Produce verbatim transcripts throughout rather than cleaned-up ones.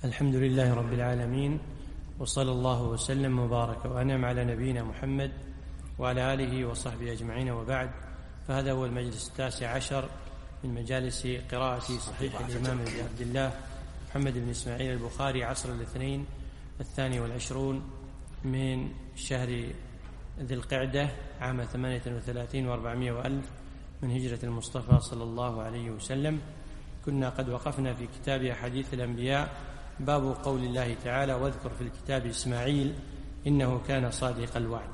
الحمد لله رب العالمين، وصلى الله وسلم وبارك وأنعم على نبينا محمد وعلى آله وصحبه أجمعين، وبعد. فهذا هو المجلس التاسع عشر من مجالس قراءة صحيح الإمام أبي عبد الله محمد بن إسماعيل البخاري عصر الاثنين الثاني والعشرون من شهر ذي القعدة عام ثمانية وثلاثين وأربعمائة وألف من هجرة المصطفى صلى الله عليه وسلم. كنا قد وقفنا في كتاب أحاديث الأنبياء، باب قول الله تعالى: واذكر في الكتاب إسماعيل إنه كان صادق الوعد.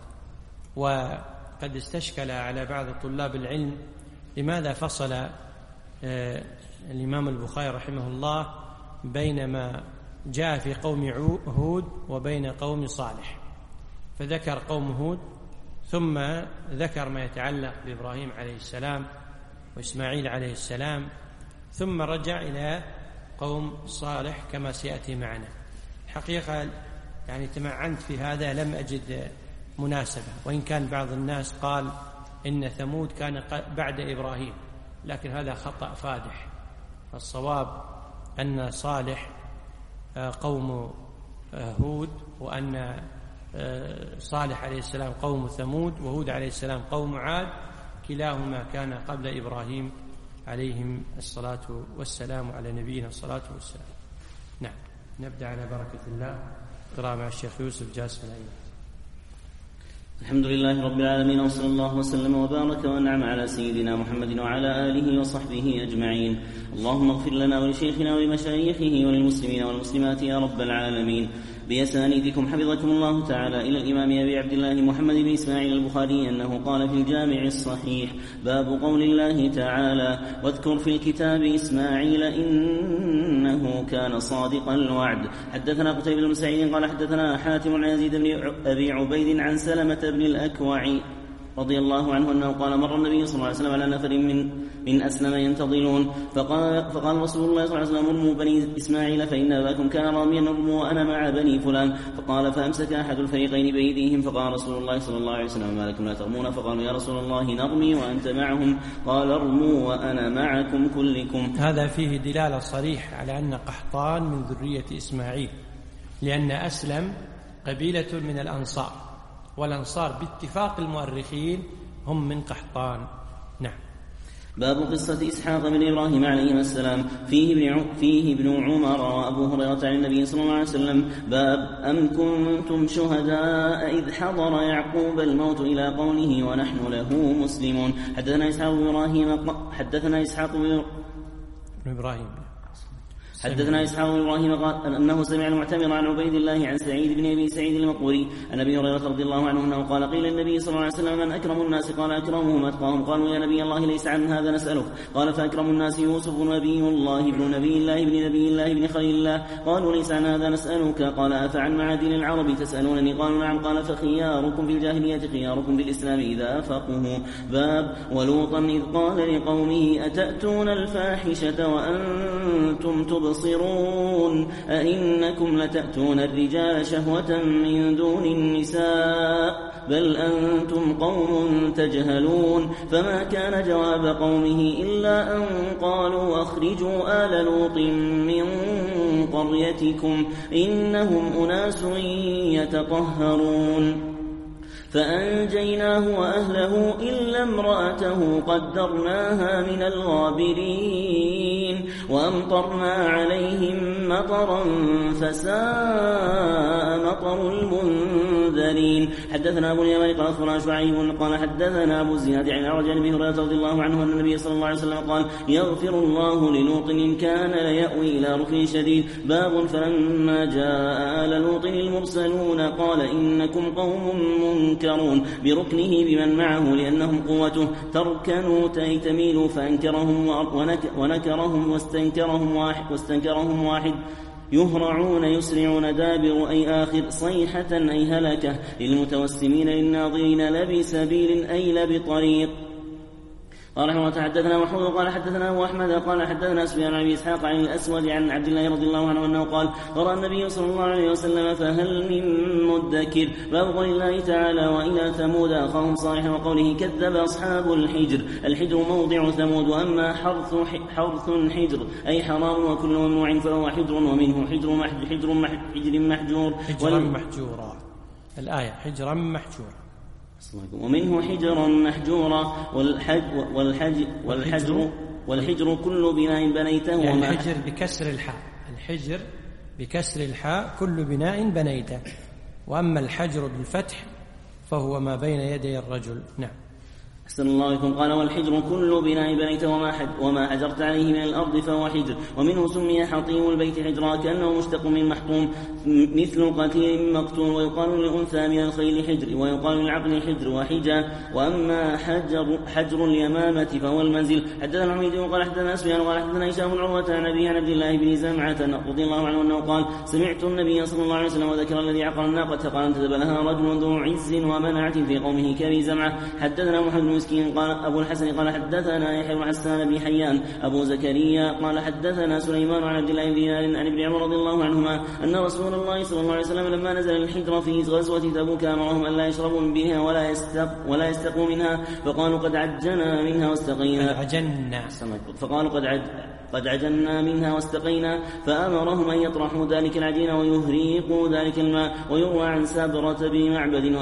وقد استشكل على بعض طلاب العلم لماذا فصل آه الإمام البخاري رحمه الله بين ما جاء في قوم هود وبين قوم صالح، فذكر قوم هود ثم ذكر ما يتعلق بإبراهيم عليه السلام وإسماعيل عليه السلام، ثم رجع إلى قوم صالح كما سيأتي معنا. حقيقة يعني تمعنت في هذا، لم أجد مناسبة، وإن كان بعض الناس قال إن ثمود كان بعد إبراهيم، لكن هذا خطأ فادح. الصواب أن صالح قوم هود، وأن صالح عليه السلام قوم ثمود، وهود عليه السلام قوم عاد، كلاهما كان قبل إبراهيم عليهم الصلاة والسلام، على نبينا الصلاة والسلام. نعم، نبدأ على بركة الله قراءة مع الشيخ يوسف جاسم الأيمن. الحمد لله رب العالمين، وصلى الله وسلم وبارك وانعم على سيدنا محمد وعلى آله وصحبه أجمعين. اللهم اغفر لنا ولشيخنا ولمشايخه وللمسلمين والمسلمات يا رب العالمين. بأسانيدكم حفظكم الله تعالى إلى الإمام أبي عبد الله محمد بن إسماعيل البخاري أنه قال في الجامع الصحيح: باب قول الله تعالى: واذكر في الكتاب إسماعيل إنه كان صادق الوعد. حدثنا قتيبة بن سعيد قال حدثنا حاتم عن يزيد بن أبي عبيد عن سلمة بن الأكوع رضي الله عنه أنه قال: مر النبي صلى الله عليه وسلم على نفر من من أسلم ينتظرون، فقال, فقال رسول الله صلى الله عليه وسلم: ارموا بني إسماعيل فإن أباكم كان راميا، ارموا وأنا مع بني فلان. فقال: فأمسك أحد الفريقين بأيديهم، فقال رسول الله صلى الله عليه وسلم: ما لكم لا ترمون؟ فقالوا: يا رسول الله نرمي وأنت معهم. قال: ارموا وأنا معكم كلكم. هذا فيه دلالة صريحة على أن قحطان من ذرية إسماعيل، لأن أسلم قبيلة من الأنصار، والأنصار باتفاق المؤرخين هم من قحطان. نعم. باب قصة إسحاق بن إبراهيم عليه السلام. فيه ابن, فيه ابن عمر وأبو هريرة عن النبي صلى الله عليه وسلم: باب أم كنتم شهداء إذ حضر يعقوب الموت إلى قوله ونحن له مسلمون. حدثنا إسحاق بن إبراهيم حدثنا إسحاق بن إبراهيم حدثنا إسحاق بن إبراهيم قال أنه سمع المعتمر عن عبيد الله عن سعيد بن أبي سعيد المقبوري عن أبي هريرة رضي الله عنه أنه قال: قيل النبي صلى الله عليه وسلم: من أكرم الناس؟ قال: أكرمهم أتقاهم. قالوا: يا نبي الله ليس عن هذا نسألك. قال: فأكرم الناس يوسف نبي الله ابن نبي الله ابن نبي الله ابن خليل الله. قالوا: ليس عن هذا نسألك. قال: أفعن معادن العرب تسألونني؟ قالوا: نعم. قال: فخياركم في الجاهلية خياركم في الإسلام إذا فقهوا. باب ولوطا إذ قال لقومه: أتأتون الفاحشة وأنتم تبصرون، أئنكم لتأتون الرجال شهوة من دون النساء، بل أنتم قوم تجهلون. فما كان جواب قومه إلا أن قالوا: أخرجوا آل لوط من قريتكم إنهم أناس يتطهرون. فأنجيناه وأهله إلا امرأته قدرناها من الغابرين، وأمطرنا عليهم مطرا فساء مطر المنذرين. حدثنا أبو اليمان قال أخبرنا شعيب قال حدثنا أبو الزناد عن أعرج عن أبي هريرة رضي الله عنه أن النبي صلى الله عليه وسلم قال: يغفر الله للوط إن كان ليأوي إلى ركن شديد. باب فلما جاء آل لوط المرسلون قال: إنكم قوم منكرون بركنه بمن معه لأنهم قوته، تركنوا تميلوا، فأنكرهم ونكرهم واستنكرهم واحد, واستنكرهم واحد يهرعون يسرعون دابر أي آخر صيحة أي هلكة للمتوسمين للناظرين لبسبيل أي لبطريق. قال رحمه الله حدثنا محمود قال حدثنا أبو أحمد قال حدثنا سفيان عن أبي إسحاق عن الأسود عن عبد الله رضي الله عنه أنه قال قرأ النبي صلى الله عليه وسلم فهل من مدكر باب قول الله تعالى وإلى ثمود أخاهم صالحا وقوله كذب أصحاب الحجر. الحجر موضع ثمود وأما حرث حرث حجر أي حرام وكل ممنوع فهو حجر ومنه حجر محجور حجر محجور حجرا محجورا الآية حجرا محجورا ومنه حجرا محجورا والحج والحج والحجر والحجر كل بناء بنيته يعني الحجر بكسر الحاء الحجر بكسر الحاء كل بناء بنيته وأما الحجر بالفتح فهو ما بين يدي الرجل. نعم. أحسن الله عليكم. قال والحجر كل بناء بنيته وما, حج وما حجرت عليه من الأرض فهو حجر. ومنه سمي حطيم البيت حجرا كأنه مشتق من محطوم مثل قتيل مقتول. ويقال للأنثى من الخيل حجر ويقال للعقل حجر وحجة. وأما حجر, حجر اليمامة فهو المنزل. حدثنا حميد قال حدثنا سفيان قال حدثنا هشام بن عروة عن أبيه عن عبد الله بن زمعة رضي الله عنه أنه قال سمعت النبي صلى الله عليه وسلم وذكر الذي عقر الناقة قال انتدب لها رجل ذو عز ومنعة في قومه كأبي زمعة. حدثنا محمد مسكين قال أبو الحسن قال حدثنا يحيى بن حسان بن حيان أبو زكريا قال حدثنا سليمان عن عبد الله بن دينار عن ابن عمر رضي الله عنهما أن رسول الله صلى الله عليه وسلم لما نزل الحجر في غزوة تبوك أمرهم أن لا يشربوا من بينها ولا يستق ولا يستقوا منها فقالوا قد عجنا منها واستقينا عجنا فقالوا قد عج قد عجلنا منها واستقينا فأمرهم أن يطرحوا ذلك العجين ويهريقوا ذلك الماء. ويروى عن سابرة بن معبد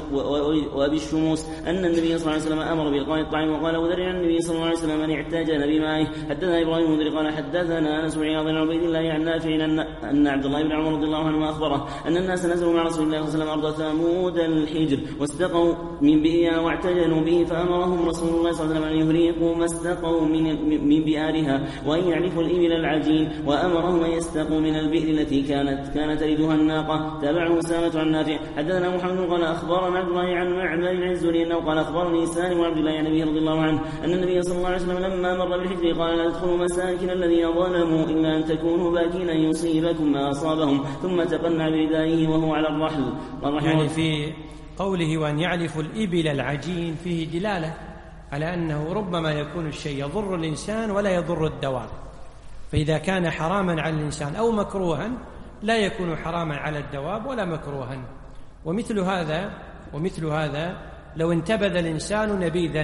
وأبي الشموس أن النبي صلى الله عليه وسلم أمر بإلقاء الطعام وقال وذرع عن النبي صلى الله عليه وسلم من اعتجن بمائه. حدثنا إبراهيم المنذري قال حدثنا أنس بن عياض عن عبيد الله عن نافع أن عبد الله بن عمر رضي الله عنه أخبره أن الناس نزلوا مع رسول الله صلى الله عليه وسلم أرض ثمود الحجر واستقوا من بئرها واعتجنوا به فأمرهم رسول الله صلى الله عليه وسلم أن يهريقوا ما استقوا من, من بئارها وأن يعرفوا الإبل العجين وأمرهم أن يستقوا من البئر التي كانت كانت تلدها الناقة. تابعه أسامة عن نافع. حدثنا محمد قال أخبرنا عبد الله عن معبد بن الزهري أنه قال أخبرني سالم وعبد الله عن أبيه رضي الله عنه أن النبي صلى الله عليه وسلم لما مر بالحجر قال لا تدخلوا مساكن الذين ظلموا إلا أن تكونوا باكين أن يصيبكم ما أصابهم ثم تقنع بردائه وهو على الرحل. يعني في قوله وأن يعرفوا الإبل العجين فيه دلالة على أنه ربما يكون الشيء يضر الإنسان ولا يضر الدواب، فإذا كان حراما على الإنسان أو مكروها لا يكون حراما على الدواب ولا مكروها. ومثل هذا ومثل هذا لو انتبذ الإنسان نبيذا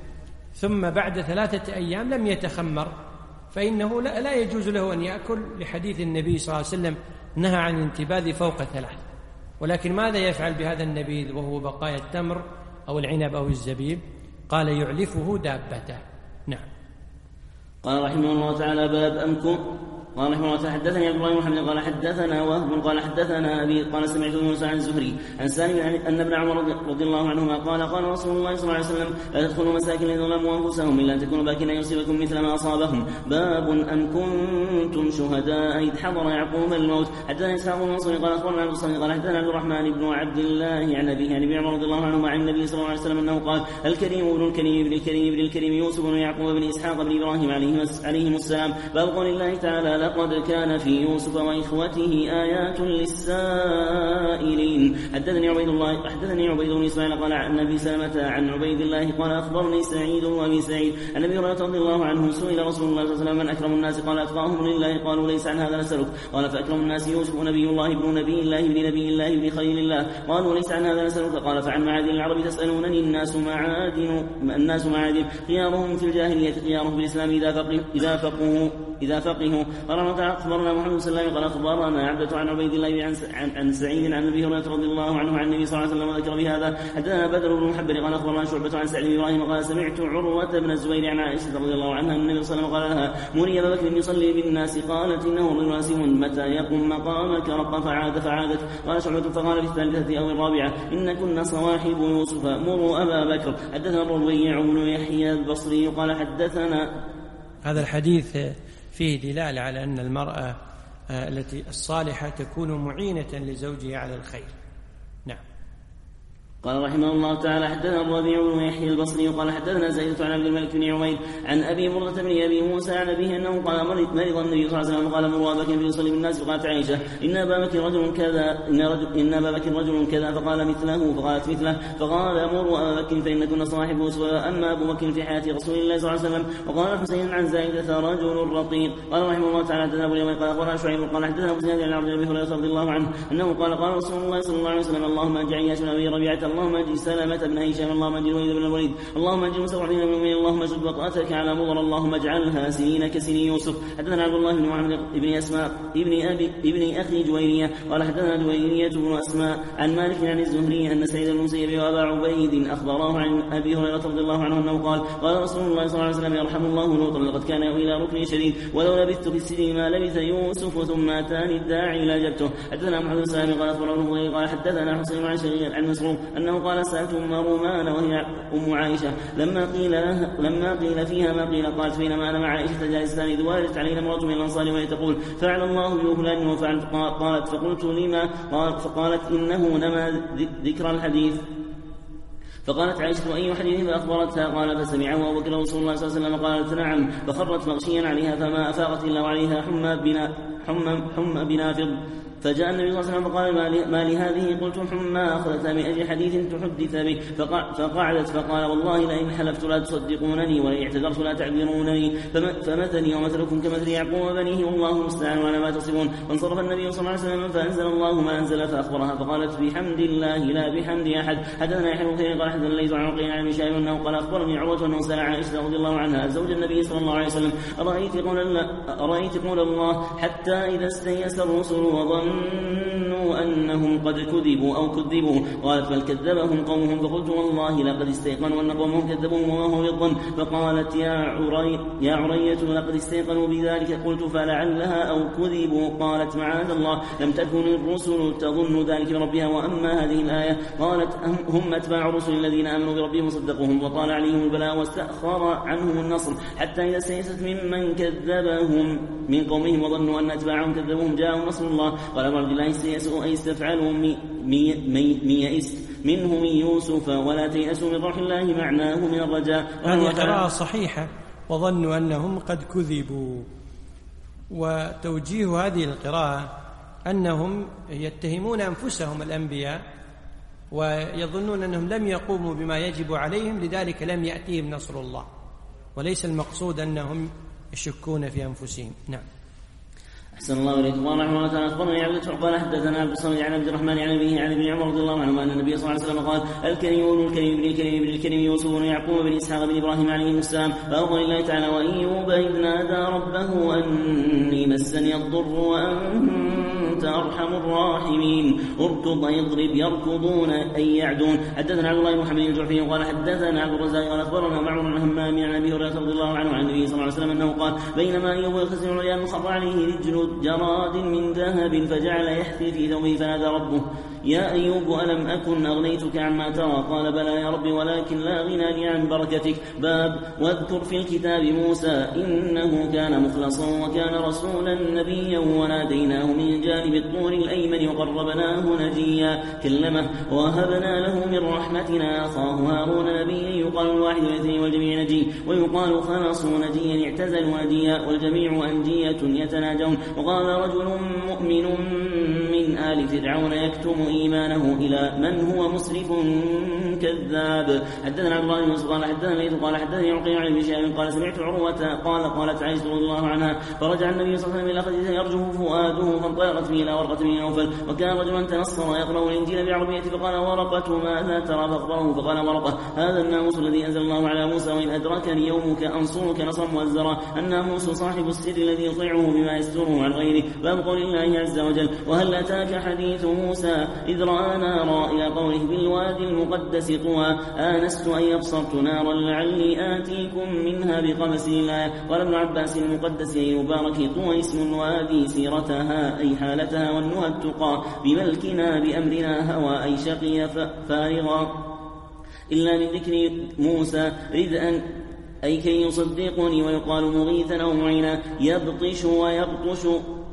ثم بعد ثلاثة أيام لم يتخمر فإنه لا يجوز له أن يأكل لحديث النبي صلى الله عليه وسلم نهى عن الانتباذ فوق ثلاث. ولكن ماذا يفعل بهذا النبيذ وهو بقايا التمر أو العنب أو الزبيب؟ قال يعلفه دابته. نعم. قال رحمه الله تعالى باب أمكم. قال رحمه الله حدثني ابن ابراهيم محمد قال حدثنا وهب قال حدثنا ابي قال سمعت موسى عن الزهري عن سالم ان ابن عمر رضي الله عنهما قال قال رسول الله صلى الله عليه وسلم لا تدخلوا مساكن الذين ظلموا انفسهم الا ان تكونوا باكين يصيبكم مثل ما اصابهم. باب ام كنتم شهداء اذ حضر يعقوب الموت. حدثنا اسحاق بن منصور قال اخبرنا عبد الصمد قال حدثنا عبد الرحمن بن عبد الله عن ابيه عن ابن عمر رضي الله عنهما عن النبي صلى الله عليه وسلم انه قال الكريم ابن الكريم ابن الكريم ابن الكريم يوسف بن يعقوب بن اسحاق بن ابراهيم عليهم السلام. باب قول الله تعالى لقد كان في يوسف وإخوته آيات للسائلين. حدثني عبيد الله حدثني عبيد بن إسماعيل قال عن أبي سلمة عن عبيد الله قال أخبرني سعيد وأبي سعيد عن أبي هريرة رضي الله عنه سئل رسول الله صلى الله عليه وسلم من أكرم الناس قال أتقاهم لله قالوا ليس عن هذا نسألك قال فأكرم الناس يوسف نبي الله ابن نبي الله ابن نبي الله ابن خليل الله قالوا ليس عن هذا نسألك قال فعن معادن العرب تسألونني الناس معادن الناس معادن خيارهم في الجاهلية خيارهم في الإسلام إذا فقهوا إذا فقهوا إذا فقهوا. قال أخبرنا محمد صلى الله عليه وسلم قال أخبرنا عبدة عن عبيد الله عن, عن, عن سعيد عن أبي هريرة رضي الله عنه عن النبي صلى الله عليه وسلم وذكر بهذا. حدثنا بدر بن محبر قال أخبرنا شعبة عن سعيد بن إبراهيم قال سمعت عروة بن الزبير عن عائشة رضي الله عنها النبي صلى الله عليه وسلم قال لها مري أبا بكر يصلي بالناس قالت إنه رجل ناسم متى يقوم مقامك رق فعاد فعادت. قال شعبة فقال في الثالثة أو الرابعة إن كنا صواحب يوسف مروا أبا بكر. حدثنا الربيع بن يحيى البصري قال حدثنا. هذا الحديث فيه دلالة على أن المرأة التي الصالحة تكون معينة لزوجها على الخير. نعم. قال رحمه الله تعالى حدثنا الربيع بن يحيى البصري قال حدثنا زيد عن عبد الملك بن عمير عن ابي مرة بن ابي موسى عن ابيه انه قال مرض مرض النبي صلى الله عليه وسلم قال مروا ابا بكر فيصلي بالناس فقالت عائشه ان ابا بكر رجل كذا ان رجل ان ابا بكر رجل كذا فقال مثله فقالت مثله فقال مروا ابا بكر فان كنا صاحب اسوه اما ابو بكر في حياه رسول الله صلى الله عليه وسلم. وقال الحسين عن زائدة رجل رقيق. قال رحمه الله تعالى حدثنا ابو اليمين قال اخبرنا شعيب قال حدثنا ابو زياد عن عبد الله بن رضي الله عنه انه قال قال رسول الله صلى الله عليه وسلم اللهم اجعل ياس بن ابي ربيعه اللهم اجعل سلامه بن هشام اللهم اجعل وليد بن الوليد اللهم اجعل مستضعفين من المؤمنين اللهم اجعل وطأتك على مضر اللهم اجعلها سنين كسنين يوسف. حدثنا عبد الله بن محمد بن اسماء ابن ابي ابن اخي جويريه قال حدثنا جويريه بن اسماء عن مالك عن الزهري ان سعيد بن المسيب وابا عبيد اخبراه عن ابي هريره رضي الله عنه انه قال قال رسول الله صلى الله عليه وسلم يرحم الله لوطا لقد كان الى ركن شديد ولو لبثت في السجن ما لبث يوسف ثم اتاني الداعي لاجبته. حدثنا محمد بن سلام قال اخبرنا قال حدثنا حسين عن شرير عن مسروق انه قال سالت ام رومان وهي ام عائشه لما قيل لها لما قيل فيها ما قيل قالت بينما انا مع عائشه جالستان اذ وردت علينا امراه من الانصار وهي تقول فعل الله بفلان وفعلت قالت فقلت لما قال فقالت انه نما ذكر الحديث فقالت عائشة أي حديث فأخبرتها قال فسمعه أبو بكر رسول الله صلى الله عليه وسلم قالت نعم فخرت مغشيا عليها فما أفاقت إلا وعليها حمى بنا حمى حمى بنافض. فجاء النبي صلى الله عليه وسلم فقال ما لهذه قلت حمى أخذتها من أجل حديث تحدث به فقعدت فقال والله لئن حلفت لا تصدقونني ولئن اعتذرت لا تعذرونني فمثلي ومثلكم كمثل يعقوب وبنيه والله المستعان على ما تصفون. فانصرف النبي صلى الله عليه وسلم فأنزل الله ما أنزل فأخبرها فقالت بحمد الله لا بحمد أحد. حدثنا يحيى بن كثير قال حدثنا الليث عن عقيل عن مشاعر انه قال اخبرني عروه انه سال عائشه رضي الله عنها زوج النبي صلى الله عليه وسلم ارايت قول الله ارايت قول الله حتى اذا استيأس الرسل وظنوا انهم قد كذبوا او كذبوا قالت بل كذبهم قومهم فقلت والله لقد استيقنوا ان قومهم كذبوهم وما هو بالظن فقالت يا عري يا عرية لقد استيقنوا بذلك قلت فلعلها او كذبوا قالت معاذ الله لم تكن الرسل تظن ذلك بربها واما هذه الايه قالت هم اتباع الرسل الذين آمنوا بربهم وصدقوهم وطال عليهم البلاء واستأخر عنهم النصر حتى إذا استيأست ممن كذبهم من قومهم وظنوا أن أتباعهم كذبوهم جاءهم نصر الله. قال أبو عبد الله استيأسوا أي استفعلوا ميئست منه من يوسف ولا تيأسوا من روح الله معناه من الرجاء. هذه قراءة صحيحة وظنوا أنهم قد كذبوا. وتوجيه هذه القراءة أنهم يتهمون أنفسهم الأنبياء ويظنون أنهم لم يقوموا بما يجب عليهم لذلك لم يأتيهم نصر الله وليس المقصود أنهم يشكون في أنفسهم. نعم. أحسن الله إليكم. قال رحمه الله تعالى أخبرنا عبد قال حدثنا عبد الصمد عن عبد الرحمن عن أبيه عن ابن عمر رضي الله عنهما أن النبي صلى الله عليه وسلم قال الكريم ابن الكريم بن الكريم بن الكريم يوسف بن يعقوب بن إسحاق بن إبراهيم عليهم السلام. فأقول الله تعالى وأيوب إذ نادى ربه أني مسني الضر وأنت أرحم الراحمين اركض يضرب يركضون أي يعدون. حدثنا عبد الله بن محمد الجعفي قال حدثنا عبد الرزاق قال أخبرنا معمر بن همام عن أبي هريرة رضي الله عنه عن النبي صلى الله عليه وسلم أنه قال بينما أيوب يخزن العيان خر عليه رجل جراد من ذهب فجعل يحفي في ثوبه فنادى ربه يا أيوب ألم أكن أغنيتك عما ترى قال بلى يا ربي ولكن لا غنى لي عن بركتك. باب واذكر في الكتاب موسى إنه كان مخلصا وكان رسولا نبيا وناديناه من جانب الطور الأيمن وقربناه نجيا كلمه وهبنا له من رحمتنا أخاه هارون نبيا يقال الواحد والاثنين والجميع نجي ويقال خلصوا نجيا اعتزلوا نجيا والجميع أنجية يتناجون. وقال رجل مؤمن من آل فرعون يكتم إيمانه إلى من هو مسرف كذاب. حدثنا عبد الله بن مسعود قال حدثنا ليث قال حدثني عقيل عن ابن شهاب قال سمعت عروة قال قالت عائشة رضي الله عنها فرجع النبي صلى الله عليه وسلم إلى خديجة يرجف فؤاده فانطلقت به إلى ورقة بن نوفل وكان رجلا تنصر يقرأ الإنجيل بعربية فقال ورقة ماذا ترى فأخبره فقال ورقة هذا الناموس الذي أنزل الله على موسى وإن أدركني يومك أنصرك نصرا مؤزرا الناموس صاحب السر الذي يطيعه بما يستره عن غيره. باب قول الله عز وجل وهل أتاك حديث موسى إذ رأى نارا إلى قوله بالوادي المقدس طوى آنست أن أبصرت نارا لعلي آتيكم منها بقبس الله. قال ابن عباس المقدس أي مبارك طوى اسم الوادي سيرتها أي حالتها والنهى التقى بملكنا بأمرنا هوى أي شقي فارغا إلا من ذكر موسى ردءا أي كي يصدقني ويقال مغيثا أو معينا يبطش ويبطش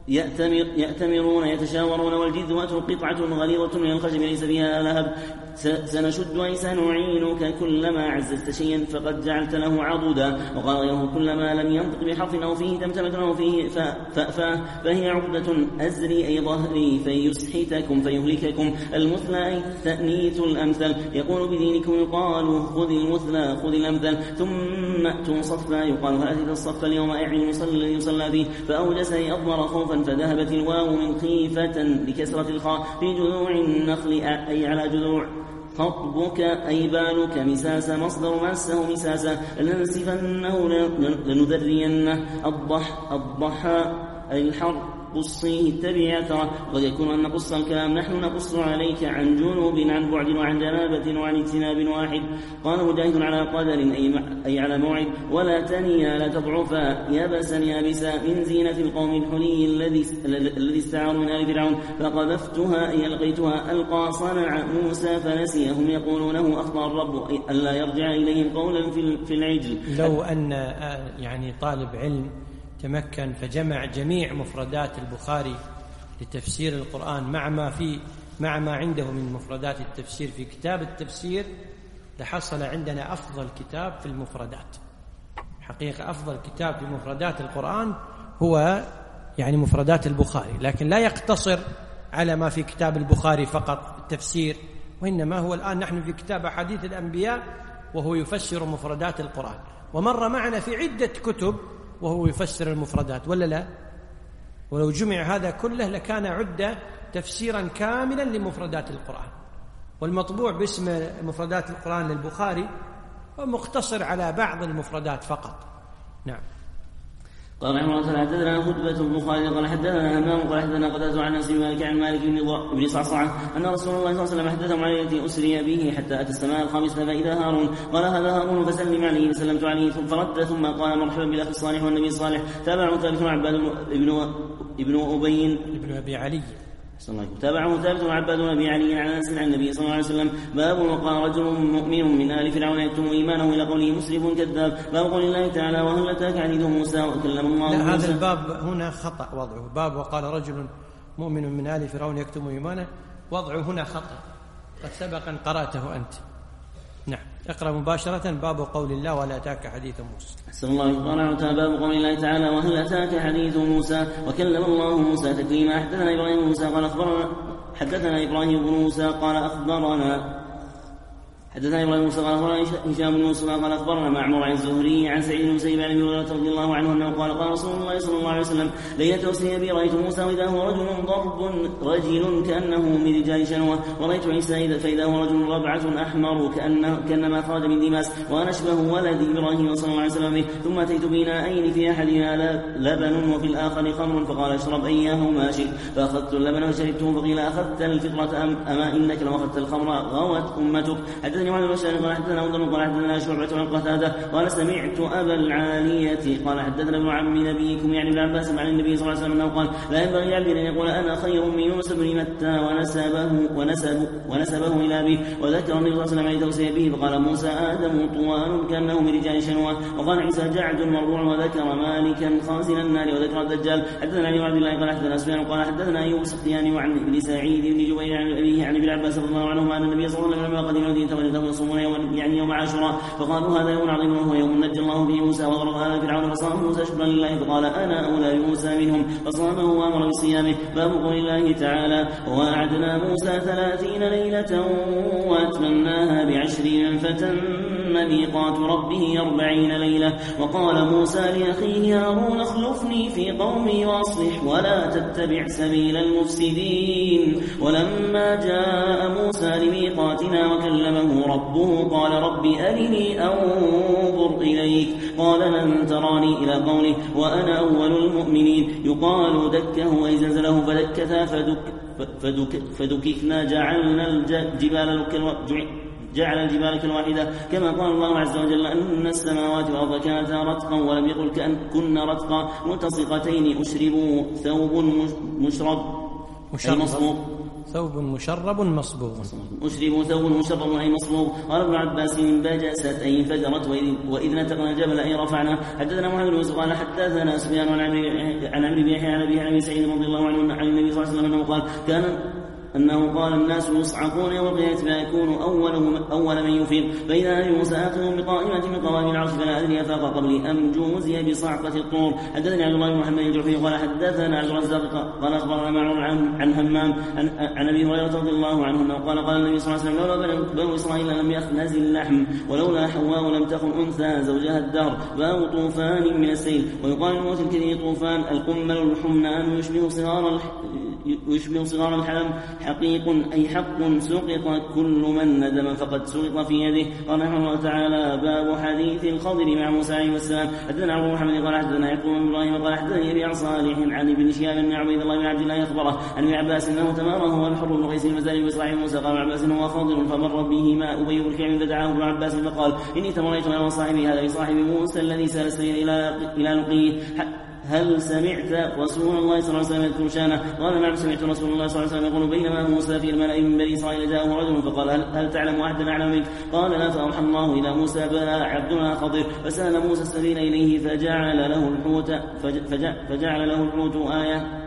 يأتمر يأتمرون يتشاورون والجذوة قطعة غليظة من الخشب ليس فيها لهب سنشد أي سنعينك كلما عززت شيئا فقد جعلت له عضدا. وقال غيره كلما لم ينطق بحرف أو فيه تمتمة أو فيه فأفاه فهي عقدة أزري أي ظهري فيسحتكم فيهلككم. المثنى أي تأنيث الأمثل يقول بدينكم يقال خذ المثنى خذ الأمثل. ثم أتوا صفا يقال هل الصف اليوم أعين يصلى يصلى فيه فأوجس أي أضمر خوفا فذهبت الواو من خيفة لكسرة الخاء في جذوع النخل أي على جذوع. خطبك أي بالك مساسا مصدر مسه مساسا لننسفنه لنذرينه. الضح الضحى أي الحر قصيه اتبع أثره. وقد يكون أن نقص الكلام نحن نقص عليك عن جنوب عن بعد وعن جنابة وعن اجتناب واحد. قال مجاهد على قدر أي, أي على موعد. ولا تنيا لا تضعفا يبسا يابسا من زينة القوم الحلي الذي الذي استعاروا من آل فرعون. فقذفتها أي ألقيتها. ألقى صنع موسى فنسيهم يقولونه أخطأ الرب ألا يرجع إليهم قولا في العجل. لو أن يعني طالب علم تمكن فجمع جميع مفردات البخاري لتفسير القرآن مع ما في مع ما عنده من مفردات التفسير في كتاب التفسير لحصل عندنا أفضل كتاب في المفردات. حقيقة أفضل كتاب في مفردات القرآن هو يعني مفردات البخاري، لكن لا يقتصر على ما في كتاب البخاري فقط التفسير، وإنما هو الآن نحن في كتاب أحاديث الأنبياء وهو يفسر مفردات القرآن، ومر معنا في عدة كتب وهو يفسر المفردات، ولا لا؟ ولو جمع هذا كله لكان عدة تفسيرا كاملا لمفردات القرآن. والمطبوع باسم مفردات القرآن للبخاري ومقتصر على بعض المفردات فقط. نعم. قال رحمه الله تعالى حدثنا خطبة البخاري قال حدثنا همام قال حدثنا قتادة عن انس بن مالك عن مالك بن صعصعة ان رسول الله صلى الله عليه وسلم حدثهم عن التي اسري به حتى اتى السماء الخامسة فاذا هارون قال هذا هارون فسلم عليه فسلمت عليه ثم فرد ثم قال مرحبا بالاخ الصالح والنبي الصالح. تابعه ثابت عباد ابن ابن ابي ابن ابي علي تابعه ثابت وعباد بن ابي علي عن انس عن النبي صلى الله عليه وسلم. باب وقال رجل مؤمن من ال فرعون يكتم ايمانه الى قوله مسرف كذاب. باب قول الله تعالى وهل اتاك حديث موسى وكلم الله لا موسى. هذا الباب هنا خطا وضعه. باب وقال رجل مؤمن من ال فرعون يكتم ايمانه وضعه هنا خطا، قد سبق ان قراته انت. نعم. اقرأ مباشرة باب قول الله وهل أتاك حديث موسى. أحسن الله تعالى. باب قول الله تعالى وهل أتاك حديث موسى وكلم الله موسى تكليما. حدثنا إبراهيم موسى قال أخبرنا حدثنا إبراهيم بن موسى قال أخبرنا حدثنا إبراهيم موسى قال أخبرنا هشام بن يوسف قال أخبرنا معمر عن الزهري عن سعيد بن المسيب عن أبي هريرة رضي الله عنه أنه قال قال رسول الله صلى الله عليه وسلم ليلة أسري بي رأيت موسى وإذا هو رجل ضرب رجل كأنه من رجال شنوة، ورأيت عيسى فإذا هو رجل ربعة أحمر كأنه كأنما خرج من دماس وأنا أشبه ولد إبراهيم صلى الله عليه وسلم به. ثم أتيت بناءين في أحدنا لبن وفي الآخر خمر فقال اشرب أيهما شئت فأخذت اللبن وشربته فقيل أخذت الفطرة أم أما إنك لو أخذت الخمر غوت أمتك. حدثني عن البشار قال حدثنا أوضل قال حدثنا شعبة عن قتادة قال سمعت أبا العالية قال حدثنا ابن عم نبيكم يعني ابن عباس عن النبي صلى الله عليه وسلم أنه قال لا ينبغي لعبد أن يقول أنا خير من يونس بن متى ونسبه ونسبه ونسبه إلى أبيه. وذكر النبي صلى الله عليه وسلم عن توصيه به فقال موسى آدم طوال كأنه من رجال شنوة وقال عيسى جعد مربوع وذكر مالكا خازن النار وذكر الدجال. حدثنا علي بن عبد الله قال حدثنا سفيان قال حدثنا أيوب السختياني وعن ابن سعيد بن جبير عن أبيه عن ابن عباس رضي الله عنهما أن النبي صلى الله عليه وسلم قدم المدينة ولده يصومون يوم يعني يوم عاشوراء فقالوا هذا يوم عظيم وهو يوم نجى الله به موسى وضرب آل فرعون فصام موسى شكرا لله فقال أنا أولى بموسى منهم فصامه وأمر بصيامه. باب قول الله تعالى ووعدنا موسى ثلاثين ليلة وأتممناها بعشر فتم ميقات ربه أربعين ليلة. وقال موسى لأخيه هارون اخلفني في قومي وأصلح ولا تتبع سبيل المفسدين. ولما جاء موسى لميقاتنا وكلمه ربه قال رب أرني أنظر إليك قال لن تراني إلى قوله وأنا أول المؤمنين. يقال دكه أي زلزله فدكتا فدك فدك فدككنا جعلنا الجبال جعل الجبال كالواحدة كما قال الله عز وجل أن السماوات والأرض كانتا رتقا ولم يقل كأن كن رتقا ملتصقتين أشربوا ثوب مشرب أي مصبوغ ثوب مشرب مصبوغ. أشربوا ثوب مشرب أي مصبوغ. قال ابن عباس انبجست أي انفجرت وإذ نتقنا الجبل أي رفعنا. حدثنا محمد بن يوسف قال حدثنا سفيان عن عمرو بن يحيى عن أبي عن سعيد رضي الله عنه عن النبي صلى الله عليه وسلم أنه قال كان أنه قال الناس يصعقون يوم القيامة فيكون أول أول من يفيق فإذا أبي موسى آخذ بقائمة من قوائم العرش فلا أدري أفاق قبلي أم جوزي بصعقة الطور. حدثني عبد الله بن محمد الجعفي قال حدثنا عبد الرزاق قال أخبرنا معمر عن, عن همام عن, عن أبي هريرة رضي الله عنه قال قال النبي صلى الله عليه وسلم لولا بنو إسرائيل لم يخنز اللحم ولولا حواء لم تكن أنثى زوجها الدهر باب طوفان من السيل. ويقال الموت الكثير طوفان القمل الحمنان يشبه صغار يشبه صغار الحلم حقيق أي حق سقط كل من ندم فقد سقط في يده. قال رحمه الله تعالى باب حديث الخضر مع موسى عليه السلام. حدثنا عمرو محمد قال حدثنا يعقوب بن ابراهيم قال حدثني ابي عن صالح عن ابن شهاب بن عبيد الله بن عبد الله اخبره عن ابن عباس انه تماره هو الحر بن قيس المزاري بصاحب موسى. قال عباس هو خاضر فمر به ما ابي بن كعب فدعاه ابن عباس فقال اني تمريت انا وصاحبي هذا بصاحب موسى الذي سال السير الى الى لقيه هل سمعت رسول الله صلى الله عليه وسلم يذكر شانه؟ قال نعم سمعت رسول الله صلى الله عليه وسلم يقول بينما موسى في الملأ من بني إسرائيل جاءه رجل فقال هل, هل تعلم أحدا أعلم منك؟ قال لا. فأوحى الله إلى موسى بلى عبدنا خضر فسأل موسى السبيل إليه فجعل له الحوت فجعل له الحوت آية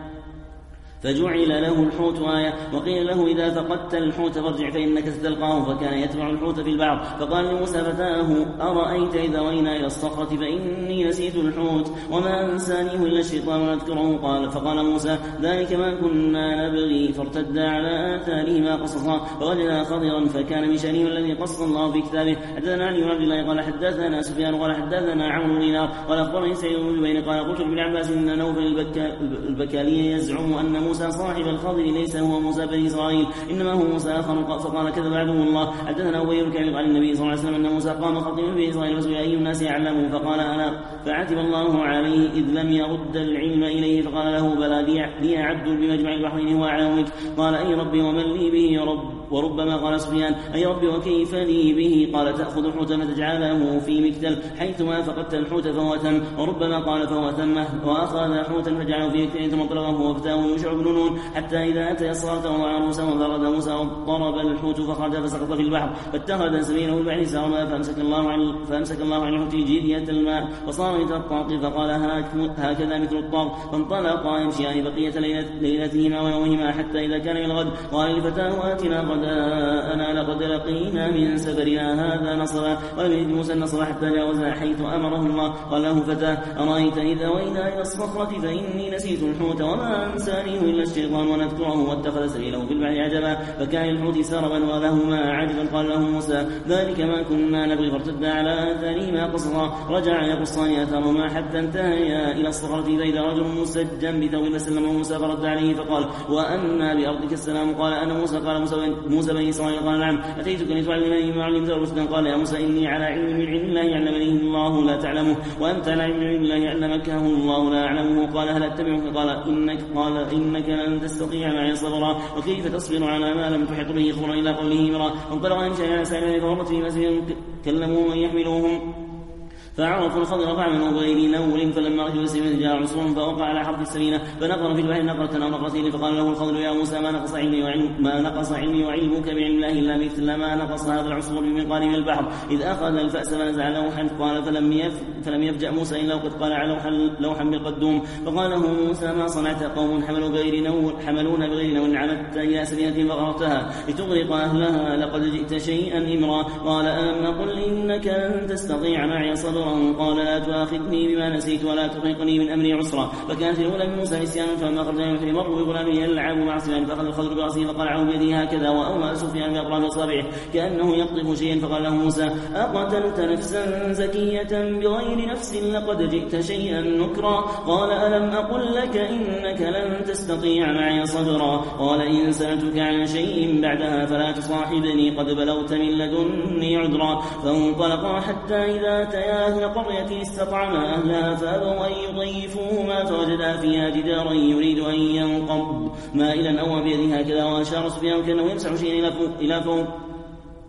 فجعل له الحوت آية. وقيل له إذا فقدت الحوت فارجع فإنك ستلقاه فكان يتبع الحوت في البحر. فقال لموسى فتاه أرأيت إذا وينا إلى الصخرة فإني نسيت الحوت وما أنسانيه إلا الشيطان نذكره. قال فقال موسى ذلك ما كنا نبغي فارتدا على آثارهما قصصا فوجدا خضرا فكان من شأنه الذي قص الله في كتابه. حدثنا علي بن عبد الله قال حدثنا سفيان قال حدثنا عمرو بن دينار قال أخبرني سعيد بن جبير قال قلت لابن عباس إن نوفل البكالي يزعم أن موسى صاحب الخضر ليس هو موسى بني إسرائيل إنما هو موسى آخر فقال كذب عدو الله. حدثنا أبي بن كعب عن النبي صلى الله عليه وسلم أن موسى قام خطيبا بني إسرائيل فسئل أي الناس يعلمه فقال أنا فعتب الله عليه إذ لم يرد العلم إليه فقال له بلى لي عبد بمجمع البحرين هو أعلم منك. قال أي ربي ومن لي به يا رب. وربما قال سفيان أي ربي وكيف لي به؟ قال تأخذ حوتا فتجعله في مكتل حيثما فقدت الحوت فهو تم. وربما قال فهو تمه وأخذ حوتا فجعله في مكتل ثم طلبه وفتاه يوشع بن نون حتى إذا أتى الصلاة وضع موسى وضرب موسى وضرب الحوت فخرج فسقط في البحر فاتخذ سبيله البحر سارما فأمسك الله عن فأمسك الله عن الحوت جيدية الماء وصار مثل الطاق فقال هكذا مثل الطاق فانطلقا يمشيان بقية ليلتهما ويومهما حتى إذا كان الغد قال لفتاه آتنا غداءنا لقد لقينا من سفرنا هذا نصبا. ولم يجد موسى النصر حتى جاوزا حيث أمره الله. قال له فتاه أرأيت إذا وينا إلى الصخرة فإني نسيت الحوت وما أنسانيه إلا الشيطان ونذكره واتخذ سبيله في البحر عجبا فكان الحوت سربا ولهما عجبا. قال له موسى ذلك ما كنا نبغي فارتدا على آثارهما قصصا رجع يقصان آثارهما حتى انتهيا إلى الصخرة فإذا رجل مسجا بثوب فسلمه موسى فرد عليه فقال وأنا بأرضك السلام؟ قال أنا موسى. قال موسى, موسى بني إسرائيل قال نعم أتيتك لتعلمني ما علمت رشدا. قال يا موسى إني على علم من علم الله يعلمنيه الله لا تعلمه وأنت على علم من علم الله يعلمكه الله لا أعلمه. قال هل أتبعك؟ قال إنك قال إنك لن تستطيع معي صبرا وكيف تصبر على ما لم تحط به خبرا إلى قوله مرا. فانطلق يمشي على سائلين فمرت في مسجد كلموه من يحملوهم فعرفوا الخضر فعملوا بغير نول فلما ركبوا السفينة جاء عصفور فوقع على حرف السفينة فنقر في البحر نقرة أو نقرتين فقال له الخضر يا موسى ما نقص علمي وعلم ما نقص علمي وعلمك بعلم الله إلا مثل ما نقص هذا العصفور بمنقار من البحر. إذ أخذ الفأس فنزع لوحا قال فلم يف فلم يفجأ موسى إلا وقد قال على لوحا لوحا بالقدوم. فقال له موسى ما صنعت؟ قوم حملوا بغير نول حملون بغير نول عمدت إلى سفينة فغرقتها لتغرق أهلها لقد جئت شيئا إمرا. قال ألم أقل إنك لن تستطيع معي صبرا؟ قال لا تؤاخذني بما نسيت ولا ترهقني من أمري عسرا. فكانت الأولى من موسى نسيانا فلما خرج من البحر مروا بغلام يلعب مع سفيان فأخذ الخضر برأسه فقلعه بيده هكذا وأومأ سفيان بأطراف أصابعه كأنه يقطف شيئا. فقال له موسى أقتلت نفسا زكية بغير نفس لقد جئت شيئا نكرا. قال ألم أقل لك إنك لن تستطيع معي صبرا. قال إن سألتك عن شيء بعدها فلا تصاحبني قد بلغت من لدني عذرا. فانطلقا حتى إذا أتيا أهل قرية استطعما أهلها فأبوا أن يضيفوهما فوجدا فيها جدارا يريد أن ينقض مائلا أو بيده هكذا وأشار سفيان كأنه يمسح شيئا إلى فوق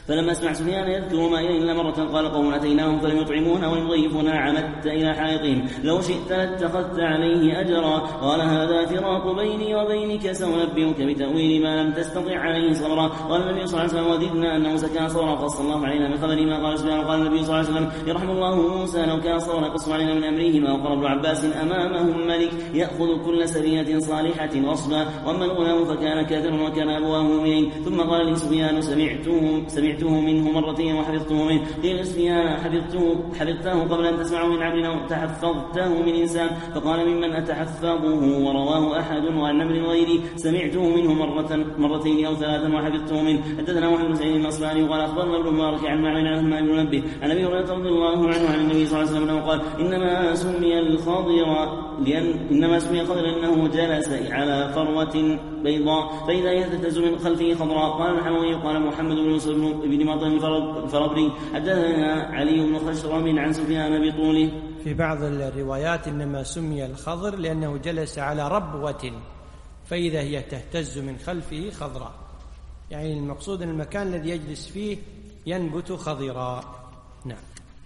فلما سمع سفيان يذكر ما إلا مرة قال قوم أتيناهم فلم يطعمونا ويضيفنا عمدت إلى حائطهم لو شئت لاتخذت عليه أجرا قال هذا فراق بيني وبينك سأنبئك بتأويل ما لم تستطع عليه صبرا. قال النبي صلى الله عليه وسلم وزدنا أنه سكان صبرا قص الله علينا من خبر ما قال سفيان. قال النبي صلى الله عليه وسلم يرحم الله موسى لو كان صبرا قص علينا من أمره ما وقر ابن عباس أمامهم ملك يأخذ كل سرية صالحة وصلا وأما الغلام فكان كافرا وكان أبواه مؤمنين. ثم قال لي سفيان سمعته, سمعته منه مرتين وحفظته منه. قيل سفيان حفظته, حفظته قبل أن تسمعه من عبد تحفظته من إنسان فقال ممن أتحفظه ورواه أحد وعن نمر غيري سمعته منه مرة مرتين أو ثلاثا وحفظته منه. حدثنا محمد بن سعيد الأصبهاني وقال أخبرنا ابن مبارك عن معمر عن همام بن منبه عن أبي هريرة رضي الله عنه عن النبي صلى الله عليه وسلم قال إنما سمي الخضر لأن إنما سمي الخضر لأنه جلس على فروة بيضاء فإذا يهتز من خلفه خضراء. قال الحموي قال محمد بن يوسف بن مطعم الفربري حدثنا علي بن خشرم عن سفيان بطوله. في بعض الروايات إنما سمي الخضر لأنه جلس على ربوة فإذا هي تهتز من خلفه خضراء، يعني المقصود أن المكان الذي يجلس فيه ينبت خضراء. نعم.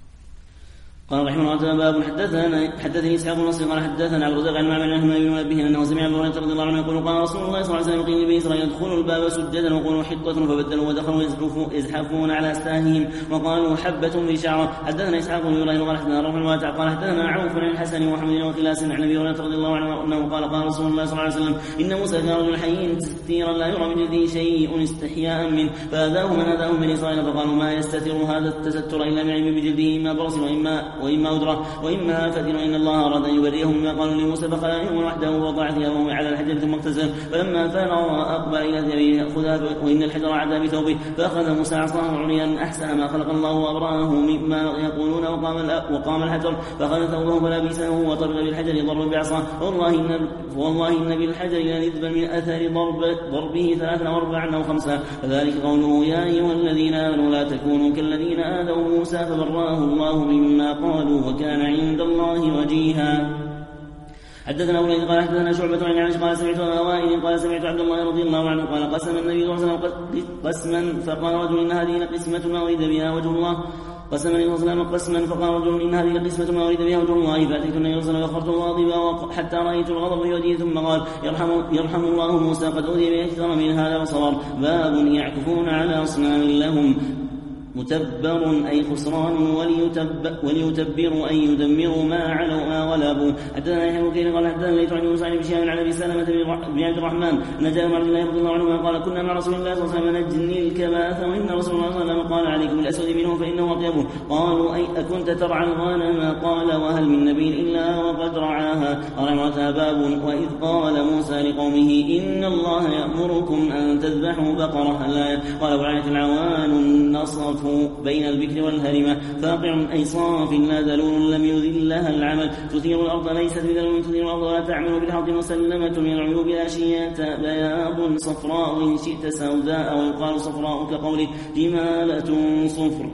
قال رحمه الله باب حدثنا حدثني اسحاق بن نصر قال حدثنا عبد الرزاق عن معمر عن همام بن منبه انه سمع ابو هريره رضي الله عنه يقول قال رسول الله صلى الله عليه وسلم قيل لبني اسرائيل ادخلوا الباب سجدا وقولوا حطه فبدلوا ودخلوا يزحفون على استاههم وقالوا حبه في شعره. حدثنا اسحاق بن ابراهيم قال حدثنا روح الواتع قال حدثنا عوف عن الحسن ومحمد وخلاس عن ابي هريره رضي الله عنه انه قال قال رسول الله صلى الله عليه وسلم ان موسى كان رجل حي ستيرا لا يرى من جلده شيء استحياء منه فاذاه من اذاهم من اسرائيل فقالوا ما يستتر هذا التستر الا من علم بجلده اما برص واما واما ادره وإما فتن إن الله أراد أن يبرئهم مما قالوا لموسى فخلى يوم وحده ووضع ثيابه على الحجر ثم اغتسل فلما فرغ أقبل إلى ثيابه يأخذها وإن الحجر عدا بثوبه فأخذ موسى عصاه عليا أحسن ما خلق الله وأبراه مما يقولون وقام وقام الحجر فأخذ ثوبه فلبسه وطرد بالحجر ضرب بعصاه والله إن والله إن بالحجر لنذبا من أثر ضرب ضربه ثلاثا وأربعا أو خمسا فذلك قوله يا أيها الذين آمنوا لا تكونوا كالذين آذوا موسى فبراه الله مما قالوا وكان عند الله وجيها. حدثنا أبو الوليد قال حدثنا شعبة عن عائشة قال سمعت أبا وائل قال سمعت عبد الله رضي الله عنه قال قسم النبي صلى الله عليه وسلم قسما فقال رجل إن هذه لقسمة ما أريد بها وجه الله قسم النبي صلى الله عليه وسلم قسما فقال رجل إن هذه لقسمة ما أريد بها وجه الله فأتيت النبي صلى الله عليه وسلم فأخرجت غاضبا حتى رأيت الغضب في وجهه ثم قال يرحم, يرحم الله موسى قد أوذي بأكثر من هذا وصبر. باب يعكفون على أصنام لهم متبر أي خسران وليتب وليتبروا أي يدمروا ما علوا ما غلبوا. حدثنا يحيى بن كثير قال حدثنا ليث عن موسى بن شهاب عن أبي سلمة بن عبد الرحمن أن جابر بن عبد الله رضي الله عنه قال كنا مع رسول الله صلى الله عليه وسلم نجني الكباث وإن رسول الله صلى الله عليه وسلم قال عليكم بالأسود منه فإنه أطيبه. قالوا أي أكنت ترعى الغنم قال وهل من نبي إلا وقد رعاها. قال باب وإذ قال موسى لقومه إن الله يأمركم أن تذبحوا بقرة. قال وعنت العوان النصف بين البكر والهرمة فاقع أي صاف لا دلول لم يذلها العمل تثير الأرض ليست بذلول تثير الأرض ولا تعمل بالحق مسلمة من العيوب أشياء بياض صفراء إن شئت سوداء ويقال صفراء كقول جمالة صفر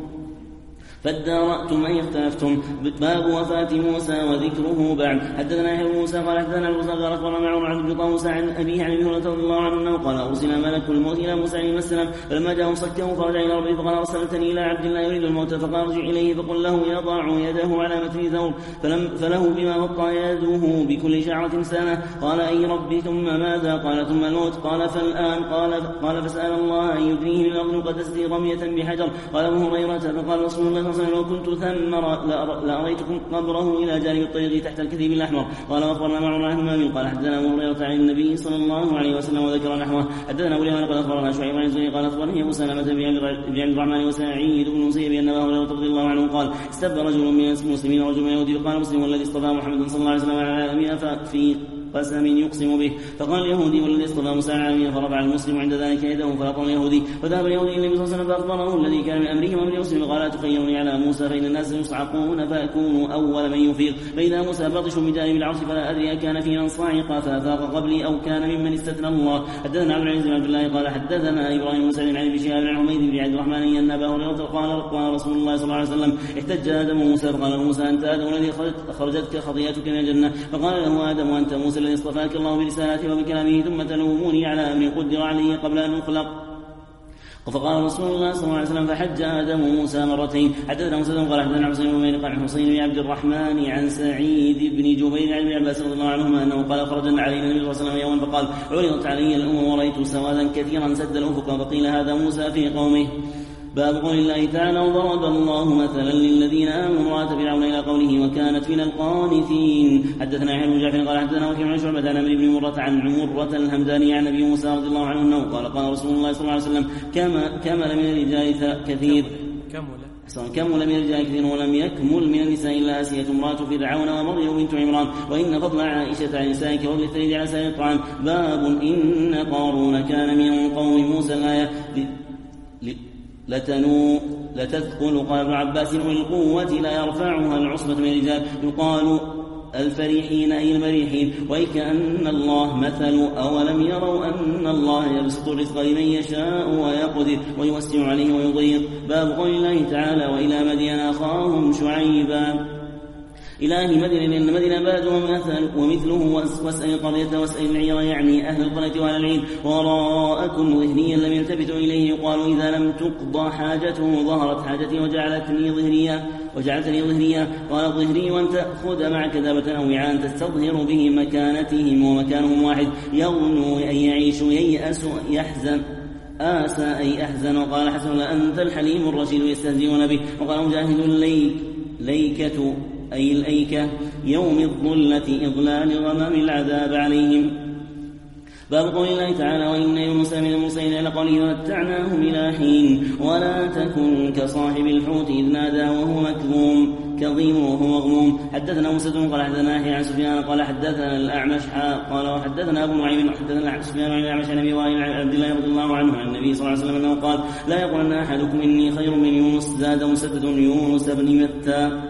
فادارأتم أي اختلفتم. باب وفاة موسى وذكره بعد. حدثنا يحيى بن موسى قال حدثنا الوزاق قال أخبرنا معمر عن بن طاووس عن أبيه عن أبي هريرة رضي الله عنه أنه قال أرسل ملك الموت إلى موسى عليه السلام فلما جاءه صكه فرجع إلى ربه فقال أرسلتني إلى عبد الله يريد الموت فقال ارجع إليه فقل له يضع يده على متن ثور فلم فله بما غطى يده بكل شعرة سنة. قال أي ربي ثم ماذا؟ قال ثم الموت. قال فالآن قال قال فسأل الله أن يدريه من الأرض قد تسقي رمية بحجر. قال أبو هريرة فقال رسول الله صلى الله عليه وسلم لو كنت ثم لأريتكم قبره إلى جانب الطريق تحت الكثيب الأحمر. قال وأخبرنا معمر عن همام قال حدثنا أبو هريرة عن النبي صلى الله عليه وسلم وذكر نحوه. حدثنا أبو اليمان قال أخبرنا شعيب عن الزهري قال أخبرني أبو سلمة بن عبد الرحمن وسعيد بن مسيب أن أبا هريرة رضي الله عنه قال استب رجل من المسلمين ورجل من اليهود فقال مسلم والذي اصطفى محمد صلى الله عليه وسلم على العالمين في قسم يقسم به فقال اليهودي والذي اصطفى موسى على العالمين فرفع المسلم عند ذلك يده فلطم اليهودي فذهب اليهودي الى النبي صلى الله عليه وسلم فاخبره الذي كان من امره ومن المسلم قال لا تخيرني على موسى فان الناس يصعقون فاكون اول من يفيض فاذا موسى باطش بجانب العرش فلا ادري كان فينا صاعقا فافاق قبلي او كان ممن استثنى الله. حدثنا عبد العزيز بن عبد الله قال حدثنا ابراهيم بن سعيد عن ابي شهاب عن حميد بن عبد الرحمن ان ابا هريره قال قال رسول الله صلى الله عليه وسلم احتج ادم موسى فقال موسى انت ادم الذي خرجتك خطيئتك من الجنه فقال له ادم وانت موسى الذي اصطفاك الله برسالته وبكلامه ثم تلوموني على أمر قدر علي قبل أن أخلق. فقال رسول الله صلى الله عليه وسلم فحج آدم وموسى مرتين. حدثنا موسى قال حدثنا حسين بن بن قال حسين بن عبد الرحمن عن سعيد بن جبير عن ابن عباس رضي الله عنهما أنه قال خرجنا علينا النبي صلى الله عليه وسلم يوما فقال عرضت علي الأمم ورأيت سوادا كثيرا سد الأفق فقيل هذا موسى في قومه. باب قول الله تعالى وضرب الله مثلا للذين آمنوا امرأة فرعون إلى قوله وكانت من القانتين. حدثنا يحيى بن جعفر قال حدثنا وكيع عن شعبة عن عمرو بن مرة عن مرة الهمداني عن أبي موسى رضي الله عنه أنه قال قال رسول الله صلى الله عليه وسلم كما كمل من الرجال كثير كمل كمل من الرجال كثير ولم يكمل من النساء إلا آسية امرأة فرعون ومريم بنت عمران وإن فضل عائشة عن نسائك وفضل الثريد على سائر الطعام. باب إن قارون كان من قوم موسى الآية لتنو لتثقل. قال ابن عباس أولي القوة لا يرفعها العصبة من الرجال يقال الفريحين أي المريحين وكأن الله مثل أولم يروا أن الله يبسط الرزق لمن يشاء ويقدر ويوسع عليه ويضيق. باب قول الله تعالى وإلى مدين أخاهم شعيبا. إلهي مدين لأن مدين باد ومثل ومثله واسأل القرية واسأل العير يعني أهل القرية وأهل العير وراءكم ظهريا لم يلتفتوا إليه يقال إذا لم تقضى حاجته ظهرت حاجتي وجعلتني ظهريا وجعلتني ظهريا. قال ظهري وأن تأخذ معك دابة أو وعاء تستظهر به مكانتهم ومكانهم واحد يغنو أن يعيش ييأس يحزن آسى أي أحزن. وقال حسن لأنت الحليم الرشيد يستهزئون به. وقال مجاهد الليك ليكة أي الأيكة يوم الظلة إضلال غمام العذاب عليهم. باب قول الله تعالى وإن يونس من المرسلين إلى قوله ومتعناهم إلى حين ولا تكن كصاحب الحوت إذ نادى وهو مكظوم كظيم وهو مغموم. حدثنا موسى قال حدثنا يحيى عن سفيان قال حدثنا الأعمش قال وحدثنا أبو نعيم حدثنا سفيان عن الأعمش عن أبي وائل عن عبد الله رضي الله عنه عن النبي صلى الله عليه وسلم أنه قال لا يقولن أحدكم إني خير من يونس زاد مسدد يونس بن متى.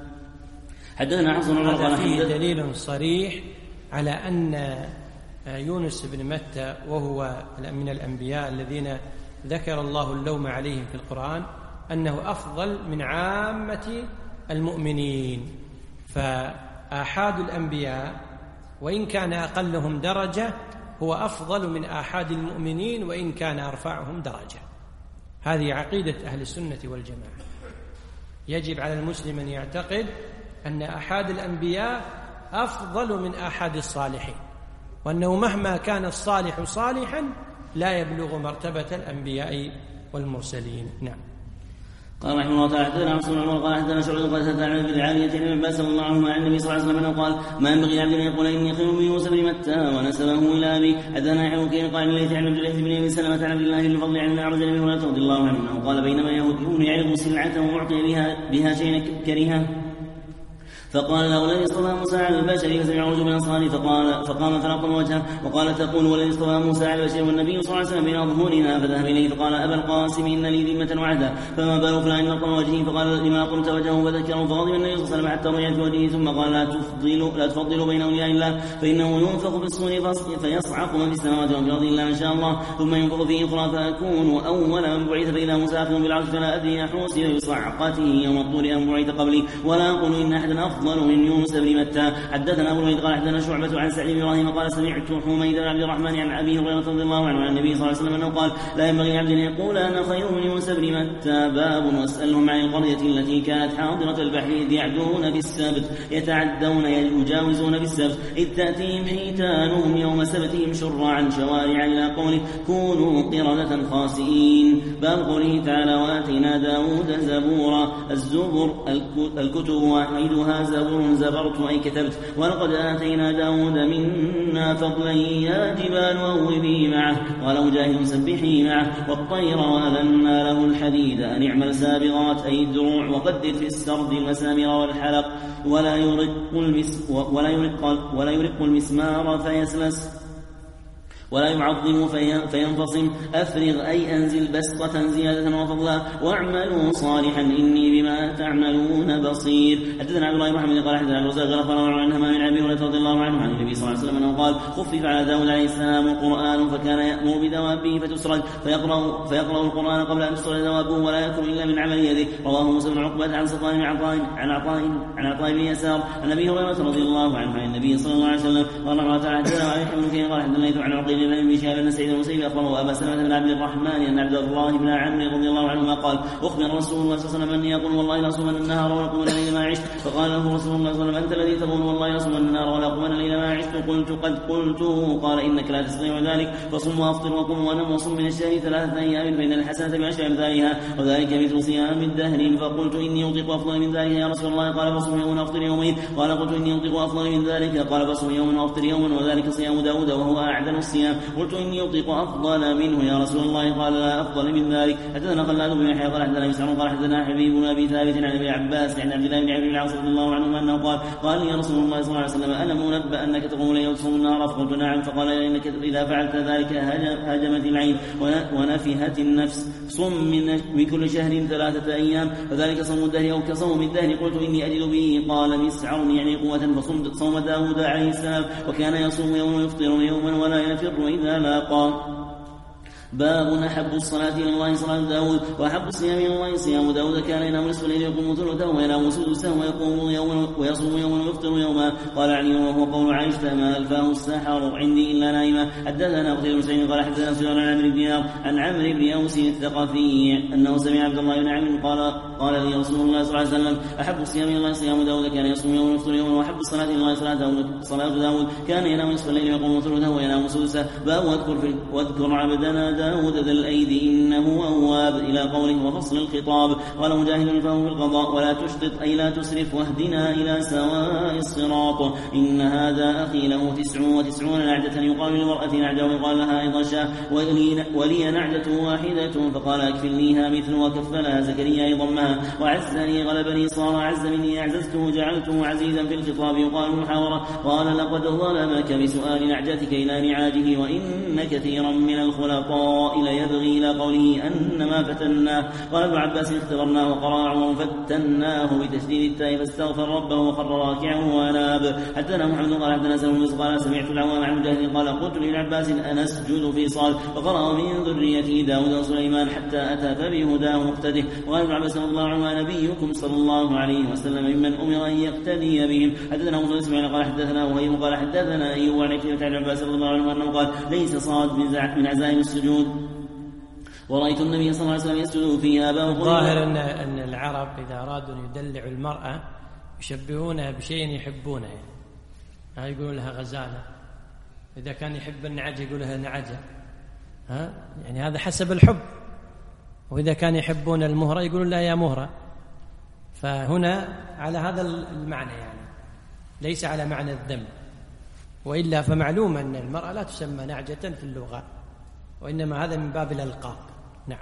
حدثنا حسن هذا فيه دليل صريح على أن يونس بن متى وهو من الأنبياء الذين ذكر الله اللوم عليهم في القرآن أنه أفضل من عامة المؤمنين. فآحاد الأنبياء وإن كان أقلهم درجة هو أفضل من آحاد المؤمنين وإن كان أرفعهم درجة. هذه عقيدة أهل السنة والجماعة. يجب على المسلم أن يعتقد أن آحاد الأنبياء أفضل من آحاد الصالحين وأنه مهما كان الصالح صالحا لا يبلغ مرتبة الأنبياء والمرسلين. نعم. قال رحمه الله تعالى حدثنا عبد الله قال حدثنا شعبة قال حدثنا عن العالية عن عباس رضي الله عنه عن النبي صلى الله عليه وسلم قال ما ينبغي لعبد ان يقول اني خير من يوسف بن متى ونسبه الى ابي. حدثنا يحيى وكيع قال ليث عن عبد الله بن ابي سلمة عن عبد الله بن الفضل عن الاعرج عن ابي هريرة رضي الله عنه قال بينما يهودي يعرض سلعته واعطي بها بها شيئا كرهه فقال له ولن يصطفى موسى على البشر فسمع رجل من الأنصار فقال فقام فنقض وجهه وقال تقول ولن يصطفى موسى على البشر والنبي صلى الله عليه وسلم بين أظهرنا فذهب إليه فقال أبا القاسم إن لي ذمة وعدا فما بال فلان نقض وجهه فقال لما قلت وجهه فذكره فغضب النبي صلى الله عليه وسلم حتى رجع في وجهه ثم قال لا تفضلوا لا تفضلوا بين أولياء الله فإنه ينفخ في الصور فيصعق من في السماوات ومن في الأرض إلا ما شاء الله ثم ينفخ فيه أخرى فأكون أول من بعث فإذا موسى آخذ بالعرش فلا أدري أحوسي بصعقته يوم الطور أم بعث قبلي ولا أقول إن أحدا أفضل من يونس بن متى. حدثنا أبو الوليد قال حدثنا شعبة عن سعيد بن إبراهيم قال سمعت حميد بن عبد الرحمن عن أبي هريرة رضي الله عنه عن النبي صلى الله عليه وسلم أنه قال لا ينبغي لعبد أن يقول أنا خير من يونس بن متى. باب واسألهم عن القرية التي كانت حاضرة البحر إذ يعدون في السبت يتعدون يجاوزون في السبت إذ تأتيهم حيتانهم يوم سبتهم شرعا شوارع إلى قوله كونوا قردة خاسئين. باب قوله تعالى وآتينا داود زبورا. الزبر الكتب واحدها زبور زبرت أي كتبت ولقد آتينا داود منا فضلا يا جبال أوبي معه قال مجاهد سبحي معه والطير وألنا له الحديد أن اعمل سابغات أي الدروع وقدر في السرد المسامر والحلق ولا يرق المس ولا يرق ولا يرق المسمار فيسلس ولا يعظم في فينفصم أفرغ أي أنزل بسطة زيادة وفضلا واعملوا صالحا إني بما تعملون بصير. حدثنا عبد الله بن محمد قال حدثنا الرزاق غفر الله عنهما من أبي هريرة رضي الله عنه عن النبي صلى الله عليه وسلم أنه قال خفف على داود عليه السلام القرآن فكان يأمر بدوابه فتسرج فيقرأ, فيقرأ القرآن قبل أن تسرج دوابه ولا يكون إلا من عمل يده. رواه موسى بن عقبة عن صفوان بن عطاء عن عطاء عن عطاء بن يسار عن أبي هريرة رضي الله عنه عن النبي صلى الله عليه وسلم قال الله تعالى حدثنا عليه بن كثير قال حدثنا عن عقيل الله بن شهاب بن سعيد المسيب أخبره وأبا سلمة بن عبد الرحمن أن عبد الله بن عمرو رضي الله عنهما قال أخبر رسول الله صلى الله عليه وسلم أني أقول والله لا أصومن النهار ولا أقومن الليل ما عشت. فقال له رسول الله صلى الله عليه وسلم أنت الذي تقول والله لا أصومن النهار ولا أقومن الليل ما عشت. قلت قد قلت. قال إنك لا تستطيع ذلك فصم وأفطر وقم ونم وصم من الشهر ثلاثة أيام فإن الحسنة بعشر أمثالها وذلك مثل صيام الدهر. فقلت إني أطيق أفضل من ذلك يا رسول الله. قال فصم يوم وأفطر يومين. قال قلت إني أطيق أفضل من ذلك. قال فصم يوم وأفطر يوما وذلك صيام داود وهو أعدل الصيام. قلت إني أطيق أفضل منه يا رسول الله. قال لا أفضل من ذلك. حدثنا خلاد بن يحيى قال حدثنا مسعود قال حدثنا حبيب بن أبي ثابت عن أبي عباس عن عبد الله بن عمرو بن العاص رضي الله عنهما أنه قال قال يا رسول الله صلى الله عليه وسلم أنا منبأ أنك تقوم الليل وتصوم النهار. فقلت نعم. فقال إنك إذا فعلت ذلك هاجمت العين ونفهت النفس. صم من كل شهر ثلاثة أيام فذلك صوم الدهر أو كصوم الدهر. قلت إني أجد به. قال مسعر يعني قوة. فصمت صوم داود عليه السلام وكان يصوم يوما ويفطر يوما ولا يفر إذا لاقى. باب أحب الصلاة إلى الله صلاة داود وأحب الصيام إلى الله صيام داود كان ينام نصف الليل ويقوم ثلثه وينام سدسه ويقوم يوما ويصوم يوما ويفطر يوما. قال علي وهو قول عائشة ما ألفاه السحر عندي إلا نائما. حدثنا قتيبة بن سعيد قال حدثنا سفيان عن عمرو بن دينار عن عمرو بن أوس الثقفي أنه سمع عبد الله بن عمرو قال قال لي رسول الله صلى الله عليه وسلم أحب الصيام إلى الله صيام داود كان يصوم يوما ويفطر يوما وأحب الصلاة إلى الله صلاة داود كان ينام نصف الليل ويقوم ثلثه وينام سدسه. باب واذكر واذكر عبدنا داود ذا الأيدي إنه أواب إلى قوله وفصل الخطاب. قال مجاهد فهو في القضاء ولا تشطط أي لا تسرف واهدنا إلى سواء الصراط. إن هذا أخي له تسع وتسعون نعجة يقال للمرأة نعجة ويقال لها أيضا شاة ولي نعجة واحدة فقال أكفلنيها مثل وكفلها زكريا ضمها وعزني غلبني صار عز مني أعززته جعلته عزيزا في الخطاب يقال المحاورة. قال لقد ظلمك بسؤال نعجتك إلى نعاجه وإن كثيرا من الخلطاء ليبغي إلى قوله أنما فتناه. قال ابن عباس اختبرناه وقرأ عمر فتناه بتشديد التاء فاستغفر ربه وخر راكعا واناب. حدثنا محمد قال حدثنا سلم قال سمعت العوام عن مجاهد قال قلت لابن عباس أنسجد في صاد فقرأ من ذريته داود وسليمان حتى أتى فبهداه مقتده. وقال ابن عباس رضي الله عنه نبيكم صلى الله عليه وسلم ممن أمر أن يقتدي بهم. حدثنا موسى اسماعيل قال حدثنا وهيب قال حدثنا أيوب عن عكرمة عن عباس رضي الله عنه أنه قال ليس صاد من عزائم السجود ورأيت النبي صلى الله عليه وسلم يسجد فيها. ظاهر أن أن العرب إذا أرادوا أن يدلعوا المرأة يشبهونها بشيء يحبونه يعني يقولون لها غزالة. إذا كان يحب النعجة يقول لها نعجة ها يعني هذا حسب الحب. وإذا كان يحبون المهرة يقولون لها يا مهرة. فهنا على هذا المعنى يعني ليس على معنى الذم. وإلا فمعلوم أن المرأة لا تسمى نعجة في اللغة وإنما هذا من باب الألقاب. نعم.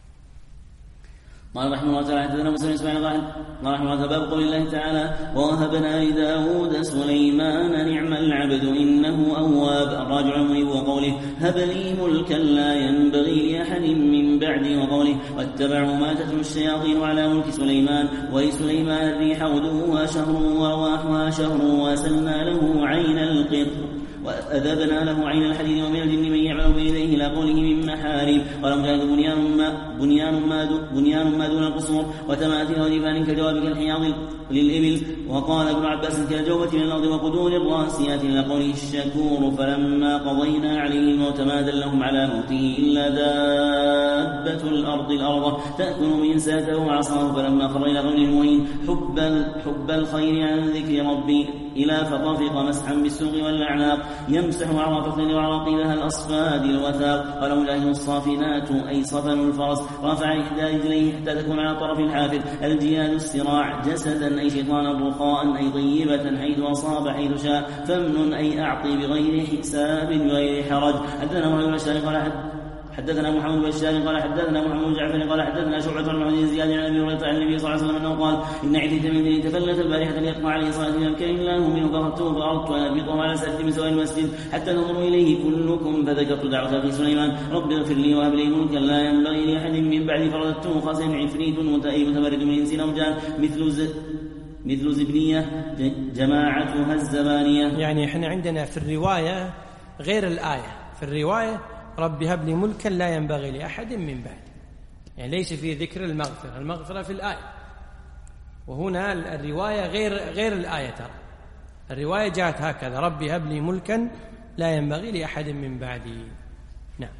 قال رحمه الله تعالى حدثنا موسى بن اسماعيل قال رحمه الله باب قول الله تعالى ووهبنا لداود سليمان نعم العبد انه اواب. الراجع المنيب وقوله هب لي ملكا لا ينبغي لاحد من بعدي وقوله واتبعوا ما تتلو الشياطين على ملك سليمان ولسليمان الريح غدوها شهر ورواحها شهر واسلنا له عين القطر وأذبنا له عين الحديد ومن الجن من يعمل بيديه إلى قوله من محارم. قال مجاهد بنيان ما بنيان ما دون بنيان ما دون القصور وتماثيل وديفان كالجواب كالحياض للإبل. وقال ابن عباس كالجوبة من الأرض وقدور الراسيات إلى قوله الشكور. فلما قضينا عليه الموت ما دلهم على موته إلا دابة الأرض الأرض تأكل من ساته وعصاه. فلما خر إلى قوله المهين حب, حب الخير عن ذكر ربي إلى فطفق مسحا بالسوق والأعناق يمسح على فخذ وعراقيلها الأصفاد الوثاق. قال مجاهد الصافنات أي صفن الفرس رفع إحدى رجليه حتى تكون على طرف الحافر. الجياد السراع جسدا أي شيطانا رخاء أي طيبة حيث أصاب حيث شاء. فمن أي أعطي بغير حساب بغير حرج. حدثنا محمد بن بشار قال حدثنا محمد بن بشار قال حدثنا محمد بن جعفر قال حدثنا شعبة عن محمد بن زياد عن ابي هريرة عن النبي صلى الله عليه وسلم انه قال ان عتية من دين تفلت البارحة ليقطع عليه صلاة من كان الله منه فأخذته فأردت أن أبيطه على سجد من سواء المسجد حتى تنظروا إليه كلكم فذكرت دعوة أخي سليمان رب اغفر لي وهب لي ملكا لا ينبغي لأحد من بعدي فرددته خاص عفريت متمرد من إنس أو جان مثل ز مثل زبنية جماعتها الزبانية. يعني احنا عندنا في الرواية غير الآية. في الرواية رب هب لي ملكا لا ينبغي لأحد من بعد يعني ليس في ذكر المغفرة. المغفرة في الآية وهنا الرواية غير غير الآية. ترى الرواية جاءت هكذا رب هب لي ملكا لا ينبغي لأحد من بعدي. نعم.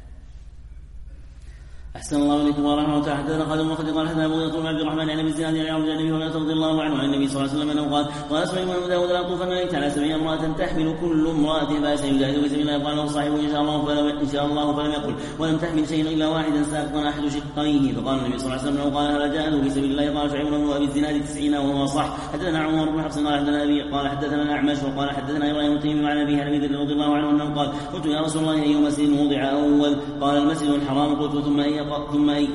أحسن الله إليكم ورحمه الله تعالى. حدثنا خالد بن مخلد قال حدثنا أبو بكر بن عبد الرحمن عن أبي الزناد عن عبد النبي رضي الله عنه عن النبي صلى الله عليه وسلم أنه قال قال سليمان بن داود لا طوفن ليت على سبعين امرأة تحمل كل امرأة بأس يجاهد في سبيل الله قال له صاحبه إن شاء الله فلم إن شاء الله فلم يقل ولم تحمل شيئا إلا واحدا ساقطا أحد شقيه. فقال النبي صلى الله عليه وسلم قال هل جاهدوا في سبيل الله قال شعيب بن أبي الزناد تسعين وهو صح. حدثنا عمر بن حفص قال حدثنا أبي قال حدثنا الأعمش وقال حدثنا إبراهيم التيمي عن أبيه عن أبي ذر رضي الله عنه أنه قال قلت يا رسول الله أي مسجد وضع أول قال المسجد الحرام قلت ثم أي ثم أي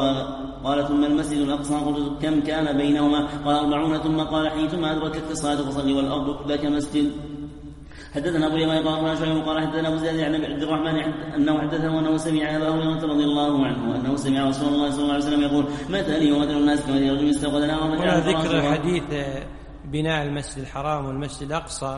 قال ثم المسجد الأقصى قلت كم كان بينهما قال أربعون ثم قال حيثما أدركت الصلاة فصلي والأرض لك مسجد. حدثنا أبو اليمان قال شعيب قال حدثنا أبو زياد عن عبد الرحمن أنه حدثه أنه سمع أبا هريرة رضي الله عنه أنه سمع رسول الله صلى الله عليه وسلم يقول متى لي ومثل الناس كما يرجو يستوقد نارا. هنا ذكر حديث بناء المسجد الحرام والمسجد الأقصى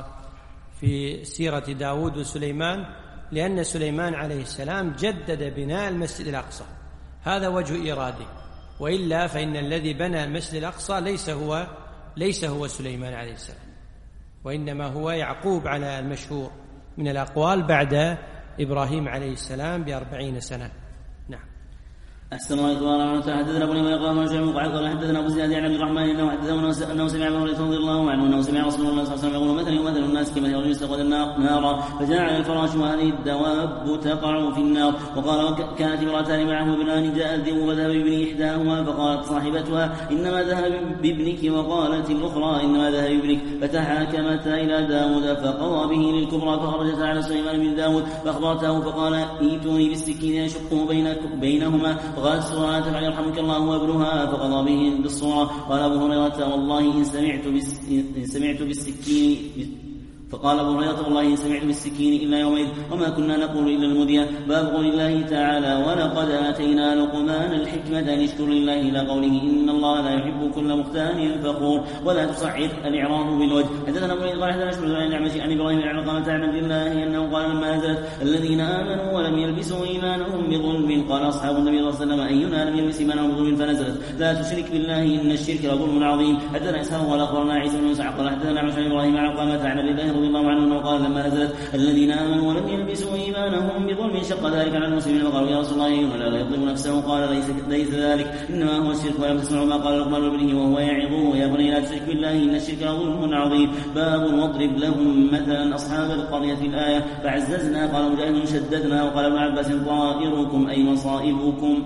في سيرة داود وسليمان، لأن سليمان عليه السلام جدد بناء المسجد الأقصى، هذا وجه إراده، وإلا فإن الذي بنى المسجد الأقصى ليس هو ليس هو سليمان عليه السلام، وإنما هو يعقوب على المشهور من الأقوال بعد إبراهيم عليه السلام بأربعين سنة. نعم. أحسن الله إخبارنا حدثنا أبو اليمان قال ما شاء قال حدثنا أبو زياد عن عبد الرحمن أنه حدثه أنه سمع أبا هريرة رضي الله عنه أنه سمع رسول الله صلى الله عليه وسلم يقول مثل يمثل الناس كما يرجو يستوقد نارا فجاء على الفراش وهذه الدواب تقع في النار. وقال كانت امرأتان معه ابنان جاء الذئب فذهب بابن إحداهما فقالت صاحبتها إنما ذهب بابنك وقالت الأخرى إنما ذهب بابنك فتحاكمتا إلى داود فقضى به للكبرى فخرجت على سليمان بن داود فأخبرته فقال ائتوني بالسكين يشقه بينهما فقالت الصورة تفعل يرحمك الله وابنها فقضى به بالصورة. قال أبو هريرة والله إن سمعت, إن سمعت بالسكين فقال أبو هريرة والله إن سمعت بالسكين إلا يومئذ وما كنا نقول إلا المذية. باب قول الله تعالى ولقد آتينا لقمان الحكمة أن اشكر لله إلى قوله إن الله لا يحب كل مختال فخور ولا تصعد الإعراض بالوجه. حدثنا أبو قال حدثنا شعبة عن الأعمش عن إبراهيم عن علقمة عن عبد الله أنه قال لما نزلت الذين آمنوا ولم يلبسوا إيمانهم بظلم قال أصحاب النبي صلى الله عليه وسلم أينا لم يلبس إيمانهم بظلم فنزلت لا تشرك بالله إن الشرك لظلم عظيم. حدثنا إسحاق قال أخبرنا عيسى بن مسعود قال حدثنا عن إبراهيم عن علقمة عن عبد الله رضي الله عنه أنه قال لما نزلت الذين آمنوا ولم يلبسوا إيمانهم بظلم شق ذلك على المسلمين وقالوا يا رسول الله أينا لا يظلم نفسه قال ليس, ليس ذلك إنما هو الشرك. ولم تسمعوا ما قال لقمان لابنه وهو يعظه يا بني لا تشرك بالله إن الشرك لظلم عظيم. باب واضرب لهم مثلا أصحاب القرية الآية فعززنا قال مجاهد شددنا وقال ابن عباس طائركم أي مصائبكم.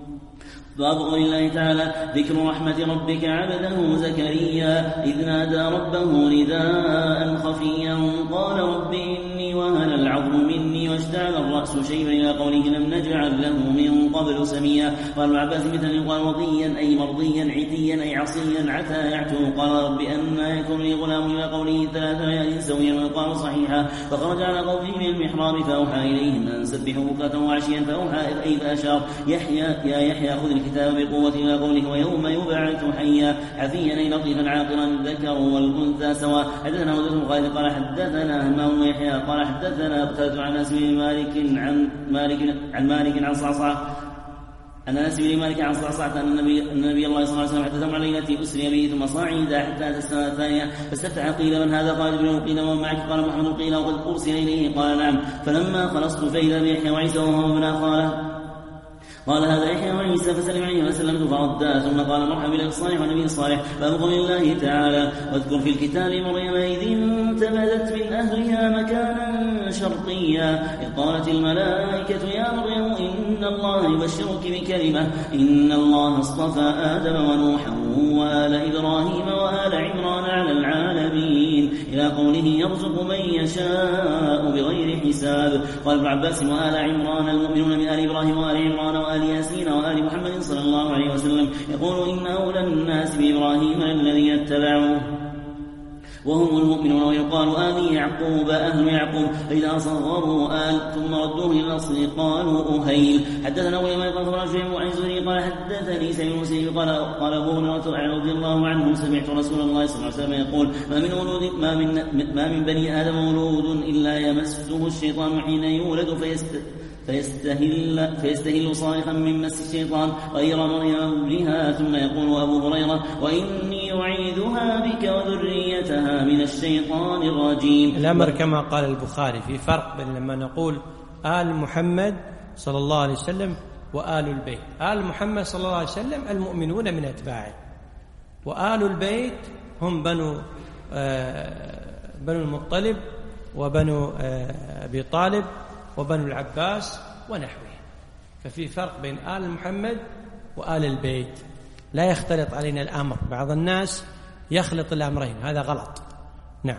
باب قول الله تعالى ذكر رحمة ربك عبده زكريا إذ نادى ربه نداء خفيا قال رب إني وهن العظم مني واشتعل الرأس شيبا إلى قوله لم نجعل له من قبل سميا. قال ابن عباس مثل قال وضيا أي مرضيا عتيا أي عصيا عتى يعتو قال رب أنا يكون لي غلام إلى قوله ثلاث ليال سويا وقال صحيحا. فخرج على قومه من المحراب فأوحى إليهم أن سبحوا بكرة وعشيا فأوحى إذ أشار يحيى يا يحيى خذ الكتاب بقوة إلى قوله ويوم يبعث حيا حفيا أي لطيفا عاقرا الذكر والأنثى سواء. حدثنا ودود القائد قال حدثنا همام ويحيى قال حدثنا قتادة عن أنس بن مالك عن مالك عن مالك عن صعصعة أن أنس بن مالك عن صعصعة أن النبي النبي الله صلى الله عليه وسلم حدثهم على ليلة أسري به ثم صعد حتى أتى السنة الثانية فاستفتح قيل من هذا قال ابن قيل ومن معك قال محمد قيل وقد أرسل إليه قال نعم. فلما خلصت فإذا بيحيى وعيسى وهو ابن خاله قال هذا يحيى وعيسى فسلم عليه فسلمت فردا ثم قال مرحبا بالله الصالح ونبي الصالح. باب قول الله تعالى واذكر في الكتاب مريم إذ انتبذت من أهلها مكانا شرقيا إذ قالت الملائكة يا مريم إن الله يبشرك بكلمة إن الله اصطفى آدم ونوحا وآل إبراهيم وآل عمران على العالمين إلى قوله يرزق من يشاء بغير حساب. قال ابن عباس وآل عمران المؤمنون من آل إبراهيم وآل عمران وآل ياسين وآل محمد صلى الله عليه وسلم يقول إن أولى الناس بإبراهيم الذين اتبعوه وهم المؤمنون. ويقال آل يعقوب أهل يعقوب فإذا صغروا آل ثم ردوه إلى الأصل قالوا أهيل. حدثنا أبو اليمان قال خبرنا شعيب عن الزهري قال حدثني سعيد بن المسيب قال قال أبو هريرة رضي الله عنه سمعت رسول الله صلى الله عليه وسلم يقول ما من ولود ما من ما من بني آدم مولود إلا يمسه الشيطان حين يولد فيست فيستهل, فيستهل صارخا من مس الشيطان غير مريم ابنها، ثم يقول أبو هريرة: وإني أعيذها بك وذريتها من الشيطان الرجيم. الأمر كما قال البخاري، في فرق بين لما نقول آل محمد صلى الله عليه وسلم وآل البيت. آل محمد صلى الله عليه وسلم المؤمنون من أتباعه، وآل البيت هم بنو آه بنو المطلب وبنو آه أبي طالب وبنو العباس ونحوه. ففي فرق بين آل محمد وآل البيت، لا يختلط علينا الأمر. بعض الناس يخلط الأمرين، هذا غلط. نعم.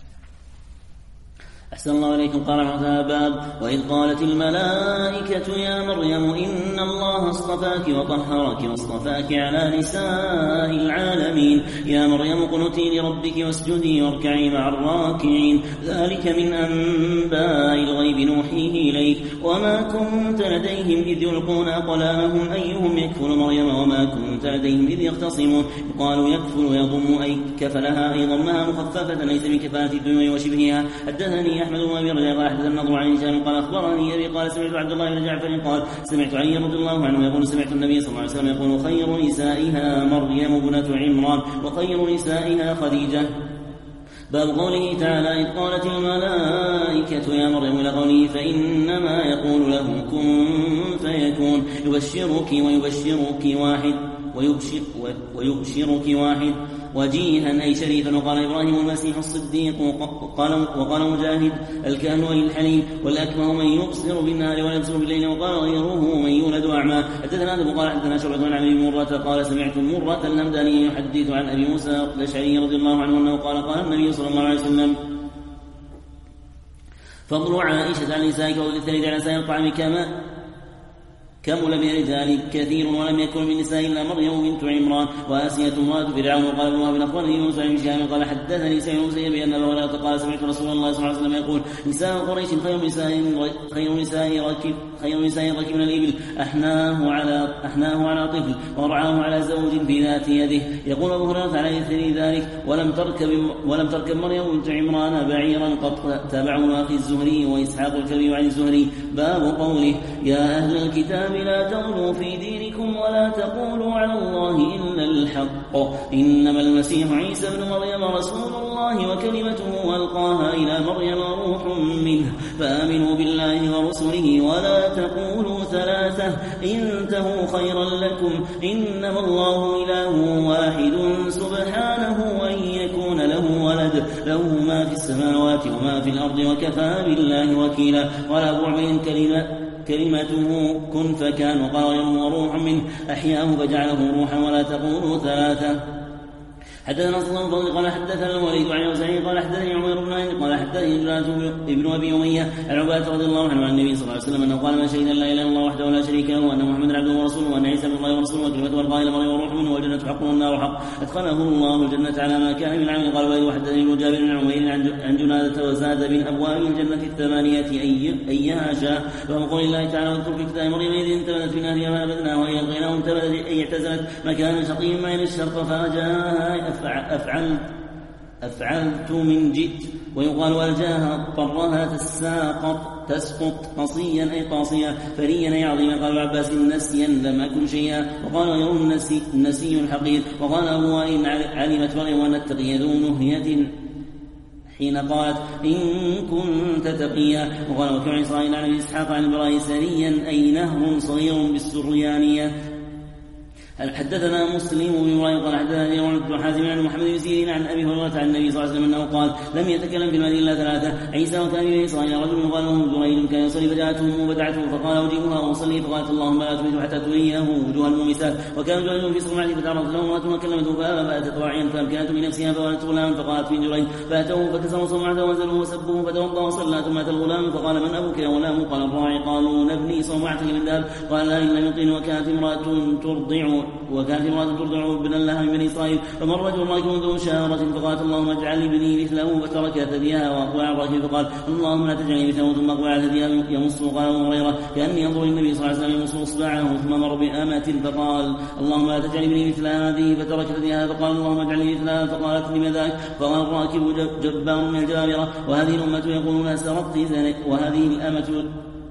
أحسن الله عليكم. قال هذا باب: وإذ قالت الملائكة يا مريم إن الله اصطفاك وطهرك واصطفاك على نساء العالمين، يا مريم اقنتي لربك واسجدي واركعي مع الراكعين، ذلك من أنباء الغيب نوحيه إليك، وما كنت لديهم إذ يلقون أقلامهم أيهم يكفل مريم وما كنت لديهم إذ يختصمون، قالوا يكفل ويضم أي كفلها أي ضمها مخففة ليس من كفالة الدنيا وشبهها. حدثني أحمد بن أبي رجاء قال حدثنا النضر عن هشام قال أخبرني أبي قال سمعت عبد الله بن جعفر قال سمعت علي رضي الله عنه يقول سمعت النبي صلى الله عليه وسلم يقول: خير نسائها مريم ابنة عمران وخير نسائها خديجة. باب قوله تعالى: إذ قالت الملائكة يا مريم، إلى قوله: فإنما يقول له كن فيكون، يبشرك ويبشرك واحد ويبشر ويبشرك واحد وجيها أي شريفا. وقال إبراهيم المسيح الصديق، وقال, وقال مجاهد الكهن والحليم، والأكمه من يبصر بالنهار ولا يبصر بالليل، وقال غيره من يولد أعمى. حدثنا أبو قال حدثنا شعبة عن أبي مرة قال سمعت مرة الهمداني يحدث عن أبي موسى الأشعري رضي الله عنه أنه قال: قال النبي صلى الله عليه وسلم: فضل عائشة عن نسائك والثلث على سائر الطعام كما كمل برجال كثير، ولم يكن من نساء إلا مريم بنت عمران وآسية امرأة فرعون. وقال ابن وهب أخبرني يونس عن هشام قال حدثني سعيد بن المسيب أن أبا هريرة قال سمعت رسول الله صلى الله عليه وسلم يقول: نساء قريش خير نساء خير نساء ركب خير نساء ركب من الإبل، أحناه على أحناه على طفل ورعاه على زوج في ذات يده. يقول أبو هريرة على إثر ذلك: ولم تركب ولم تركب مريم بنت عمران بعيرا قد تابعه أخي الزهري وإسحاق الكبير عن الزهري. باب قوله: يا أهل الكتاب لا تغلوا في دينكم ولا تقولوا على الله إلا الحق، إنما المسيح عيسى ابن مريم رسول الله وكلمته ألقاها إلى مريم وروح منه، فآمنوا بالله ورسله ولا تقولوا ثلاثة انتهوا خيرا لكم، إنما الله إله واحد سبحانه أن يكون له ولد، له ما في السماوات وما في الأرض وكفى بالله وكيلا. قال أبو عبيد كلمة كلمته كن فكان، وقال وروح منه أحياه فجعله روحا ولا تقولوا ثلاثة. حدثنا صلى الله عليه وسلم قال حدثنا الوليد عن وسعيد قال حدثني عمر بن عين قال حدثني ابن ابي اميه عن عباده رضي الله عنه عن النبي صلى الله عليه وسلم انه قال: ما شهد لا اله الا الله وحده لا شريك له، وان محمدا عبده ورسوله، وان عيسى ابن الله ورسوله، وكلمته القائل الى مريم وروح منه، والجنه حق والنار حق، ادخله الله الجنه على ما كان من العمل. قال الوليد وحدثني ابن جابر بن عمير عن جناده وزاد من ابواب الجنه الثمانيه ايها شاء. وقول الله تعالى: واذكر في كتاب مريم اذ انتبذت في نهرها فابدناها وهي الغيناء انتبذت اي اعتزلت مكان شقي معين الشرق فجاءها افعل أفعلت من جئت. ويقال: والجاها اضطرها تساقط تسقط قصيا أي قاصيا، فريا أي عظيما. قال عباس: نسيا لم أكن شيئا. وقال غيره: النسي, النسي الحقير. وقال أبو وائل: علمت مريم أن التقي ذو نهية حين قالت: إن كنت تقيا. وقال وكيع إسرائيل عن إسحاق عن البراء: سريا أي نهر صغير بالسريانية. حدثنا مسلم بن ابراهيم قال حدثنا يوم بن حازم عن محمد بن سيرين عن ابي هريره عن النبي صلى الله عليه وسلم انه قال: لم يتكلم في المهدي الا ثلاثه: عيسى وكان بني اسرائيل رجل قال له جريج كان يصلي فجاءته وبدعته فقال: اوجبها واصلي، فقالت: اللهم لا تميت حتى تريه وجوه المومسات. وكان جريج في صومعته فتعرضت له امراه وكلمته فابى فاتت راعيا فابكات بنفسها فولدت غلاما فقالت في جريج فاتوه فكسروا صومعته وانزلوه وسبوه فتوضا وصلى ثم اتى الغلام فقال: من ابوك يا غلام؟ قال: الراعي. قالوا: نبني صومعتك من ذهب. قال: لا إلا من طين. وكانت امراه ترضع وكانت امراه ترضع ابنا لها من بني اسرائيل، فمر رجل راكب ذو شارة فقالت: اللهم اجعل ابني مثله، فترك ثديها واقبل على الراكب فقال: اللهم لا تجعلني مثله، ثم اقبل على ثديها يمص. قال ابو هريره: كاني انظر النبي صلى الله عليه وسلم يمص اصبعه، ثم مر بامه فقال: اللهم لا تجعل ابني مثل هذه، فترك ثديها فقال: اللهم اجعلني مثلها، فقالت: لم ذاك؟ فقال الراكب: جبار من الجبابره، وهذه الامه يقولون سرقت وهذه الامه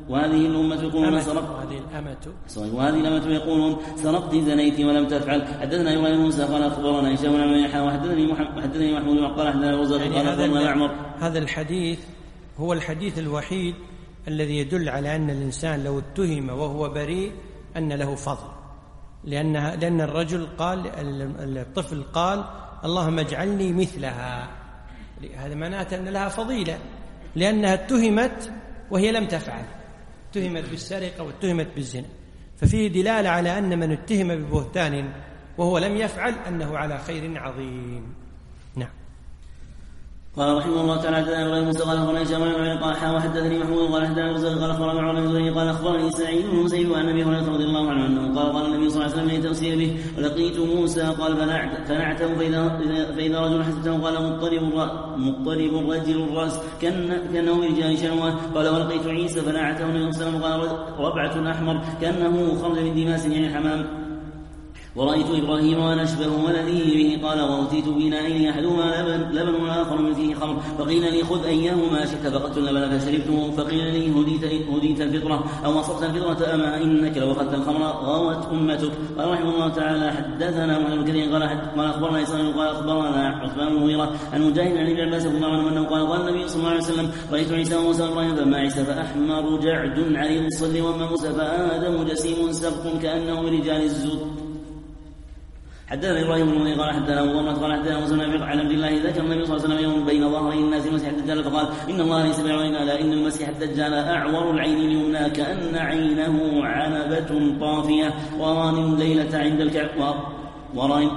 وهذه الأمة يقولون سرقت وهذه الأمة وهذه الأمة يقولون سرقت زنيت ولم تفعل. حدثنا إبراهيم بن موسى قال أخبرنا هشام بن عمرو وحدثني وحدثني محمود قال حدثنا الرزاق قال أخبرنا معمر. هذا الحديث هو الحديث الوحيد الذي يدل على أن الإنسان لو اتهم وهو بريء أن له فضل، لأنها لأن الرجل قال الطفل قال اللهم اجعلني مثلها، هذا معناته أن لها فضيلة لأنها اتهمت وهي لم تفعل، اتهمت بالسرقة واتهمت بالزنا، ففيه دلالة على أن من اتهم ببهتان وهو لم يفعل أنه على خير عظيم. نعم. قال رحمه الله تعالى حدثنا ابراهيم بن موسى قال اخبرني هشام بن عمرو قال حا وحدثني محمود قال حدثنا الرزاق قال اخبرنا عمر بن زهير قال اخبرني سعيد بن المسيب عن ابي هريره رضي الله عنه انه قال قال النبي صلى الله عليه وسلم لتوصي به ولقيت موسى قال فنعته فاذا فاذا رجل حسبته قال مضطرب مضطرب الرجل الراس كانه برجال شنوه. قال ولقيت عيسى فنعته النبي صلى الله عليه وسلم قال ربعه احمر كانه خرج من دماس يعني حمام. ورأيت إبراهيم وأنا أشبه ولدي به قال وأوتيت بنائين أحدهما لبن, لبن والآخر من فيه خمر فقيل لي خذ أيهما شئت فقدت اللبن فشربته فقيل لي هديت, هديت الفطرة أو أصبت الفطرة أما إنك لو أخذت الخمر غوت أمتك. قال رحمه الله تعالى حدثنا محمد بن كثير قال قال أخبرنا إسرائيل قال أخبرنا عثمان بن المغيرة عن مجاهد عن ابن عباس رضي الله عنه أنه قال قال النبي صلى الله عليه وسلم رأيت عيسى وموسى وإبراهيم فأما عيسى فأحمر جعد عريض الصدر وأما موسى فآدم جسيم سبق كأنه من رجال الزود. حدثنا ابراهيم بن قال حدثنا ابو ضمرة قال حدثنا موسى بن عن عبد الله ذكر النبي صلى الله عليه وسلم يوم بين ظهري الناس المسيح الدجال فقال ان الله ليس بعين الا ان المسيح الدجال اعور العين اليمنى كان عينه عنبة طافيه وران الليله عند الكعبه وران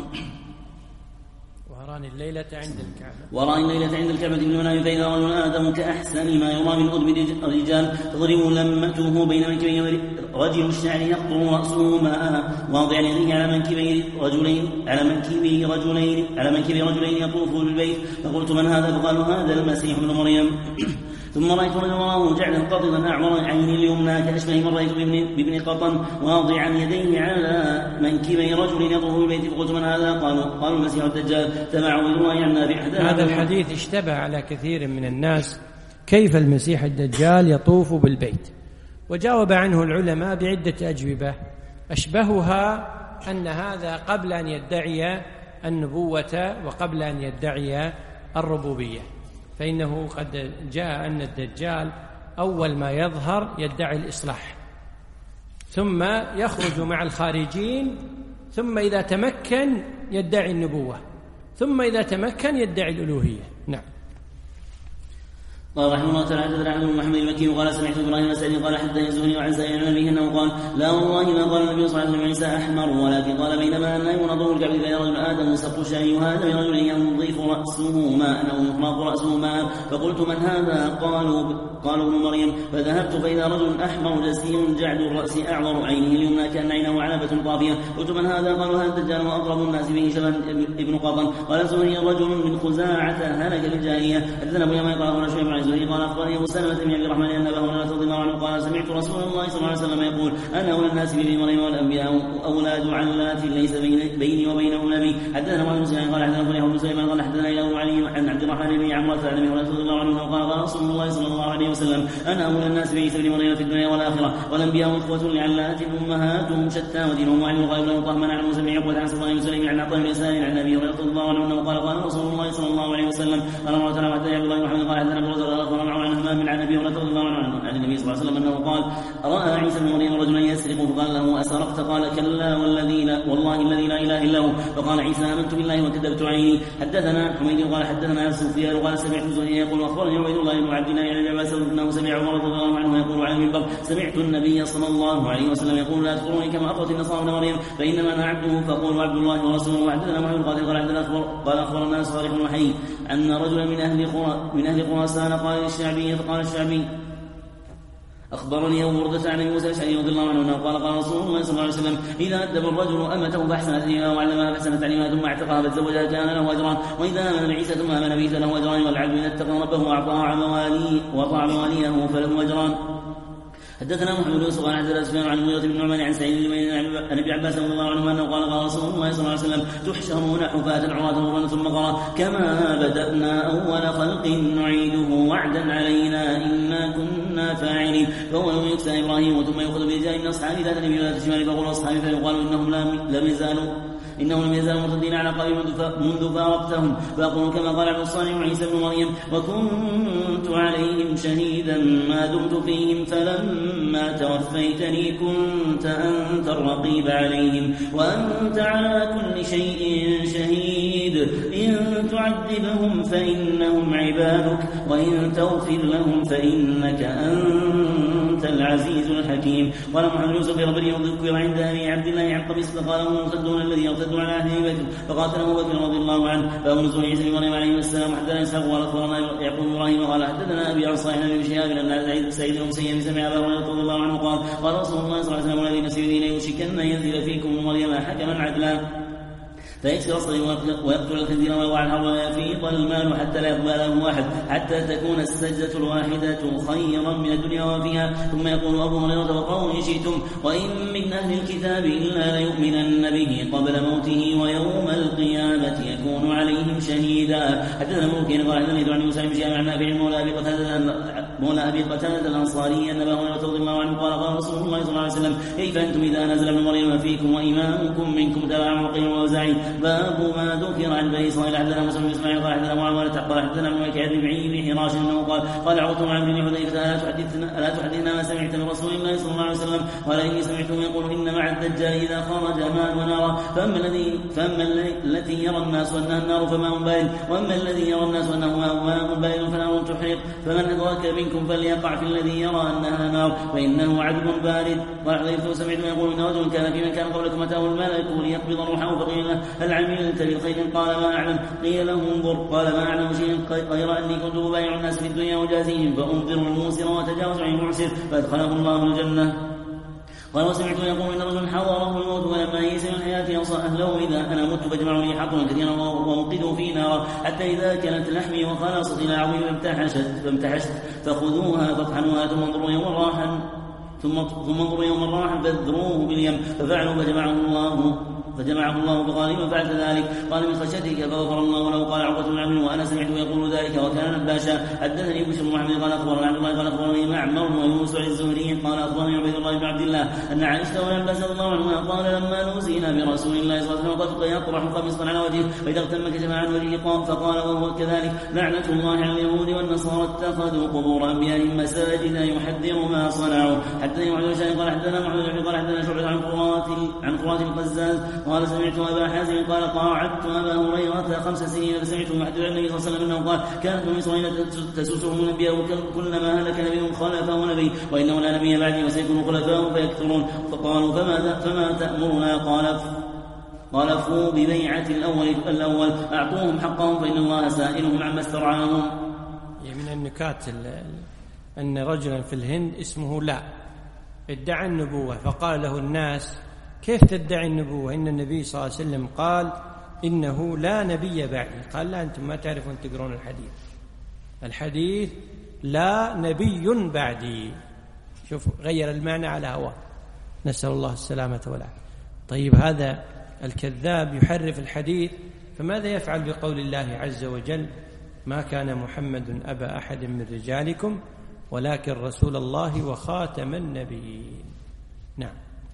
وراني الليلة عند الكعبة وراني الليلة عند الكعبة بالمنام فإذا رجل آدم كأحسن ما يرى من أدب الرجال تضرب لمته بين منكبي رجل الشعر يقطر رأسه ماء واضعا يديه على منكبي رجلين على منكبي رجلين على منكبي رجلين يطوف بالبيت فقلت من هذا فقالوا هذا المسيح ابن مريم. ثم رأيت رجلا وراه جعلا قطضا أعور عين اليمنى كأشبه من رأيت بابن قطن واضعا يديه على منكبي رجل يطوف بالبيت فقلت من هذا قالوا قالوا المسيح الدجال تبعوا بالله عن نافع. هذا الحديث اشتبه على كثير من الناس كيف المسيح الدجال يطوف بالبيت، وجاوب عنه العلماء بعدة أجوبة أشبهها أن هذا قبل أن يدعي النبوة وقبل أن يدعي الربوبية، فإنه قد جاء أن الدجال أول ما يظهر يدعي الإصلاح ثم يخرج مع الخارجين ثم إذا تمكن يدعي النبوة ثم إذا تمكن يدعي الألوهية. نعم. قال رحمه الله تعالى حدثنا عبد بن محمد المكي وقال سمعت ابراهيم الاسدي قال حدثني الزهري وعن سعيد عن ابيه انه قال لا والله ما قال النبي صلى الله عليه وسلم عيسى احمر ولكن قال بينما النائم نظر الكعبه بين رجل ادم سق شيء هذا من رجل ينظيف راسه ماء او يطلق راسه ماء فقلت من هذا قالوا قالوا ابن مريم فذهبت فاذا رجل احمر جسيم جعد الراس اعور عينه اليمنى كان عينه عنبه طافيه قلت من هذا قالوا هذا الدجال واقرب الناس به شبه ابن قطن قال الزهري رجل من خزاعه هلك للجاهليه. حدثنا ابو يمان قال اخبرنا شعيب عن الزهري قال اخبرني سلمة بن عبد الرحمن أن أبا هريرة رضي الله عنه قال سمعت رسول الله صلى الله عليه وسلم يقول أنا أولى الناس بابن مريم والأنبياء أولاد علات ليس بيني وبينهم نبي. حدثنا محمد بن سليمان قال حدثنا فليح بن سليمان قال حدثنا إلى علي عن عبد الرحمن بن عمرو عن أبي هريرة رضي الله عنه قال قال رسول الله صلى الله عليه وسلم أنا أولى الناس بعيسى بن مريم في الدنيا والآخرة والأنبياء إخوة لعلات أمهاتهم شتى ودينهم وعلم الغيب له طهما عن موسى بن عقبة عن صفوان بن سليم عن عطاء بن يسار عن أبي هريرة رضي الله عنه أنه قال قال رسول الله صلى الله عليه وسلم قال الله تعالى حدثنا عبد الله بن محمد قال حدثنا أبو رزاق قال أخبرنا عن همام عن أبي هريرة رضي الله عنه عن النبي صلى الله عليه وسلم أنه قال رأى عيسى بن مريم رجلا يسرق فقال له أسرقت قال كلا والذي لا والله الذي لا إله إلا هو فقال عيسى آمنت بالله وكذبت عيني. حدثنا حميد قال حدثنا سفيان قال سمعت زهري يقول أخبرني عبيد الله بن عبد الله عن ابن عباس أنه سمع عمر رضي الله عنه يقول على المنبر سمعت النبي صلى الله عليه وسلم يقول لا تطروني كما أطرت النصارى ابن مريم فإنما أنا عبده فقولوا عبد الله ورسوله. وحدثنا محمد قال قال حدثنا أخبر قال أخبرنا صالح بن حي أن رجلا من أهل خرا من أهل خراسان قال للشعبي فقال الشعبي أخبرني أبو بردة عن موسى الأشعري رضي الله عنه أنه قال قال رسول الله صلى الله عليه وسلم إذا أدب الرجل أمته فأحسن تدبيرها وعلمها فأحسن تعليمها ثم اعتقها فتزوجها كان له أجران وإذا آمن بعيسى ثم آمن به فله أجران والعبد إذا اتقى ربه وأطاع مواليه وأطاع مواليه فله أجران. حدثنا محمد بن يوسف عن عبد الله سفيان عن المغيرة بن نعمان عن سعيد بن عن ابي عباس رضي الله عنه انه قال قال رسول الله صلى الله عليه وسلم تحشرون حفاة عراة غرلا ثم قال كما بدأنا أول خلق نعيده وعدا علينا إنا كنا كنا فاعلين. فهو يوم يكسى إبراهيم ثم يأخذ برجال من أصحابه ذات اليمين وذات الشمال فيقول أصحابه فيقال إنهم لم يزالوا إنهم لم يزالوا مرتدين على قبل منذ فارقتهم. فأقول كما قال عبد الصالح وعيسى بن مريم وكنت عليهم شهيدا ما دمت فيهم فلما توفيتني كنت أنت الرقيب عليهم وأنت على كل شيء شهيد. إن تعذبهم فإنهم عبادك وإن تغفر لهم فإنك أنت العزيز الحكيم. قال محمد يوسف ربني وذكر عند أبي عبد الله عن قبيس فقال هم مرتدون الذي يرتد على عهد أبي بكر فقاتل أبو بكر رضي الله عنه. فأبو نزول عيسى بن مريم عليه السلام حدثنا إسحاق قال أخبرنا يعقوب بن إبراهيم قال حدثنا أبي عن صالح بن شهاب أن سعيد بن مسيب سمع أبا هريرة رضي الله عنه قال قال رسول الله صلى الله عليه وسلم والذي نفسي بيده ليوشكن أن ينزل فيكم مريم حكما عدلا فيكسر الصليب ويقتل الخنزير ويوقع الحرب ويفيض المال حتى لا يقبله واحد حتى تكون السجدة الواحدة خيرا من الدنيا وفيها. ثم يقول أبو هريرة وقرأوا إن شئتم وإن من أهل الكتاب إلا ليؤمنن به قبل موته ويوم القيامة يكون عليهم شهيدا. حدثنا ممكن قال حدثني عن موسى بن شهاب عن نافع مولى أبي قتادة مولى أبي قتادة الأنصاري أن أبا هريرة رضي الله عنه قال قال رسول الله صلى الله عليه وسلم كيف أنتم إذا نزل ابن مريم فيكم وإمامكم منكم تبع وقيل وأوزاعي. باب ما ذكر عن بني إسرائيل. حدثنا موسى بن إسماعيل قال حدثنا معاوية قال حدثنا ابن مكي بن عيد بن حراش أنه قال قال عوض عن بن حذيفة ألا تحدثنا ألا تحدثنا ما سمعت من رسول الله صلى الله عليه وسلم قال إني سمعته يقول إن مع الدجال إذا خرج ماء ونار فأما الذي فأما التي يرى الناس أنها النار فماء بارد وأما الذي يرى الناس أنه ماء بارد فنار تحرق فمن أدرك منكم فليقع في الذي يرى أنها نار فإنه عذب بارد. قال حذيفة سمعت يقول إن رجل كان في من كان قبلكم أتاه الملك ليقبض روحه فقيل له هل عملت بالخير قال ما أعلم قيل له انظر قال ما أعلم شيئا غير أني كنت أبايع الناس في الدنيا وجازيهم فأنظر الموسر وتجاوز عن المعسر فأدخله الله الجنة. قال وسمعت يقول إن رجل حضره الموت ولما يئس من حياته يوصى أهله إذا أنا مت فاجمعوا لي حقا كثيرا وأوقدوا في نارا حتى إذا كانت لحمي وخلاصت إلى عظيم فامتحشت فامتحشت فخذوها فاطحنوها ثم انظروا يوم راحا ثم ثم انظروا يوم راحا فاذروه باليم ففعلوا فجمعه الله فجمعه الله فقال لمن فعلت ذلك قال من خشيتك فغفر الله له. قال عقبة بن عمرو وأنا سمعته يقول ذلك وكان نباشا. حدثني بشر بن محمد قال أخبرنا عبد الله قال أخبرني معمر ويونس الزهري قال أخبرني عبيد الله بن عبد الله أن عائشة والعباس رضي الله عنهما قال لما نوزينا برسول الله صلى الله عليه وسلم قد يطرح قميصا على وجهه فإذا اغتم كشف عن وجهه فقال وهو كذلك لعنة الله على اليهود والنصارى اتخذوا قبور أنبيائهم مساجد يحذر ما صنعوا. حدثني محمد بن قال حدثنا محمد قال حدثنا شعبة عن قرات عن قرات القزاز قال سمعت أبا حازم قال قاعدت أبا هريرة خمس سنين فسمعت محدث عن النبي صلى الله عليه وسلم أنه قال كانت بني إسرائيل تسوسهم الأنبياء كلما هلك نبي خلفه نبي وإنه لا نبي بعدي وسيكون خلفاء فيكثرون فقالوا فما فما تأمرنا قال قال افوا ببيعة الأول الأول أعطوهم حقهم فإن الله سائلهم عما استرعاهم. من النكات أن رجلا في الهند اسمه لا ادعى النبوة فقال له الناس كيف تدعي النبوة إن النبي صلى الله عليه وسلم قال إنه لا نبي بعدي. قال لا أنتم ما تعرفون تقرون الحديث الحديث لا نبي بعدي. شوف غير المعنى على هواه نسأل الله السلامة والعافية. طيب هذا الكذاب يحرف الحديث فماذا يفعل بقول الله عز وجل ما كان محمد أبا أحد من رجالكم ولكن رسول الله وخاتم النبيين. نعم.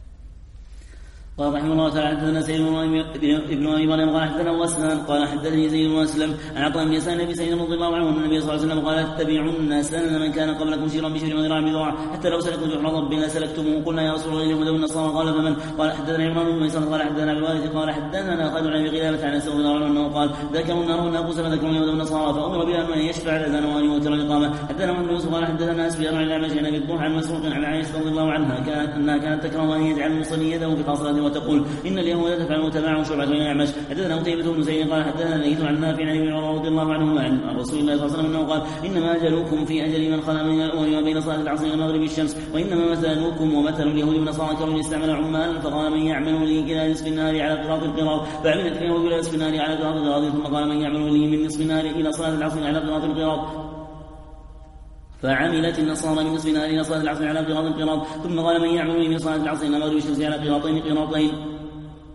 قال رحمه الله تعالى حدثنا سيد بن ابي مريم قال حدثنا واسلم قال حدثني زيد بن اسلم عن عطاء بن يسار النبي سيدنا رضي الله عنه ان النبي صلى الله عليه وسلم قال اتبعون سنن من كان قبلكم شيرا بشير وذراعا بذراع حتى لو سلكوا جحر رب لسلكتموه. قلنا يا رسول الله اليهود والنصارى قال فمن قال حدثنا عمران بن ميسر قال حدثنا بالوارث قال حدثنا خالد بن غلابة عن سعود الله عنه قال ذكروا النار والناقوس فذكروا اليهود والنصارى فامر بها ان يشفع الاذان وان يوتر الاقامه. حدثنا محمد بن يوسف قال حدثنا اسبيان عن الاعمش عن ابي الضحى عن مسروق عن عائشه رضي الله عنها كانت انها كانت تكره ان يجعل المصلي يده في قاصرته وتقول ان اليهود تفعل تبعهم شعبة بن الأعمش. حدثنا قتيبة بن سعيد قال حدثنا ليث عن نافع عن ابن عمر رضي الله عنهما عن رسول الله صلى الله عليه وسلم انه قال انما اجلكم في اجل من خلا من الامم وبين صلاه العصر والمغرب الشمس وانما مثلكم ومثل اليهود والنصارى كرجل استعمل عمالا فقال من يعمل لي الى نصف النهار على قراط القراط فعملت اليهود الى نصف النهار على قراط القراط ثم قال من يعمل لي من نصف النهار الى صلاه العصر على قراط القراط فعملت النصارى من نصف النهار الى صلاه العصر على قراط القراط ثم قال من يعمل لي من صلاه العصر الى مغرب الشمس على قراطين قراطين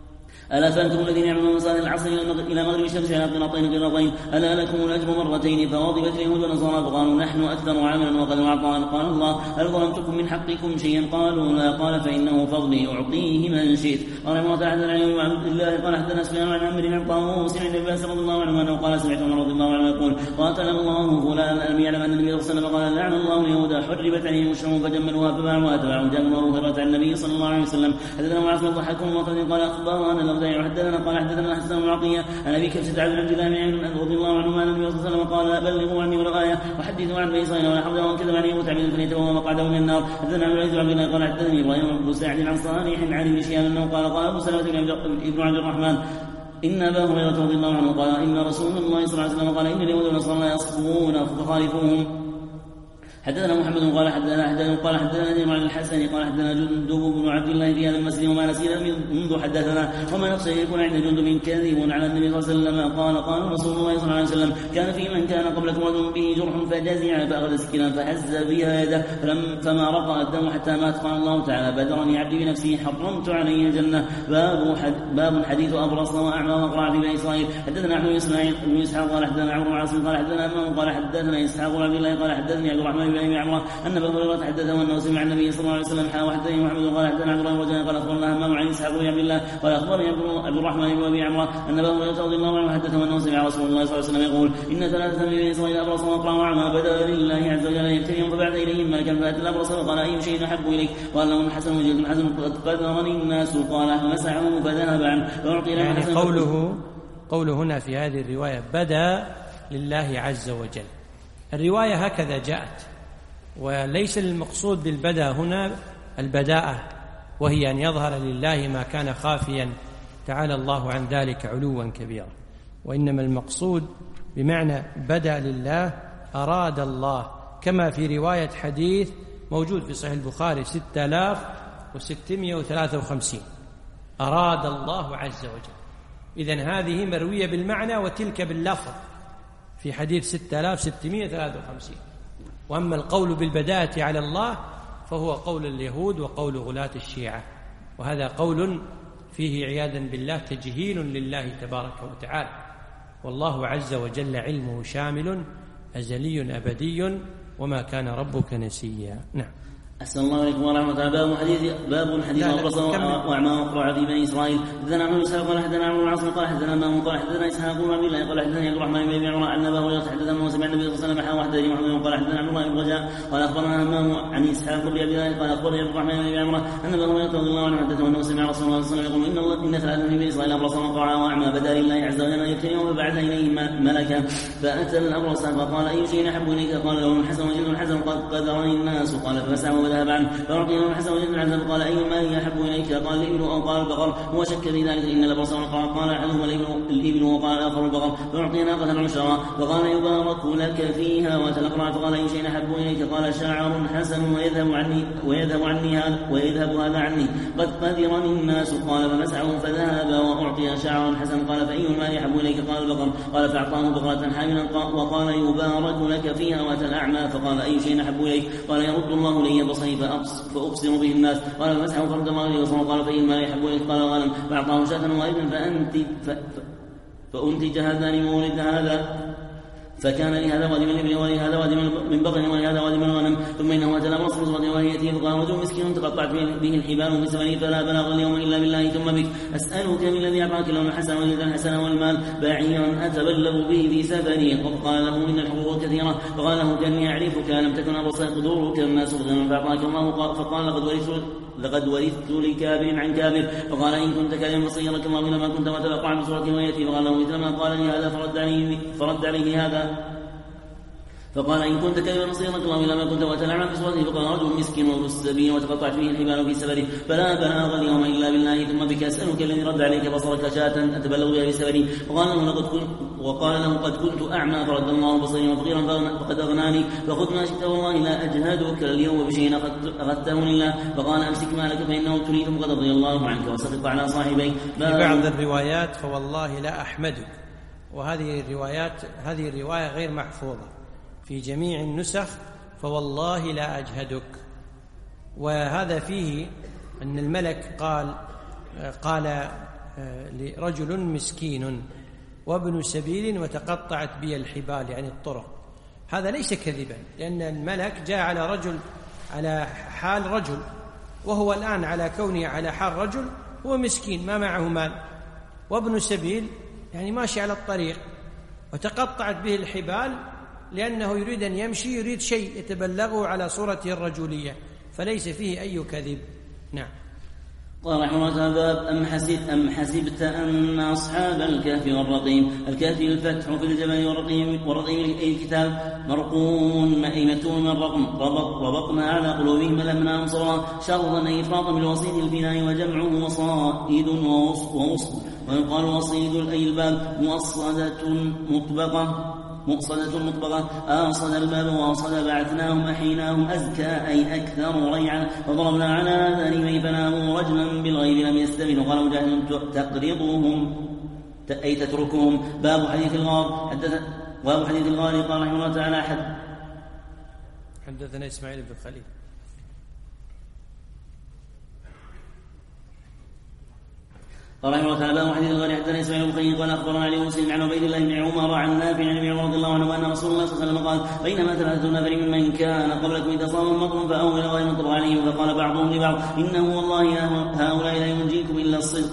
ألا فأنتم الذين يعملون من صلاة العصر إلى مغرب الشمس على قراطين قراطين ألا لكم الأجر مرتين فغضبت اليهود والنصارى فقالوا نحن أكثر عملا وقد أعطانا قال الله هل ظلمتكم من حقكم شيئا قالوا لا قال فإنه فضلي أعطيه من شئت. قال الله تعالى عن عبد الله قال حدثنا سفيان عن عمرو بن طاووس عن ابن عباس رضي الله عنه أنه قال سمعت عمر رضي الله عنه يقول قاتل الله فلانا لم يعلم أن النبي صلى الله عليه وسلم قال لعن الله اليهود حربت عليهم الشمس فجملوها فباعوها تبعوا جاء هريرة عن النبي صلى الله عليه وسلم حدثنا معاذ بن ضحاك وقد قال أخبرنا الأوزاعي حدثنا قال حدثنا الحسن بن عطية عن أبي كبشة عبد عبد الله رضي الله عنه أن النبي صلى الله عليه وسلم قال بلغوا عني ولو آية وحدثوا عن بني إسرائيل ولا حول ولا كذب عليه متعمدا فليتبوأ مقعده من النار. حدثنا عبد العزيز بن عبد الله قال حدثني إبراهيم بن سعد عن صالح عن ابن شهاب أنه قال قال أبو سلمة بن عبد الرحمن إن أبا هريرة رضي الله عنه قال إن رسول الله صلى الله عليه وسلم قال إن اليهود والنصارى يصفون فخالفوهم. حدثنا محمد قال حدثنا حدثنا قال حدثنا جمع الحسن قال حدثنا جندب بن عبد الله في هذا المسجد وما نسينا منذ حدثنا وما نقص ان يكون عند جندب كاذب على النبي صلى الله عليه وسلم قال قال رسول الله صلى الله عليه وسلم كان في من كان قبلكم رجل به جرح فجزع فاخذ سكينا فهز بها يده فلم فما رقى الدم حتى مات. قال الله تعالى بدرني عبدي بنفسي حرمت عليه الجنه. باب حد باب حديث ابرص واعمى واقرع في بني اسرائيل. حدثنا احمد بن اسماعيل بن اسحاق قال حدثنا عمرو بن عاصم قال حدثنا امام قال حدثنا اسحاق بن عبد الله قال حدثني عبد الرحمن بن عمرو أن أبا هريرة حدثه أنه سمع النبي صلى الله عليه وسلم حا وحدثني محمد قال حدثنا عبد الله وجاء قال أخبرنا همام عن إسحاق بن عبد الله قال أخبرني عبد الرحمن بن أبي عمرو أن أبا هريرة رضي الله عنه حدثه أنه سمع رسول الله صلى الله عليه وسلم يقول إن ثلاثة من بني إسرائيل أبرص وأقرع وأعمى بدا لله عز وجل يبتليهم فبعث إليهم ملكا فأتى الأبرص فقال أي شيء أحب إليك قال له الحسن وجلد الحسن قد قدرني الناس قال فمسحه فذهب عنه فأعطي له يعني قوله قوله هنا في هذه الرواية بدا لله عز وجل. الرواية هكذا جاءت وليس المقصود بالبداء هنا البداءة وهي أن يظهر لله ما كان خافيا تعالى الله عن ذلك علوا كبيرا، وإنما المقصود بمعنى بدأ لله أراد الله كما في رواية حديث موجود في صحيح البخاري ستة آلاف وستمائة وثلاثة وخمسين أراد الله عز وجل. إذن هذه مروية بالمعنى وتلك باللفظ في حديث ستة آلاف وستمائة وثلاثة وخمسين. وأما القول بالبداءة على الله فهو قول اليهود وقول غلاة الشيعة، وهذا قول فيه عياذا بالله تجهيل لله تبارك وتعالى، والله عز وجل علمه شامل أزلي أبدي وما كان ربك نسيا. نعم. أحسن الله عليكم ورحمة الله. باب حديث باب حديث أبرص وأعمى وأقرع في بني إسرائيل. حدثنا عمرو بن إسحاق قال حدثنا عمرو بن العاص قال حدثنا مامون قال حدثنا إسحاق بن عبد الله قال حدثنا عبد الرحمن بن أبي عمرو عن أبا هريرة حدثنا أنه سمع النبي صلى الله عليه وسلم حا وحدثني محمد قال حدثنا عبد الله بن رجاء قال أخبرنا همام عن إسحاق بن عبد الله قال أخبرني عبد الرحمن بن أبي عمرو أن أبا هريرة رضي الله عنه حدثه أنه سمع رسول الله صلى الله عليه وسلم يقول إن الله إن ثلاثة من بني إسرائيل أبرص وأقرع وأعمى بدا لله عز وجل أن يبتليهم فبعث إليه ملكا فأتى الأبرص فقال أي شيء أحب إليك قال له الحسن وجلد الحسن قد قدرني الناس قال فمسحه وذهب عنه فأعطي له الحسن وجلد الحسن قال أي المال أحب إليك قال الإبل أو قال البقر هو شك في ذلك إن الأبرص وأقرع قال أحدهما الإبل وقال الآخر البقر فأعطي ناقة عشرا فقال يبارك لك فيها وتلقرع فقال أي شيء أحب إليك قال شعر حسن ويذهب عني ويذهب عني هذا ويذهب هذا عني قد قدرني الناس قال فمسحه فذهب وأعطي شعر حسن قال فأي المال أحب إليك قال البقر قال فأعطاه بقرة حاملا وقال يبارك لك فيها وأتى الأعمى فقال أي شيء أحب إليك قال يرد الله لي بصري فأبصر به الناس قال فمسحه فرد الله وصلى قال فإن المال يحب إليك قال غنم فأعطاه شاة وابنا فأنتج فأنتج هذان مولد هذا فكان لهذا وادم الابن ولهذا وادم من بقر ولهذا وادم الغنم ثم انه اتى الامر صلى وهي ياتيه فقال رجل مسكين تقطعت به الحبال في سفره فلا بلاغ اليوم الا بالله ثم بك اسالك من الذي اعطاك لون الحسن وجلد الحسن والمال بعيرا اتبلغ به في سفري قال له ان الحقوق كثيره فقال له كاني اعرفك لم تكن ابصر قدورك الناس غنما فاعطاك الله فقال لقد ورثت لقد ورثت لكابر عن كابر فقال إن كنت كابرا صيرك الله لما كنت وتلقى عن بصورته ويأتي فقال له مثل ما قال لي هذا فرد عليه, فرد عليه هذا فقال إن كنت كابرا صيرك الله لما كنت وتلقى عن بصورته فقال رجل مسكين وابن السبيل وتقطعت فيه الحبال في سفره فلا بلاغ اليوم إلا بالله ثم بك أسألك الذي رد عليك بصرك شاة أتبلغ بها في سفري وقال له لقد كنت وقال له قد كنت أعمى فرد الله بصري وفقيرا فقد أغناني فخذ ما شئت والله لا أجهدك اليوم بشيء أخذته لله فقال أمسك مالك فإنه تريد فقد رضي الله عنك وسقط على صاحبيك. في بعض الروايات فوالله لا أحمدك، وهذه الروايات هذه الرواية غير محفوظة في جميع النسخ فوالله لا أجهدك، وهذا فيه أن الملك قال قال رجل مسكين وابن سبيل وتقطعت بي الحبال، يعني الطرق، هذا ليس كذبا، لأن الملك جاء على رجل على حال رجل، وهو الآن على كونه على حال رجل هو مسكين ما معه مال، وابن سبيل يعني ماشي على الطريق، وتقطعت به الحبال لأنه يريد أن يمشي، يريد شيء يتبلغه على صورته الرجولية، فليس فيه أي كذب. نعم. قال رحمه الله باب أم حسبت أم حسبت أن أصحاب الكهف والرقيم، الكهف الفتح في الجبل، والرقيم والرقيم أي الكتاب مرقوم مئمة من رقم، ربط ربطنا على قلوبهم لمناهم صرا شرا أي إفراطا بالوسيط الفناء، وجمعه وصائد ووصل، ويقال وصيد أي الباب مؤصدة مطبقة مؤصدة مطبقة، آصد الباب وآصد بعثناهم أحيناهم أزكى أي أكثر ريعا، وضربنا على آذانهم فناموا رجما بالغيب لم يستبنوا. قال مجاهد تقرضهم أي تتركهم. باب حديث الغار حدث باب حديث الغار. قال رحمه الله تعالى حد حدثنا إسماعيل بن خليل قال رحمه الله تعالى حديث الغار حدثنا اسماعيل بن خليل قال اخبرنا علي مسلم عن عبيد الله بن عمر عن نافع عن ابن عمر رضي الله عنه ان رسول الله صلى الله عليه وسلم قال بينما ثلاثه نفر ممن كان قبلكم اذا صام المطر فاووا الى غير مطر عليهم، فقال بعضهم لبعض انه والله هؤلاء لا ينجيكم الا الصدق،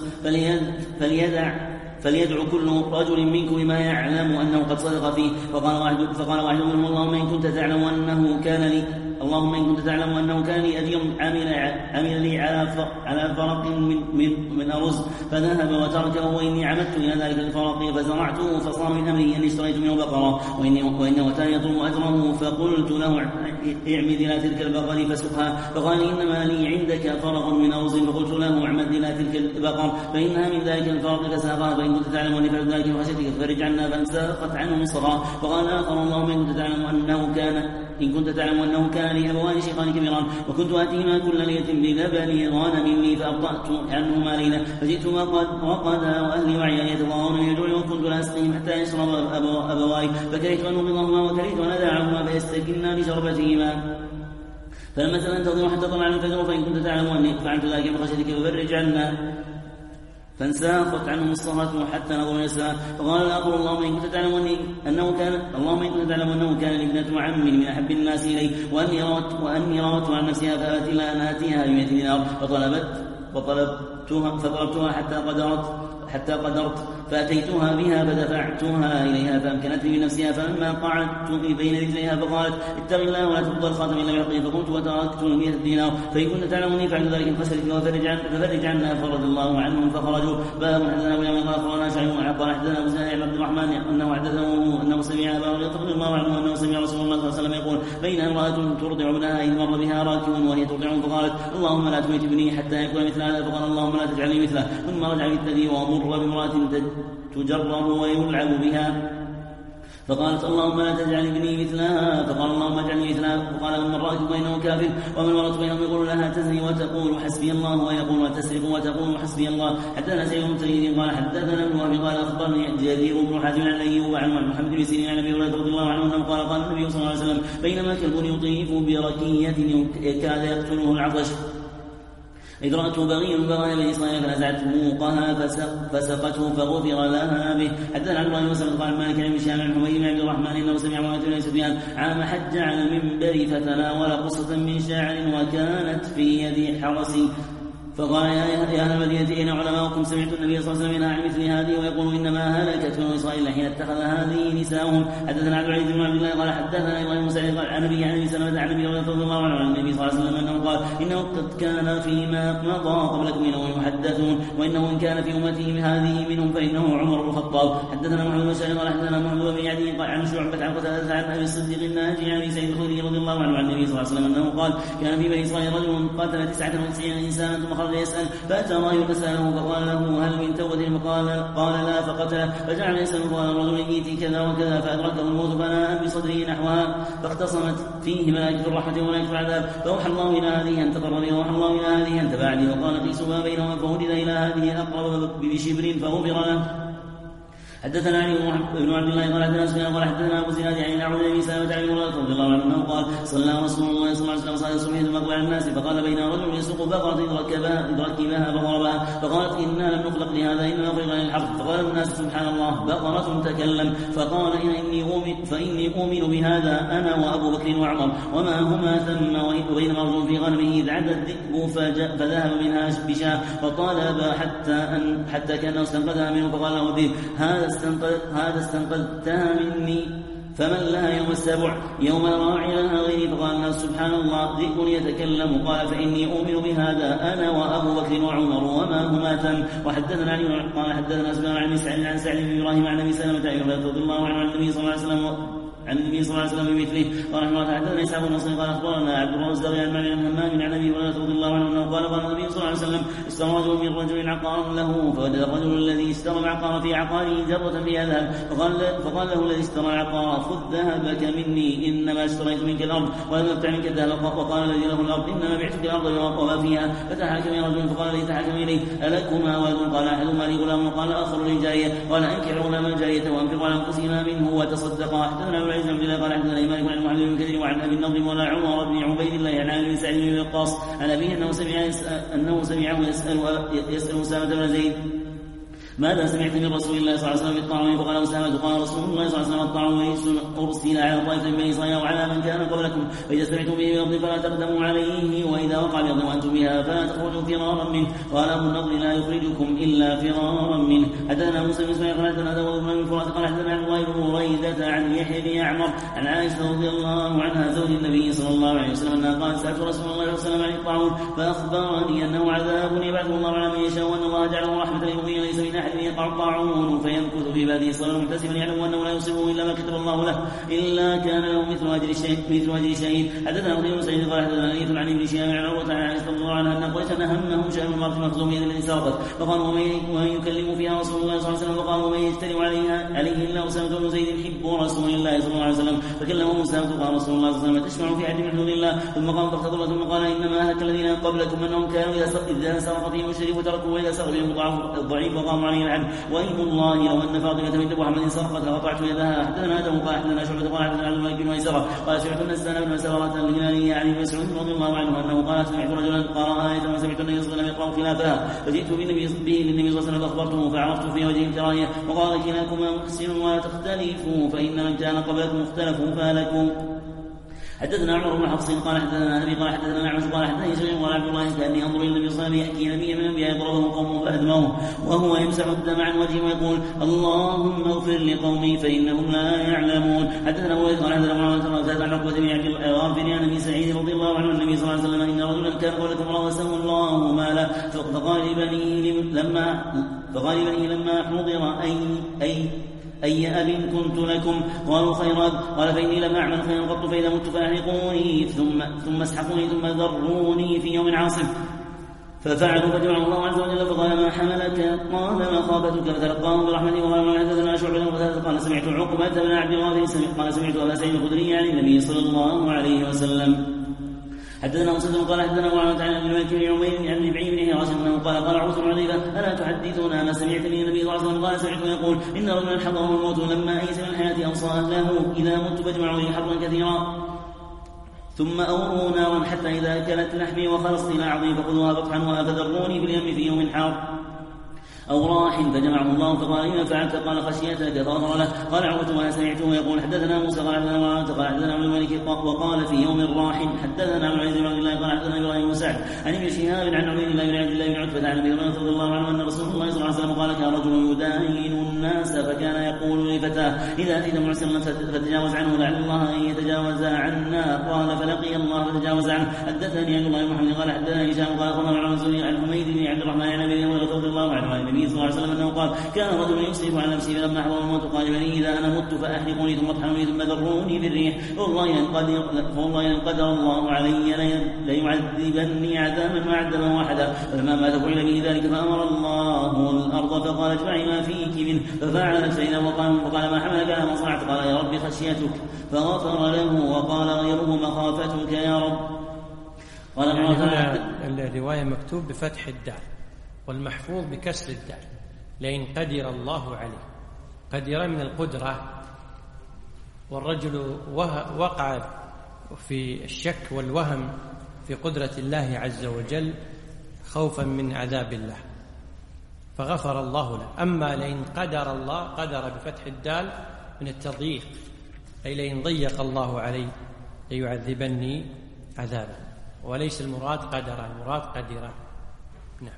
فليدع فليدعو كل رجل منكم بما يعلم انه قد صدق فيه. فقال واحد فقال واحد منهم اللهم ان كنت تعلم انه كان لي اللهم إن كنت تعلم أنه كان لي أجير عمل, عمل لي على على فرق من, من, من أرز فذهب وتركه، وإني عمدت إلى ذلك الفرق فزرعته، فصار من أمري أني اشتريت منه بقرة وإني وإنه كان يطلب أجره، فقلت له اعمد إلى تلك البقر فسقها، فقال إنما لي عندك فرق من أرز، فقلت له اعمد إلى تلك البقر فإنها من ذلك الفرق فساقها، فإن كنت تعلم أني فعلت ذلك فخشيتك ففرج عنا، فانساقت عنه مصرا. وقال آخر اللهم إن كنت تعلم أنه كان إن كنت تعلم أنه كان لي أبوان شيخان كبيران، وكنت آتيهما كل ليلة بلبن غنم لي فأبطأت عنهما ليلة، فجئت وقدا وأهلي وعيا يتضاغون من الجوع، وكنت لا أسقيهم حتى يشرب أبواي، فكرهت أن أغضهما وكرهت أن أدعهما فيستكنا بشربتهما، فلما سأنتظر حتى طلع الفجر، فإن كنت تعلم أني فعلت ذلك من خشيتك ففرج عنا، فانساخت عنهم الصلاة حتى نظروا إلى السماء. فقال الآخر اللهم إن كنت تعلم أني أنه كان اللهم إن كنت تعلم أنه كان ابنة عم من أحب الناس إلي، وأني روت وأني روت عن نفسها فأتي إلا أن آتيها بمئة دينار، فطلبت فطلبتها فطلبتها حتى قدرت حتى قدرت فأتيتها بها فدفعتها إليها فأمكنتني بنفسها، فلما قعدت بين رجليها فقالت اتق الله ولا تفضل الخاتم إلا بحقه، فقلت وتركت المئة دينار، فإن كنت تعلمني فعل ذلك فسألت وفرج عن ففرج عنا فرد الله عنهم فخرجوا. باب حدثنا أبو يوم قال أخبرنا شعيب قال حدثنا أبو زاهر عبد الرحمن أنه حدثه أنه سمع أبا هريرة رضي الله عنه أنه سمع رسول الله صلى الله عليه وسلم يقول بين امرأة ترضع ابنها إذ مر بها راكب وهي ترضع، فقالت اللهم لا تميت ابني حتى يكون مثل هذا، فقال اللهم لا تجعلني مثله، ثم رجع بالثدي وأمر بامرأة تجره ويلعب بها، فقالت اللهم لا تجعل ابني مثلها، فقال اللهم اجعلني مثلها، فقال اما الراكب فانه كافر، واما المرأة بينهم يقول لها تزني وتقول حسبي الله، ويقول وتسرق وتقول حسبي الله. حدثنا سيد بن سعيد قال حدثنا ابن وهب قال اخبرني جرير بن حازم عن ايوب عن محمد بن سيرين عن ابي هريره رضي الله عنه انه قال قال النبي صلى الله عليه وسلم بينما كلب يطيف بركية كاد يقتله العطش إذ رأته بغي بغي بني إسرائيل فنزعته موقها فسقته فغفر لها به. حدثنا عن الله وسلم قال مالك عن هشام عن حميد بن عبد الرحمن انه سمع معاذ بن سفيان عام حج على المنبر فتناول قصة من شاعر وكانت في يد حرس، فقال يا أهل المدينة أين علماؤكم؟ سمعت النبي صلى الله عليه وسلم ينهى عن مثل هذه ويقول إنما هلكت بنو إسرائيل حين اتخذ هذه نساءهم. حدثنا عبد العزيز بن عبد الله قال حدثنا إبراهيم بن سعيد قال عن أبي عن أبي سلمة عن أبي رضي الله عنه عن النبي صلى الله عليه وسلم أنه قال إنه قد كان فيما مضى قبلكم منهم يحدثون، وإنه إن كان في أمته هذه منهم فإنه عمر بن الخطاب. حدثنا محمد بن سعيد قال حدثنا محمد بن عدي قال عن شعبة عن قتادة عن أبي الصديق الناجي عن أبي سعيد الخدري رضي الله عنه عن النبي صلى الله عليه وسلم أنه قال كان في بني إسرائيل رجل قاتل تسعة وتسعين إنسانا ثم خرج يسأل فأتى راهب فسأله فقال له هل من توبة؟ فقال قال لا فقتله، فجعل يسأل قال الرجل يأتي كذا وكذا فأدركه الموت فناء بصدره نحوها، فاختصمت فيه ملائكة الرحمة وملائكة العذاب، فأوحى الله إلى هذه أن تقربي وأوحى الله إلى هذه أن تبعدي، وقال قيسوا ما بينهما فهدد إلى هذه أقرب بشبر فغفر له. حدثنا علي بن عبد الله قال حدثنا سفيان قال حدثنا ابو زناد عن عبد الله بن سلمة عن مراد رضي الله عنه قال صلى رسول الله صلى الله عليه وسلم صلاه الصبح ثم اقبل الناس فقال بين رجل يسوق بقره اذ ركبها اذ ركبها فضربها فقالت انا لم نخلق لهذا انما خلقنا للحرث فقال الناس سبحان الله بقره تكلم فقال اني اؤمن فاني اؤمن بهذا انا وابو بكر وعمر وما هما ثم وبينما رجل في غنمه اذ عدى الذئب فذهب منها بشاة فطالب حتى ان حتى كانه استنقذها منه فقال له الذئب هذا استنقذ هذا استنقذتها مني فمن لها يوم السبع يوم راعي لها غيري فقال الناس سبحان الله ذئب يتكلم قال فإني أؤمن بهذا أنا وأبو بكر وعمر وما هما ثم وحدثنا علي قال حدثنا سفيان عن سعد عن سعد بن إبراهيم عن أبي سلمة رضي الله عنه عن النبي صلى الله عليه وسلم عن النبي صلى الله عليه وسلم بمثله قال رحمه الله حدثنا اسحاق بن نصر قال اخبرنا عبد الرزاق عن مالك بن همام عن ابي هريره رضي الله عنه انه قال قال النبي صلى الله عليه وسلم اشترى رجل من رجل عقارا له فوجد الرجل الذي اشترى العقار في عقاره جره فيها ذهب فقال فقال له الذي اشترى العقار خذ ذهبك مني انما اشتريت منك الارض ولم ابتع منك الذهب وقال الذي له الارض انما بعتك الارض وما فيها فتحاكم يا رجل فقال لي تحاكم اليه الكما ولد قال احدهما لي غلام وقال اخر لي جاريه قال انكحوا غلام الجاريه وانفقوا على انفسهما منه وتصدقا حدثنا ابو العز بن عبد الله قال حدثنا مالك عن محمد بن كثير وعن ابي النضر ولا عمر بن عبيد الله عن علي بن سعيد بن وقاص عن ابيه انه سمع انه سمعه يسال يسال اسامه بن زيد ماذا سمعت من رسول الله صلى الله عليه وسلم بالطاعون فقال اسامه قال رسول الله صلى الله عليه وسلم الطاعون ارسل على طائفه من بني اسرائيل وعلى من كان قبلكم فاذا سمعتم به بارض فلا تقدموا عليه واذا وقع بارض وانتم بها فلا تخرجوا فرارا منه قال ابو النضر لا يخرجكم الا فرارا منه. حدثنا موسى بن اسماعيل قال حدثنا داوود بن الفرات قال حدثنا عن الله بن بريده عن يحيى بن يعمر عن عائشه رضي الله عنها زوج النبي صلى الله عليه وسلم انها قالت سالت رسول الله صلى الله عليه وسلم عن الطاعون فاخبرني انه عذاب يبعثه الله على من يشاء وان الله جعله رحمه للمؤمنين ليس من احد يقع الطاعون فيمكث في بلده صلاه محتسبا يعلم انه لا يصيبه الا ما كتب الله له الا كان له مثل اجر الشهيد مثل اجر الشهيد. حدثنا ابو سعيد قال حدثنا ليث عن ابن شهاب عن عروه عن عائشه رضي الله عنها ان قريشا همهم شان المراه المخزوميه التي سرقت فقالوا ومن يكلم فيها رسول الله صلى الله عليه وسلم فقالوا ومن يجترئ عليها عليه الا اسامه بن زيد حب رسول الله صلى الله عليه وسلم فكلمه اسامه قال رسول الله صلى الله عليه وسلم تشفع في حد من حدود الله ثم قام فاختضر ثم قال انما اهلك الذين قبلكم انهم كانوا اذا سرق فيهم الشريف وتركوا واذا سرق فيهم الضعيف وقاموا عليه العدل وايم الله لو ان فاطمه بنت محمد سرقت لقطعت يدها. حدثنا ادم قال حدثنا شعبه قال حدثنا عبد الملك بن ميسره قال سمعت النسان بن سوره الهلاليه عن مسعود رضي الله عنه انه قال سمعت رجلا قرأ آية وسمعت النبي صلى الله عليه وسلم يقرأ خلافها فجئت بالنبي به للنبي صلى الله عليه وسلم فاخبرته فعرفت في وجهه الكراهيه وقال كلاكما محسن ولا تختلفوا فان من كان قبلكم اختلفوا فهلكوا. حدثنا عمر بن حفص قال حدثنا ابي قال حدثنا نعمش قال حدثني سليم قال عبد الله كاني انظر الى النبي صلى الله عليه وسلم يحكي نبيا من الانبياء يضربه قومه فاهدموه وهو يمسح الدم عن وجهه ويقول اللهم اغفر لقومي فانهم لا يعلمون. حدثنا ابو قال حدثنا معاويه قال عن عقبه بن عبد الغافر عن ابي سعيد رضي الله عنه النبي صلى الله عليه وسلم ان رجلا كان قبلكم روسه الله مالا فقال لبنيه لما فقال لبنيه لما حضر اي اي أي أب كنت لكم قالوا خيرات قال فإني لم أعمل خيرا قط فإذا مت فأحرقوني ثم ثم اسحقوني ثم ذروني في يوم عاصف ففعلوا فجمع الله عز وجل فقال ما حملك قال ما خافتك فتلقاهم برحمته وقال ما حدثنا شعبة قال سمعت عقبة بن عبد الله قال سمعت أبا سعيد الخدري عن النبي صلى الله عليه وسلم. حدثنا مسدد قال حدثنا معاوية عن ابن مالك بن عمير عن ابي بن حراش انه قال قال عروه بن حذيفه الا تحدثنا ما سمعت من النبي صلى الله عليه وسلم قال سمعته يقول ان رجلا حضره الموت لما ايس من الحياه اوصى اهله اذا مت فاجمعوا لي حظا كثيرا ثم أوروا نارا حتى إذا أكلت لحمي وخلصت إلى عظيم فخذوها بطحا فذروني في اليم في يوم حار أو راح فجمعه الله فقال إما فعلت قال خشيتك فغفر له. قال عروة وأنا سمعته يقول حدثنا موسى قال حدثنا معاوية قال حدثنا عبد الملك وقال في يوم راح حدثنا عبد العزيز بن عبد الله قال حدثنا إبراهيم بن سعد عن ابن شهاب عن عبيد الله بن عبد الله بن عتبة عن أبي هريرة رضي الله عنه أن رسول الله صلى الله عليه وسلم قال كان رجل يداين الناس فكان يقول لفتاه إذا أتيت معسرا فتجاوز عنه لعل الله أن يتجاوز عنا قال فلقي الله فتجاوز عنه. حدثني عبد الله بن محمد قال حدثنا هشام قال أخبرنا عن عن حميد بن عبد الرحمن عن أبي هريرة رضي الله عنه عن النبي صلى الله عليه وسلم أنه قال كان رجل يصيب على نفسه فلما حضر الموت قال بني إذا أنا مت فأحرقوني ثم اطحنوني ثم ذروني بالريح والله إن قدر, والله إن قدر الله علي ليعذبني عذابا ما عذبه أحدا. فلما مات فعل به ذلك فأمر الله الأرض فقال اجمعي ما فيك منه ففعلت فإذا وقام فقال ما حملك على ما صنعت قال يا رب خشيتك فغفر له وقال غيره مخافتك يا رب. قال يعني الرواية مكتوب بفتح الدال والمحفوظ بكسر الدال لئن قدر الله عليه قدر من القدرة، والرجل وقع في الشك والوهم في قدرة الله عز وجل خوفا من عذاب الله فغفر الله له. أما لئن قدر الله، قدر بفتح الدال من التضييق، أي لئن ضيق الله علي ليعذبني عذابا، وليس المراد قدر، المراد قدر. نعم.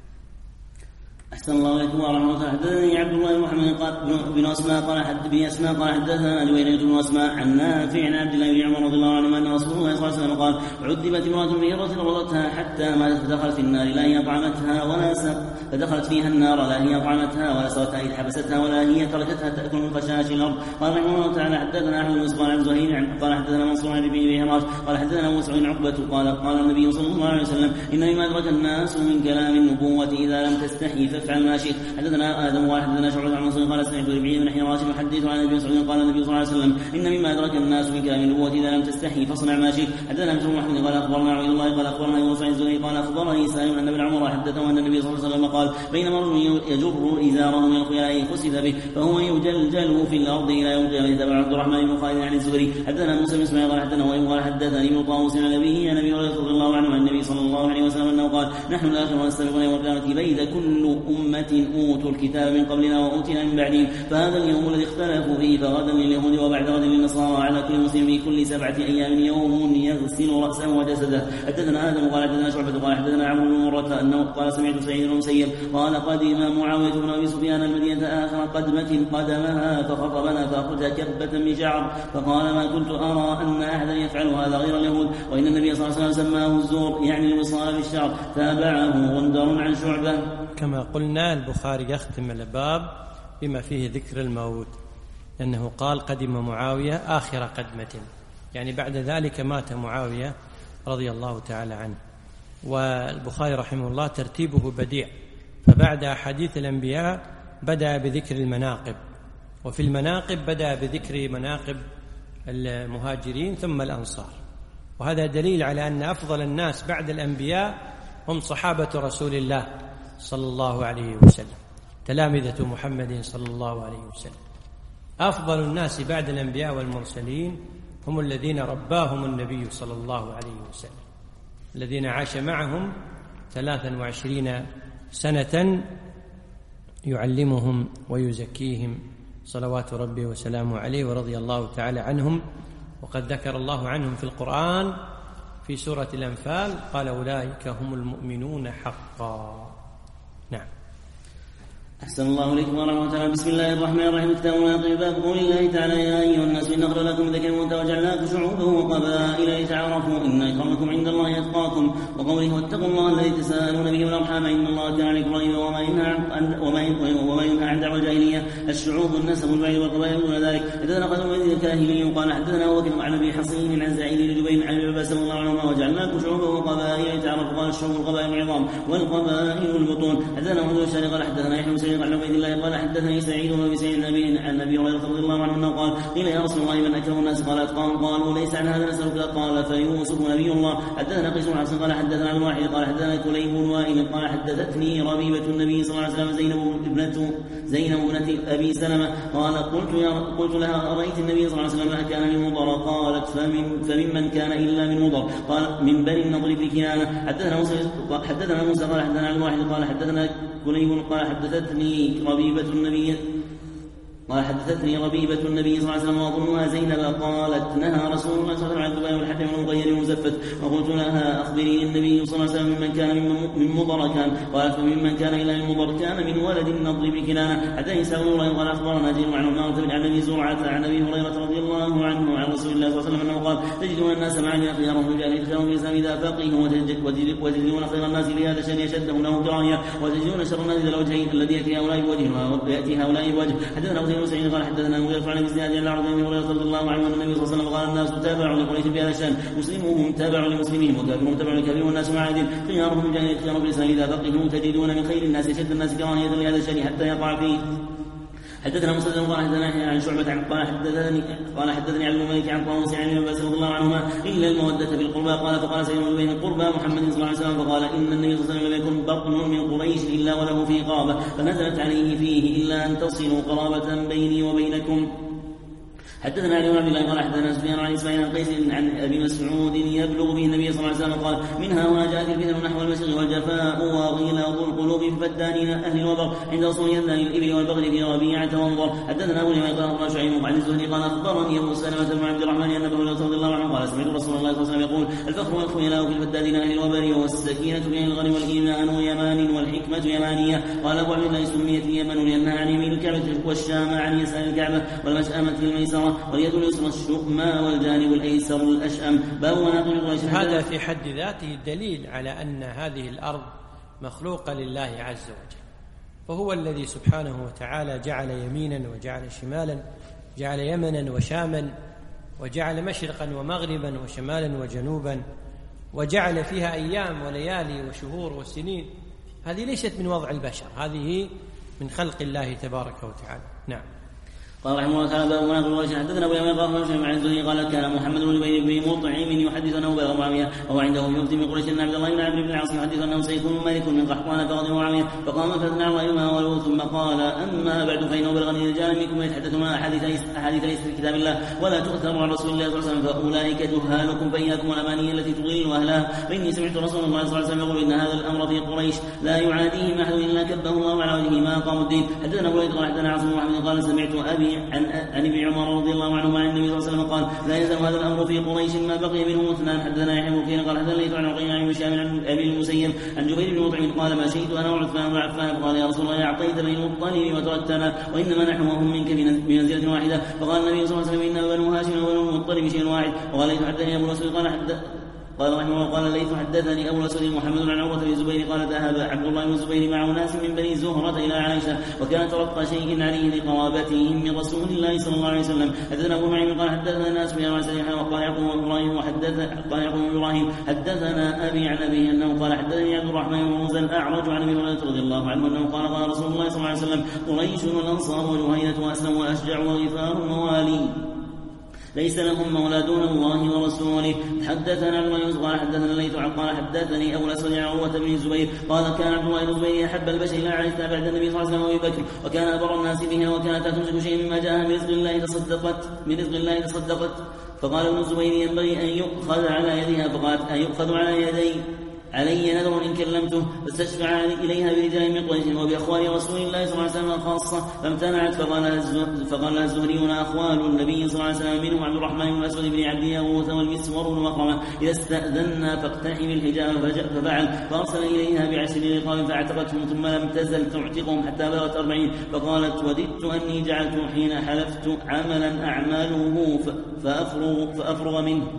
أحسن الله إليكم ورحمة الله. حدثني عبد الله بن محمد بن أسماء قال حد بن أسماء قال حدثنا جويرية بن أسماء عن نافع عن عبد الله بن عمر رضي الله عنهما أن رسول الله صلى الله عليه وسلم قال: عذبت امرأة بهرة رضتها حتى ماتت فدخلت في النار لا هي أطعمتها ولا سقت، فدخلت فيها النار لا هي أطعمتها ولا سقتها إذ حبستها ولا هي تركتها تأكل من خشاش الأرض. قال رحمه الله تعالى: حدثنا أحمد بن صالح عن زهير قال حدثنا منصور عن ابن مهراج قال حدثنا موسى بن عقبة قال قال النبي صلى الله عليه وسلم: إن مما أدرك الناس من كلام النبوة إذا لم تستحي فافعل ما شئت. حدثنا آدم وحدثنا شعبة عن منصور قال سمعت ربيعي بن حراش يحدث عن النبي صلى الله عليه وسلم قال النبي صلى الله عليه وسلم: إن مما أدرك الناس من كلام النبوة إذا لم تستحي فاصنع ما شئت. حدثنا مسلم بن محمد قال أخبرنا عبد الله قال أخبرنا يونس عن الزهري قال أخبرني سالم أن ابن عمر حدثه أن النبي صلى الله عليه وسلم قال: بينما رجل يجر إزاره من الخيلاء خسف به فهو يجلجل في الأرض إلى يوم القيامة. تبع عبد الرحمن بن خالد عن الزهري. حدثنا موسى بن إسماعيل قال حدثنا وإن قال حدثني ابن طاووس عن أبيه عن أبي هريرة رضي الله عنه عن النبي صلى الله عليه وسلم أنه قال: نحن الآخر ونستبقون يوم القيامة بيد كل أمة أوتوا الكتاب من قبلنا وأوتينا من بعدهم، فهذا اليوم الذي اختلفوا فيه فغدا لليهود وبعد غد للنصارى، على كل مسلم في كل سبعة أيام يوم يغسل رأسه وجسده. حدثنا آدم قال حدثنا شعبة قال حدثنا عمرو بن مرة أنه قال سمعت سعيد بن المسيب قال: قدم معاوية بن أبي سفيان المدينة آخر قدمة قدمها فخطبنا فأخرج كبة من شعر فقال: ما كنت أرى أن أحدا يفعل هذا غير اليهود، وإن النبي صلى الله عليه وسلم سماه الزور يعني الوصال بالشعر. تابعه غندر عن شعبة. كما قلنا البخاري يختم الباب بما فيه ذكر الموت، لأنه قال قدم معاوية آخر قدمة، يعني بعد ذلك مات معاوية رضي الله تعالى عنه. والبخاري رحمه الله ترتيبه بديع، فبعد أحاديث الأنبياء بدأ بذكر المناقب، وفي المناقب بدأ بذكر مناقب المهاجرين ثم الأنصار، وهذا دليل على أن أفضل الناس بعد الأنبياء هم صحابة رسول الله صلى الله عليه وسلم، تلامذة محمد صلى الله عليه وسلم. أفضل الناس بعد الأنبياء والمرسلين هم الذين رباهم النبي صلى الله عليه وسلم، الذين عاش معهم ثلاثا وعشرين سنة يعلمهم ويزكيهم صلوات ربي وسلامه عليه ورضي الله تعالى عنهم. وقد ذكر الله عنهم في القرآن في سورة الأنفال قال: أولئك هم المؤمنون حقا. نعم. أحسن الله إليكم ورحمة الله. بسم الله الرحمن الرحيم. كتاب مناقب باب قول الله تعالى: يا أيها الناس إن نخلق لكم ذكر وأنثى وجعلناكم شعوبا وقبائل لتعارفوا إن أكرمكم عند الله أتقاكم، وقوله: واتقوا الله الذي تساءلون به والأرحام إن الله كان عليكم رقيبا. وما ينهى عن وما ينهى عن دعوى الجاهلية الشعوب النسب البعيد والقبائل دون ذلك. حدثنا قتادة بن الكاهلي قال حدثنا أبو بكر عن أبي حصين عن سعيد بن جبير عن ابن عباس رضي الله عنهما: وجعلناكم شعوبا وقبائل لتعارفوا. قال: الشعوب القبائل العظام والقبائل البطون. حدثنا محمد بن شاري قال حدثنا يحيى بن سعيد عن عبيد الله قال حدثني سعيد بن سعيد عن النبي هريرة رضي الله عنه قال: قيل يا رسول الله من أكرم الناس؟ قال: أتقاهم. قالوا: ليس عن هذا نسألك. قال: فيوسف نبي الله. حدثنا قيس بن حسن قال حدثنا عن واحد قال حدثنا كليب بن وائل قال حدثتني ربيبة النبي صلى الله عليه وسلم زينب ابنة زينب ابنة أبي سلمة قال: قلت يا قلت لها: أرأيت النبي صلى الله عليه وسلم كان من مضر؟ قالت: فمن فممن كان إلا من مضر؟ قال: من بني النضر بن كنانة. حدثنا موسى حدثنا موسى قال حدثنا عن واحد قال حدثنا كليب قال حدثتني ربيبة النبي قال حدثتني ربيبة النبي صلى الله عليه وسلم وأظنها زينب قالت: نهى رسول الله صلى الله عليه وسلم عن الحد من المغير المزفت. وقلت لها: أخبريني النبي صلى الله عليه وسلم ممن كان من مضر كان؟ قالت: فممن كان إلا من مضر كان من ولد النضر بن كنانة. حدثني سعد بن هريرة قال أخبرنا جرير عن عمارة بن عبد أبي زرعة عن أبي هريرة رضي الله عنه عن رسول الله صلى الله عليه وسلم أنه قال: تجدون الناس معنا خيارهم رجال خيارهم في الإسلام إذا فقهوا، وتجدون خير الناس لهذا الشأن يشدهم له كراهية، وتجدون شر الناس ذا الوجهين الذي يأتي هؤلاء بوجه ويأتي هؤلاء بوجه. حدثنا أبو سعيد قال حدثنا المغيرة عن ابن عن العرض بن هريرة رضي الله عنه أن النبي صلى الله عليه وسلم قال: الناس تابع لقريش بهذا الشأن، مسلمهم تابع لمسلمهم وكافرهم تابع لكافرهم، والناس معادن خيارهم جاهلية خيارهم في الإسلام إذا فقهوا. تجدون من خير الناس يشد الناس كراهية لهذا الشأن حتى يقع فيه حدثنا مسدد قال حدثنا عن شعبة عن قال حدثني قال حدثني عبد الملك عن طاووس عن ابن عباس رضي الله عنهما إلا المودة في القربى. قال فقال سعيد بن بين قربى محمد صلى الله عليه وسلم فقال إن النبي صلى الله عليه وسلم لم يكن بطن من قريش إلا وله في قرابة فنزلت عليه فيه إلا أن تصلوا قرابة بيني وبينكم. حدثنا علي بن عبد الله قال حدثنا سفيان عن اسماعيل عن قيس عن ابي مسعود يبلغ به النبي صلى الله عليه وسلم قال منها هنا جاءت الفتن نحو المشرق والجفاء وغلاظ القلوب في فدان اهل الوبر عند وصول يذان الابل والبغل في ربيعه وانظر. حدثنا ابو لما قال اخبرنا شعيب عن الزهري قال اخبرني ابو سلمه بن عبد الرحمن ان ابا هريره رضي الله عنه قال سمعت رسول الله صلى الله عليه وسلم يقول الفخر والخيلاء في الفدان اهل الوبر والسكينه في اهل الغنم والايمان يمان والحكمه يمانيه. قال ابو عبد الله سميت اليمن لانها عن يمين الكعبه والشام عن يسار الكعبه والمشأمه في الميسره واليد اليسرى الشؤمى والجانب الأيسر الأشأم. باب مناقب قريش. هذا في حد ذاته دليل على أن هذه الأرض مخلوقة لله عز وجل، وهو الذي سبحانه وتعالى جعل يمينا وجعل شمالا، جعل يمنا وشاما، وجعل مشرقا ومغربا وشمالا وجنوبا، وجعل فيها أيام وليالي وشهور وسنين. هذه ليست من وضع البشر، هذه من خلق الله تبارك وتعالى. نعم. قال رحمه الله تعالى باب مناقب قريش. حدثنا ابو يمين قال رجل مع الزهري قال كان محمد بن جبير بن مطعم يحدث انه بلغ معاويه وهو عنده يفتي من قريش ان عبد الله بن عمرو بن العاص يحدث انه سيكون مالك من قحطان فغضب معاويه فقام فاثنى رايهما ولو ثم قال اما بعد فانه بلغني رجال منكم يتحدثون احاديث احاديث ليست في كتاب الله ولا تؤثر عن رسول الله صلى الله عليه وسلم فاولئك جهالكم فاياكم والاماني التي تضل اهلها. فاني سمعت رسول الله صلى الله عليه وسلم يقول ان هذا الامر في قريش لا يعاديه احد الا كبه الله على وجهه ما اقاموا الدين. حدثنا ابو قال حدثنا عاصم بن محمد قال سمعت ابي عن عن ابن عمر رضي الله عنهما عن النبي صلى الله عليه وسلم قال لا يزال هذا الامر في قريش ما بقي منهم اثنان. حدثنا يحيى بن كثير قال حدثنا ليث عن عقيل عن هشام عن ابي المسيب عن جبير بن مطعم قال ما شئت انا وعثمان بن عفان قال يا رسول الله اعطيت بني المطلب وتركتنا وانما نحن وهم منك بمنزله واحده. فقال النبي صلى الله عليه وسلم ان بنو هاشم وبنو المطلب شيء واحد. وقال ليث حدثني ابو الاسود قال حدث قال رحمه الله قال ليث حدثني ابو الاسود محمد بن عروه بن الزبير قال ذهب عبد الله بن الزبير مع ناس من بني زهره الى عائشه وكان ترقى شيء عليه لقرابتهم من رسول الله صلى الله عليه وسلم. حدثنا ابو نعيم قال حدثنا الناس بن عيسى وقال يعقوب بن ابراهيم وحدث قال يعقوب بن ابراهيم حدثنا ابي عن ابيه انه قال حدثني عبد الرحمن بن موسى الاعرج عن ابي هريره رضي الله عنه انه قال قال رسول الله صلى الله عليه وسلم قريش والانصار وجهينه واسلم واشجع وغفار موالي ليس لهم مولى دون الله ورسوله. حدثنا عبد الله قال حدثنا الليث قال حدثني ابو الاسود عن عروه بن الزبير قال كان عبد الله بن الزبير احب البشر الى عائشه بعد النبي صلى الله عليه وسلم وابي بكر وكان ابر الناس بها وكانت تمسك شيئا مما جاء من رزق الله تصدقت من رزق الله تصدقت. فقال ابن الزبير ينبغي ان يؤخذ على يدها فقالت ان يؤخذ على يدي علي نذر إن كلمته فاستشفع إليها برجال من قريش وبأخوال رسول الله صلى الله عليه وسلم خاصة فامتنعت. فقال لها الزهريون أخوال النبي صلى الله عليه وسلم منهم عبد الرحمن بن الأسود بن عبد يغوث والمسور بن مخرمة إذا استأذنا فاقتحم الحجاب ففعل فأرسل إليها بعشر رقاب فاعتقتهم ثم لم تزل تعتقهم حتى بلغت أربعين. فقالت وددت أني جعلت حين حلفت عملا أعمله فأفرغ, فأفرغ منه.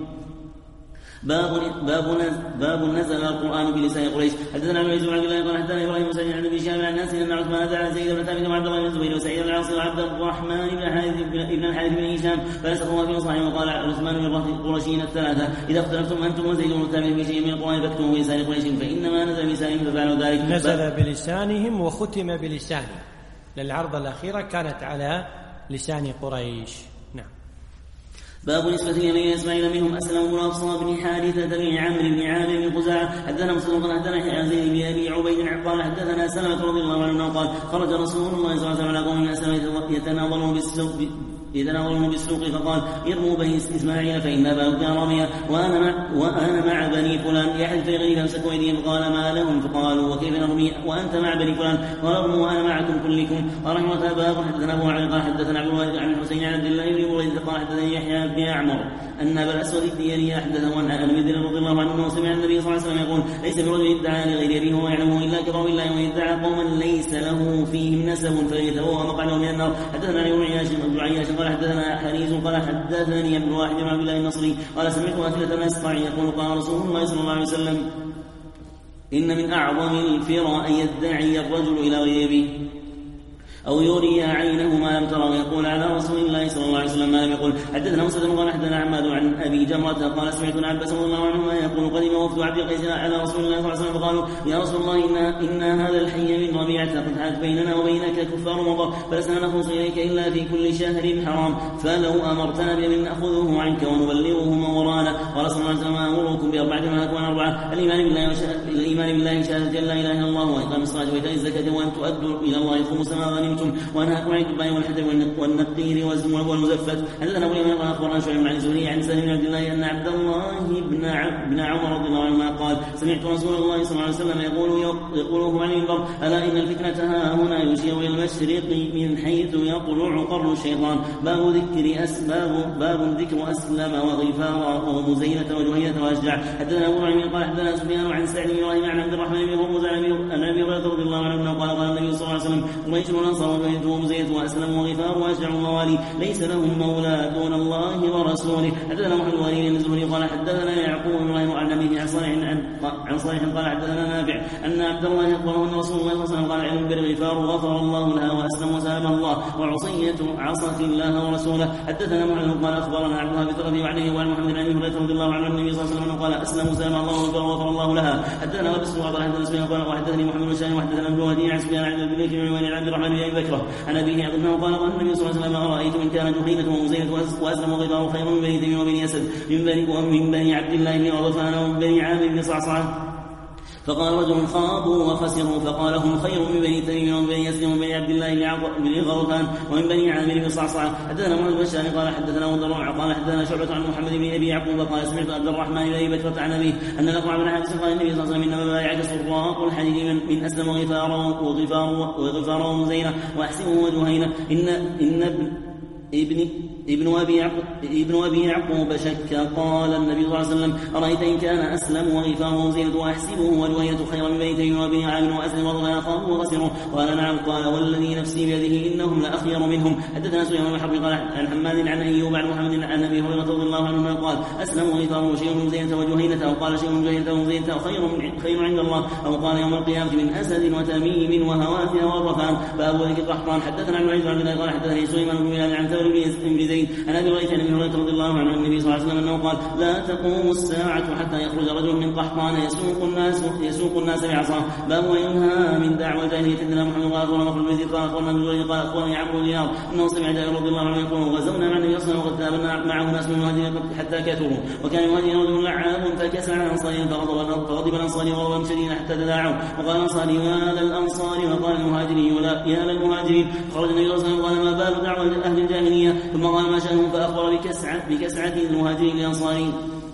باب باب باب نزل القرآن بلسان قريش. حدثنا عن عبد الله قال حدثنا ابراهيم بن عن ابي شهاب عن ناس ان عثمان دعا زيد بن ثابت وعبد الله بن الزبير وسعيد بن العاص وعبد الرحمن بن حارث بن الحارث بن هشام فنسخوا في صحيح وقال عثمان بن القرشيين الثلاثه اذا اختلفتم انتم وزيد بن ثابت في شيء من القرآن فاكتبوه بلسان قريش فانما نزل بلسانهم ففعلوا ذلك. نزل بلسانهم وختم بلسانهم، للعرض الاخيره كانت على لسان قريش. نعم. باب نسبة اليمين إسماعيل منهم أسلم بن أبصار بن حارثة بن عمرو بن عامر بن خزاعة. حدثنا مسلم قال حدثنا عن زيد بن أبي عبيد قال حدثنا سلمة رضي الله عنه قال خرج رسول الله صلى الله عليه وسلم على قوم من أسلم يتناظرون بالسوق يتناظرون بالسوق فقال ارموا بني إسماعيل فإن أباهم كان راميا وأنا مع وأنا مع بني فلان يحلف في غيره فامسكوا أيديهم قال ما لهم فقالوا وكيف نرمي وأنت مع بني فلان قال ارموا وأنا معكم كلكم. قال رحمه الله باب حدثنا أبو علي قال حدثنا عبد الوارث عن الحسين عن عبد الله بن بريدة قال حدثني يحيى بن أعمر أن أبا الأسود الدياري حدثه عن أبي ذر رضي الله عنه أنه سمع النبي صلى الله عليه وسلم يقول ليس برجل ادعى لغير أبيه وهو يعلمه إلا كفر بالله وإن ادعى قوما ليس له فيهم نسب فليتبوأ مقعده من النار. حدثنا علي بن عياش بن عياش قال حدثنا حريز قال حدثني ابن واحد بن عبد الله النصري قال سمعت واثلة الأسقع يقول قال رسول الله صلى الله عليه وسلم إن من أعظم الفرى أن يدعي الرجل إلى غير أبيه. أو يري عينه ما لم ترى ويقول على رسول الله صلى الله عليه وسلم ما لم يقل. حدثنا مسدد قال حدثنا عماد عن أبي جمرة قال سمعت ابن عباس رضي الله عنهما يقول قدم وفد عبد القيس على رسول الله صلى الله عليه وسلم فقالوا يا رسول الله إن, إن هذا الحي من ربيعة قد حالت بيننا وبينك كفار مضى فلسنا نخلص إليك إلا في كل شهر حرام فلو أمرتنا بأن نأخذه عنك ونبلغه من ورانا. قال صلى الله عليه وسلم أمركم بأربعة ما لكم أربعة الإيمان بالله الإيمان بالله شهادة لا إله إلا الله وإقام الصلاة وإيتاء الزكاة وأن تؤدوا إلى الله الخمس ما غنمتم وأنهاكم عن الدباء والحدب والنقير والمزفت. حدثنا أبو اليمان قال أخبرنا شعيب عن الزهري عن سالم بن عبد الله أن عبد الله بن عمر رضي الله عنهما قال سمعت رسول الله صلى الله عليه وسلم يقول يقوله عن المنبر ألا إن الفتنة ها هنا يشير إلى المشرق من حيث يطلع قرن الشيطان. باب ذكر أسباب باب ذكر أسلم وغفار ومزينة وجهينة وأشجع. حدثنا أبو نعيم قال حدثنا سفيان عن سعد بن إبراهيم عن عبد الرحمن بن هرمز عن أبي هريرة رضي الله عنه قال قال النبي صلى الله عليه وسلم قريش والأنصار وجهينة ومزينة وأسلم وغفار وأشجع الموالي ليس لهم مولى دون الله ورسوله. حدثنا محمد بن وليد الزهري قال حدثنا يعقوب بن إبراهيم عن أبيه عن صالح عن صالح قال حدثنا نافع أن عبد الله أخبره أن رسول الله صلى الله عليه وسلم قال علم بالغفار غفر الله لها وأسلم وسلم الله وعصية عصت الله ورسوله. حدثنا محمد قال أخبرنا عبد الله بن وعنه وعن محمد بن أبي هريرة رضي الله عنه النبي صلى الله عليه وسلم قال أسلم وسلم الله وغفر الله لها. حدثنا وبس وقال حدثنا سفيان قال وحدثني محمد بن شاهين وحدثنا ابن وهدي عن سفيان عن ابن بن عن عبد الرحمن بن أبي بكر عن أبيه أنه قال قال النبي صلى الله عليه وسلم أرأيت من كان جهينة ومزينة وأسلم وغفار خير من بني تميم وبني أسد من بني ومن بني عبد الله بن غطفان ومن بني عامر بن صعصعة. فقال رجل خاضوا وخسروا فقال هم خير من بني تميم ومن بني أسد ومن بني عبد الله بن غطفان ومن بني عامر بن صعصعة. حدثنا محمد بن بشار قال حدثنا وندرع قال حدثنا شعبة عن محمد بن أبي يعقوب قال سمعت عبد الرحمن بن أبي بكر عن أبيه أن لكم عبد حابس قال النبي صلى الله عليه وسلم إنما بايعك سراق الحديد من, من أسلم وغفار وغفار وغفار ومزينة وأحسبه وجهينة إن إن ابن ابن أبي يعقوب ابن أبي يعقوب شك. قال النبي صلى الله عليه وسلم أرأيت إن كان أسلم وغفار وزينة وأحسبه وجهينة خيرا من بيتين وبني عامر وأسلم وضغنا أخاه وغسروا. قال نعم. قال والذي نفسي بيده إنهم لأخير منهم. حدثنا سليمان بن حرب قال عن حماد عن أيوب عن محمد عن أبي هريرة رضي الله عنه قال أسلم وغفار وشيء من زينة وجهينة أو قال شيء من جهينة وزينة خير من خير عند الله أو قال يوم القيامة من أسد وتميم وهواتها والرفان. باب ذكر قحطان. حدثنا عن معيذ بن قال حدثني سليمان بن بلال عن ثور بن زيد عن أبي هريرة عن أبي هريرة رضي الله عنه النبي صلى الله عليه وسلم أنه قال لا تقوم الساعة حتى يخرج رجل من قحطان يسوق الناس يسوق الناس بعصاه. باب وينهى من دعوى الجاهلية. إننا محمد قال أخبرنا مخلد بن يزيد قال أخبرنا من جريج قال أخبرني عمرو بن دينار أنه سمع جابر رضي الله عنه يقول غزونا مع النبي صلى الله عليه وسلم وقد تابعنا معه ناس من المهاجرين حتى كثروا وكان المهاجرين رجل لعاب فكسر عن الأنصاري فغضب الأنصاري وغضبا شديدا حتى تداعوا وقال الأنصاري يا للأنصار وقال المهاجرين يا للمهاجرين. خرج النبي صلى الله عليه وسلم قال ما بال دعوى أهل الجاهلية ثم قال ما شأنهم فأخبر بكسعة بكسعة المهاجرين الأنصاري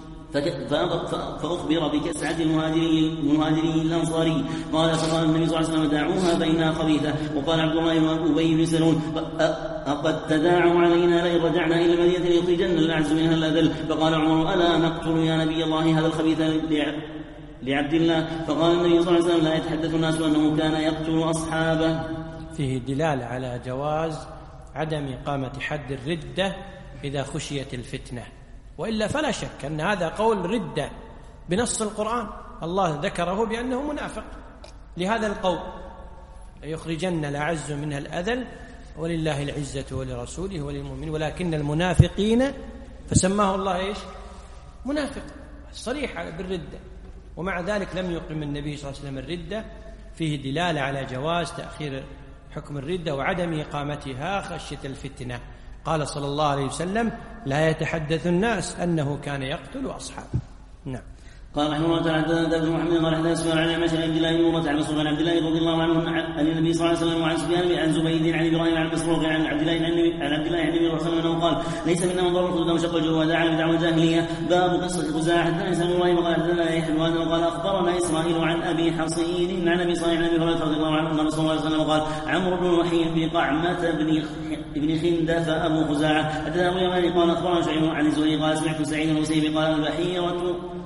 فأخبر بكسعة المهاجرين المهاجرين الأنصاري. قال فقال النبي صلى الله عليه وسلم دعوها فإنها خبيثة. وقال عبد الله بن أبي بن سلول قد تداعوا علينا لئن رجعنا إلى المدينة ليخرجن الأعز منها الأذل. فقال عمر ألا نقتل يا نبي الله هذا الخبيث لعبد الله. فقال النبي صلى الله عليه وسلم لا يتحدث الناس أنه كان يقتل أصحابه. فيه دلالة على جواز عدم إقامة حد الردة إذا خشيت الفتنة، وإلا فلا شك أن هذا قول ردة بنص القرآن، الله ذكره بأنه منافق لهذا القول يخرجن الأعز منها الأذل ولله العزة ولرسوله وللمؤمنين ولكن المنافقين فسماه الله إيش؟ منافق صريح بالردة. ومع ذلك لم يقم النبي صلى الله عليه وسلم الردة. فيه دلالة على جواز تأخير حكم الردة وعدم إقامتها خشية الفتنة. قال صلى الله عليه وسلم لا يتحدث الناس أنه كان يقتل أصحابه. نعم. قال رحمه الله تعالى حدثنا ابن محمد قال حدثنا سفيان عن عمش عن عبد الله بن مرة عن مسروق عن عبد الله رضي الله عنه عن النبي صلى الله عليه وسلم وعن سفيان عن زبيد عن ابراهيم عن مسروق عن عبد الله عن عبد الله عن النبي صلى الله عليه وسلم قال ليس منا من ضرب الخدود وشق الجو ودعا بدعوى الجاهليه. باب قصه خزاعه. حدثنا اسحاق بن ابراهيم قال حدثنا يحيى قال اخبرنا اسرائيل عن ابي حصين عن ابي صالح عن ابي هريره رضي الله عنه ان رسول الله صلى الله عليه وسلم قال عمرو بن وحيد بقعمه بن ابن خندف ابو خزاعه. حدثنا ابو يمان قال اخبرنا شعيب عن الزهري قال سمعت سعيد المسيب قال البحيره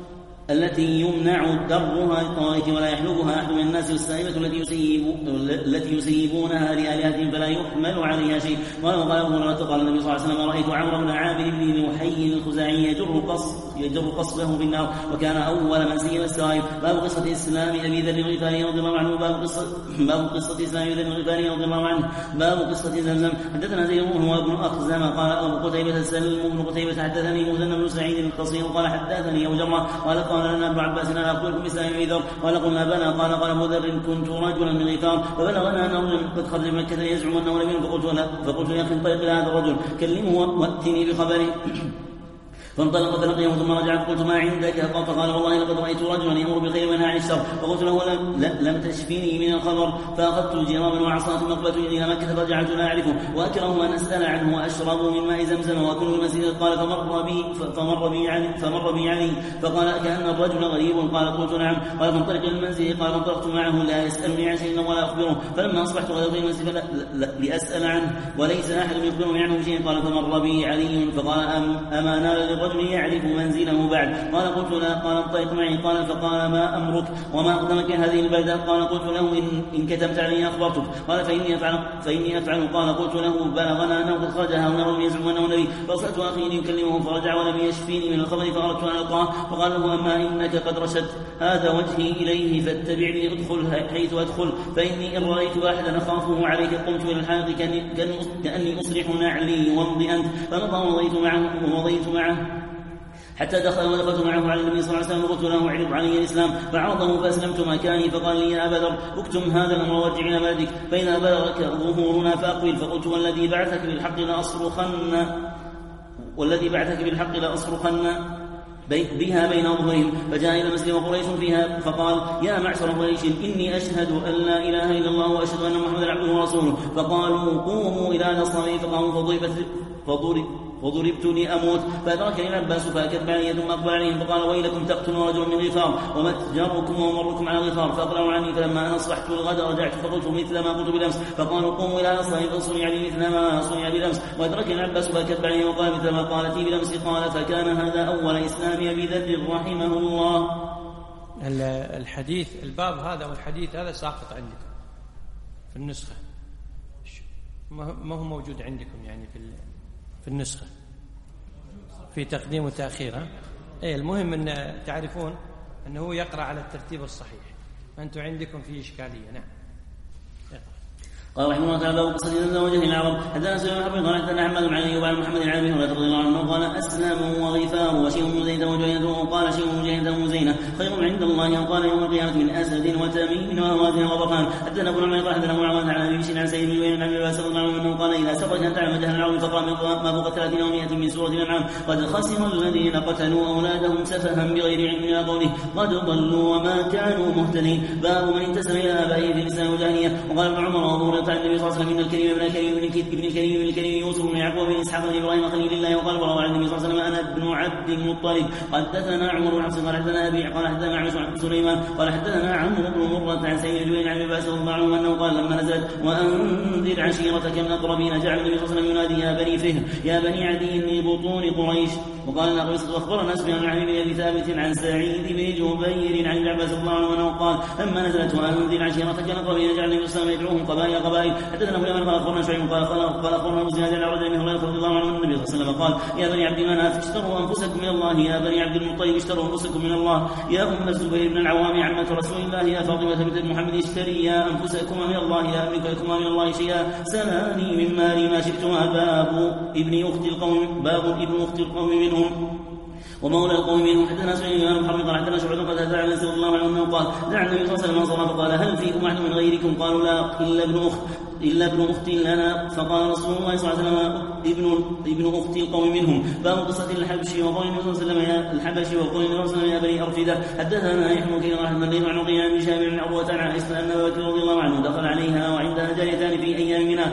التي يمنع درها للطوائف ولا يحلبها أحد من الناس، والسائبة التي يسيب التي يسيبونها لآلهتهم فلا يحمل عليها شيء. قال وقال أبو هريرة قال النبي صلى الله عليه وسلم: رأيت عمرو بن عامر بن محيي الخزاعي يجر قص يجر قصبه بالنار، وكان أول من سيب السوائب. باب قصة إسلام أبي ذر الغفاري رضي الله عنه. باب قصة باب قصة إسلام أبي ذر الغفاري رضي الله عنه. باب قصة زمزم. حدثنا زيد هو ابن أخزم قال أبو قتيبة سلم بن قتيبة حدثني مهند بن سعيد القصير قال حدثني أبو جمرة قال قال لنا ابن عباس: أنا أخبركم بإسلام أبي ذر. قال قلنا بلى. قال قال أبو ذر: كنت رجلا من غفار فبلغنا أن رجلا قد خرج من مكة يزعم أنه نبي، فقلت فقلت يا أخي انطلق إلى هذا الرجل كلمه وأتني بخبره. فانطلق فلقيه ثم رجع فقلت: ما عندك؟ فقال: والله لقد رأيت رجلا يأمر بالخير وينهى عن الشر. فقلت له: لم, لم تشفيني من الخبر. فأخذت جرابا وعصا ثم أقبلت إلى مكة فرجعت لا أعرفه، وأكره أن أسأل عنه وأشرب من ماء زمزم وأكون في المسجد. قال: فمر بي فمر بي علي فمر بي علي فقال: كأن الرجل غريب. قال: قلت: نعم. قال: فانطلق إلى المنزل. قال: فانطلقت معه لا يسألني عن شيء ولا أخبره. فلما أصبحت غدوت إلى المنزل لأسأل عنه وليس أحد يخبرني عنه شيء. قال: فمر بي علي فقال: أما نال للرجل يعرف منزله بعد؟ قال: قلت لا. قال: انطلق معي. قال: فقال: ما أمرك وما أقدمك هذه البلدة؟ قال: قلت له: إن, إن كتمت علي أخبرتك. قال: فإني أفعل فإني أفعل. قال: قلت له: بلغنا أنه قد خرج هؤلاء يزعم أنه نبي. فأرسلت أخي ليكلمه فرجع ولم يشفيني من الخبر، فأردت أن ألقاه فقال له: أما إنك قد رشدت هذا وجهي إليه فاتبعني ادخل حيث أدخل، فإني إن رأيت أحدا أخافه عليك قمت إلى الحائط كأني أصلح نعلي وامضي أنت. فمضى ومضيت معه ومضيت معه حتى دخل ودخلت معه على النبي صلى الله عليه وسلم وقلت له: اعرض علي الإسلام. فعرضه فأسلمت مكاني. فقال لي: يا أبا ذر اكتم هذا الأمر وارجع إلى بلدك فإذا بلغك ظهورنا فأقبل. فقلت: والذي بعثك بالحق لأصرخن والذي بعثك بالحق لأصرخن بها بين أظهرهم. فجاء إلى المسجد وقريش فيها فقال: يا معشر قريش إني أشهد أن لا إله إلا الله وأشهد أن محمدا عبده ورسوله. فقالوا: قوموا إلى نصري. فقاموا فضربت فضرب وضربت لأموت. فأدركني العباس فأكب علي ثم أقبل عليهم فقال: ويلكم تقتلوا رجلا من غفار ومتجركم ومركم على غفار. فأقلعوا عني. فلما أنا أصبحت الغد رجعت فقلت مثل ما قلت بالأمس. فقالوا: قوموا إلى نصري فانصرني عليه مثل ما صنع بالأمس. وأدركني العباس فأكب علي وقال مثل ما قالت بالأمس. قال: فكان هذا أول إسلام أبي ذر رحمه الله. الحديث الباب هذا والحديث هذا ساقط عندكم في النسخة، ما هو موجود عندكم يعني في في النسخة في تقديم وتأخير. أي المهم أن تعرفون أنه يقرأ على الترتيب الصحيح، أنتم عندكم فيه إشكالية. نعم. قال رحمه الله تعالى: باب قصة زمزم وجه العرب. حدثنا سليمان بن حرب قال حدثنا أحمد بن علي وعن محمد بن عامر رضي الله عنه قال: أسلم وغفار وشيء مزينة وجهينة. وقال: شيء مجهينة ومزينة خير عند الله. وقال: يوم القيامة من أسد وتميم وهوازن وضبطان. حدثنا أبو نعيم قال حدثنا معاذ عن أبي بشر عن سعيد بن جبير عن عباس رضي الله عنه أنه قال: إذا سقط أن تعلم جهل العرب فقرأ ما فوق ثلاثين ومائة من سورة الأنعام: قد خسر الذين قتلوا أولادهم سفها بغير علم. إلى قوله: قد ضلوا وما كانوا مهتدين. باب من انتسب إلى آبائه في الإسلام والجاهلية. وقال ابن عمر وأبو هريرة عن النبي صلى الله عليه وسلم: الكريم ابن الكريم ابن الكريم ابن الكريم يوسف بن يعقوب بن اسحاق بن ابراهيم خليل الله. وقال وروى عن النبي صلى الله عليه وسلم: انا ابن عبد المطلب. حدثنا عمر بن حفص قال حدثنا ابي قال حدثنا عمرو بن سليمان قال حدثنا عمرو بن مرة عن سعيد بن جبير عن ابي رضي الله عنه انه قال: لما نزلت وانذر عشيرتك الاقربين جعل النبي صلى الله عليه وسلم ينادي: يا بني فهر يا بني عدي من بطون قريش. وقال لنا قصة واخبرنا سفيان بن حبيب بن ثابت عن سعيد بن جبير عن ابن عباس رضي الله عنه انه قال: لما نزلت وانذر عشيرتك الاقربين جعل النبي صلى الله عليه وسلم يدعوهم قبائل قبائل. حدثنا فلان قال اخبرنا شعيب قال قال اخبرنا ابو زياد عن رجل من هريره رضي الله عنه النبي صلى الله عليه وسلم قال: يا بني عبد مناف اشتروا انفسكم من الله، يا بني عبد المطلب اشتروا انفسكم من الله، يا ام الزبير بن العوام عمه رسول الله، يا فاطمه بنت محمد اشتري يا انفسكما من الله، لا املك لكما من الله شيئا، سلاني من مالي ما شئتما. باب ابن اخت القوم باب ابن اخت القوم منهم ومولى القوم منهم. حدثنا سعيد بن حرب قال حدثنا شعبة قال حدثنا رسول الله عنه انه قال: دعا النبي صلى الله عليه وسلم فقال: هل فيكم احد من غيركم؟ قالوا: لا الا ابن اخت إلا ابن أخت لنا. فقال رسول الله صلى الله عليه وسلم: ابن ابن أخت القوم منهم. باب قصة الحبشي وقول النبي صلى الله عليه وسلم: يا الحبشي وقول النبي صلى الله عليه وسلم: يا بني أرفدة. حدثنا يحيى بن رحمة الله عن قيل عن هشام بن عروة عن عائشة أن أبا بكر رضي الله عنه دخل عليها وعندها جاريتان في أيام منى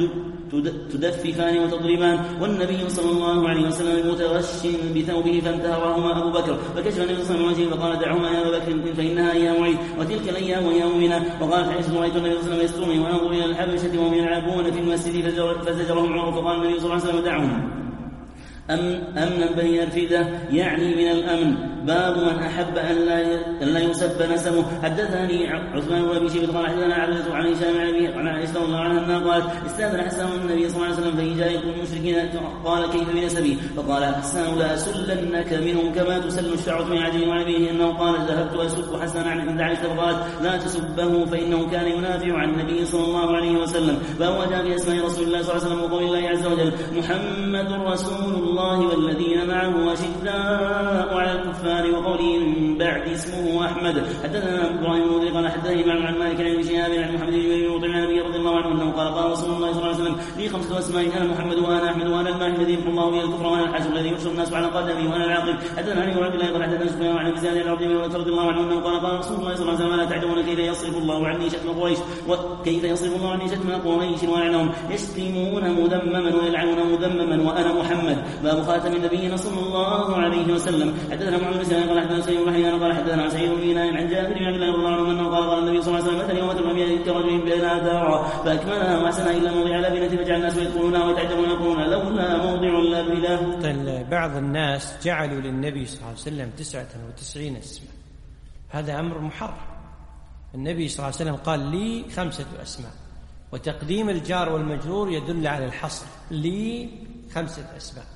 تدففان وتضربان، والنبي صلى الله عليه وسلم متغش بثوبه فانتهرهما أبو بكر، فكشف النبي صلى الله عليه وسلم فقال: دعهما يا أبا بكر فإنها أيام عيد وتلك الأيام أيام منى. وقالت عائشة: رأيت النبي صلى الله عليه وسلم يسترني وأنظر إلى الحبشة وهم يلعبون في المسجد فزجرهم عمر فقال النبي صلى الله عليه وسلم: دعهم. أم أمن بني أرفدة يعني من الأمن. باب من أحب أن لا يسب نسبه. حدثني عثمان بن أبي شيبة قال حدثنا عبدة عن هشام عن أبيه عن عائشة رضي الله عنها قالت استأذن حسان النبي صلى الله عليه وسلم فإن جاء يقول المشركين قال كيف بنسبي؟ فقال حسان لا أسلنك منهم كما تسل الشعر من عجل وعن أبيه أنه قال ذهبت أسب حسان عند عائشة فقالت لا تسبه فإنه كان ينافع عن النبي صلى الله عليه وسلم. باب جاء في أسماء رسول الله صلى الله عليه وسلم وقول الله عز وجل محمد رسول الله والذين معه أشداء على الكفار وقوله من بعد اسمه أحمد. حدثنا إبراهيم بن قال حدثني معن عن مالك عن شهاب عن محمد بن مطعم عن النبي رضي الله عنه أنه قال قال رسول الله صلى الله عليه وسلم لي خمسة أسماء أنا محمد وأنا أحمد وأنا الماحي الذي يمحو الله به الكفر وأنا الحاشر الذي يحشر الناس على قدمي وأنا العاقب. حدثنا علي بن عبد الله قال حدثنا سفيان عن أبي زياد عن عبد الله رضي الله عنه أنه قال قال رسول الله صلى الله عليه وسلم لا تعلمون كيف يصرف الله عني شتم قريش وكيف يصرف الله عني شتم قريش ويلعنهم يشتمون مذمما ويلعنون مذمما وأنا محمد. باب خاتم النبيين صلى الله عليه وسلم. حدثنا محمد بن سلمة قال حدثنا سعيد بن حيان قال حدثنا سعيد بن عن جابر بن عبد الله رضي الله عنه أنه قال قال النبي صلى الله عليه وسلم مثل يوم الأنبياء كرجل بلا دار فأكملها وأحسنها إلا موضع لبنة فجعل الناس يدخلونها ويتعجبون يقولون لولا موضع لبنة. بعض الناس جعلوا للنبي صلى الله عليه وسلم تسعة وتسعين اسما. هذا أمر محرم. النبي صلى الله عليه وسلم قال لي خمسة أسماء وتقديم الجار والمجرور يدل على الحصر لي خمسة أسماء.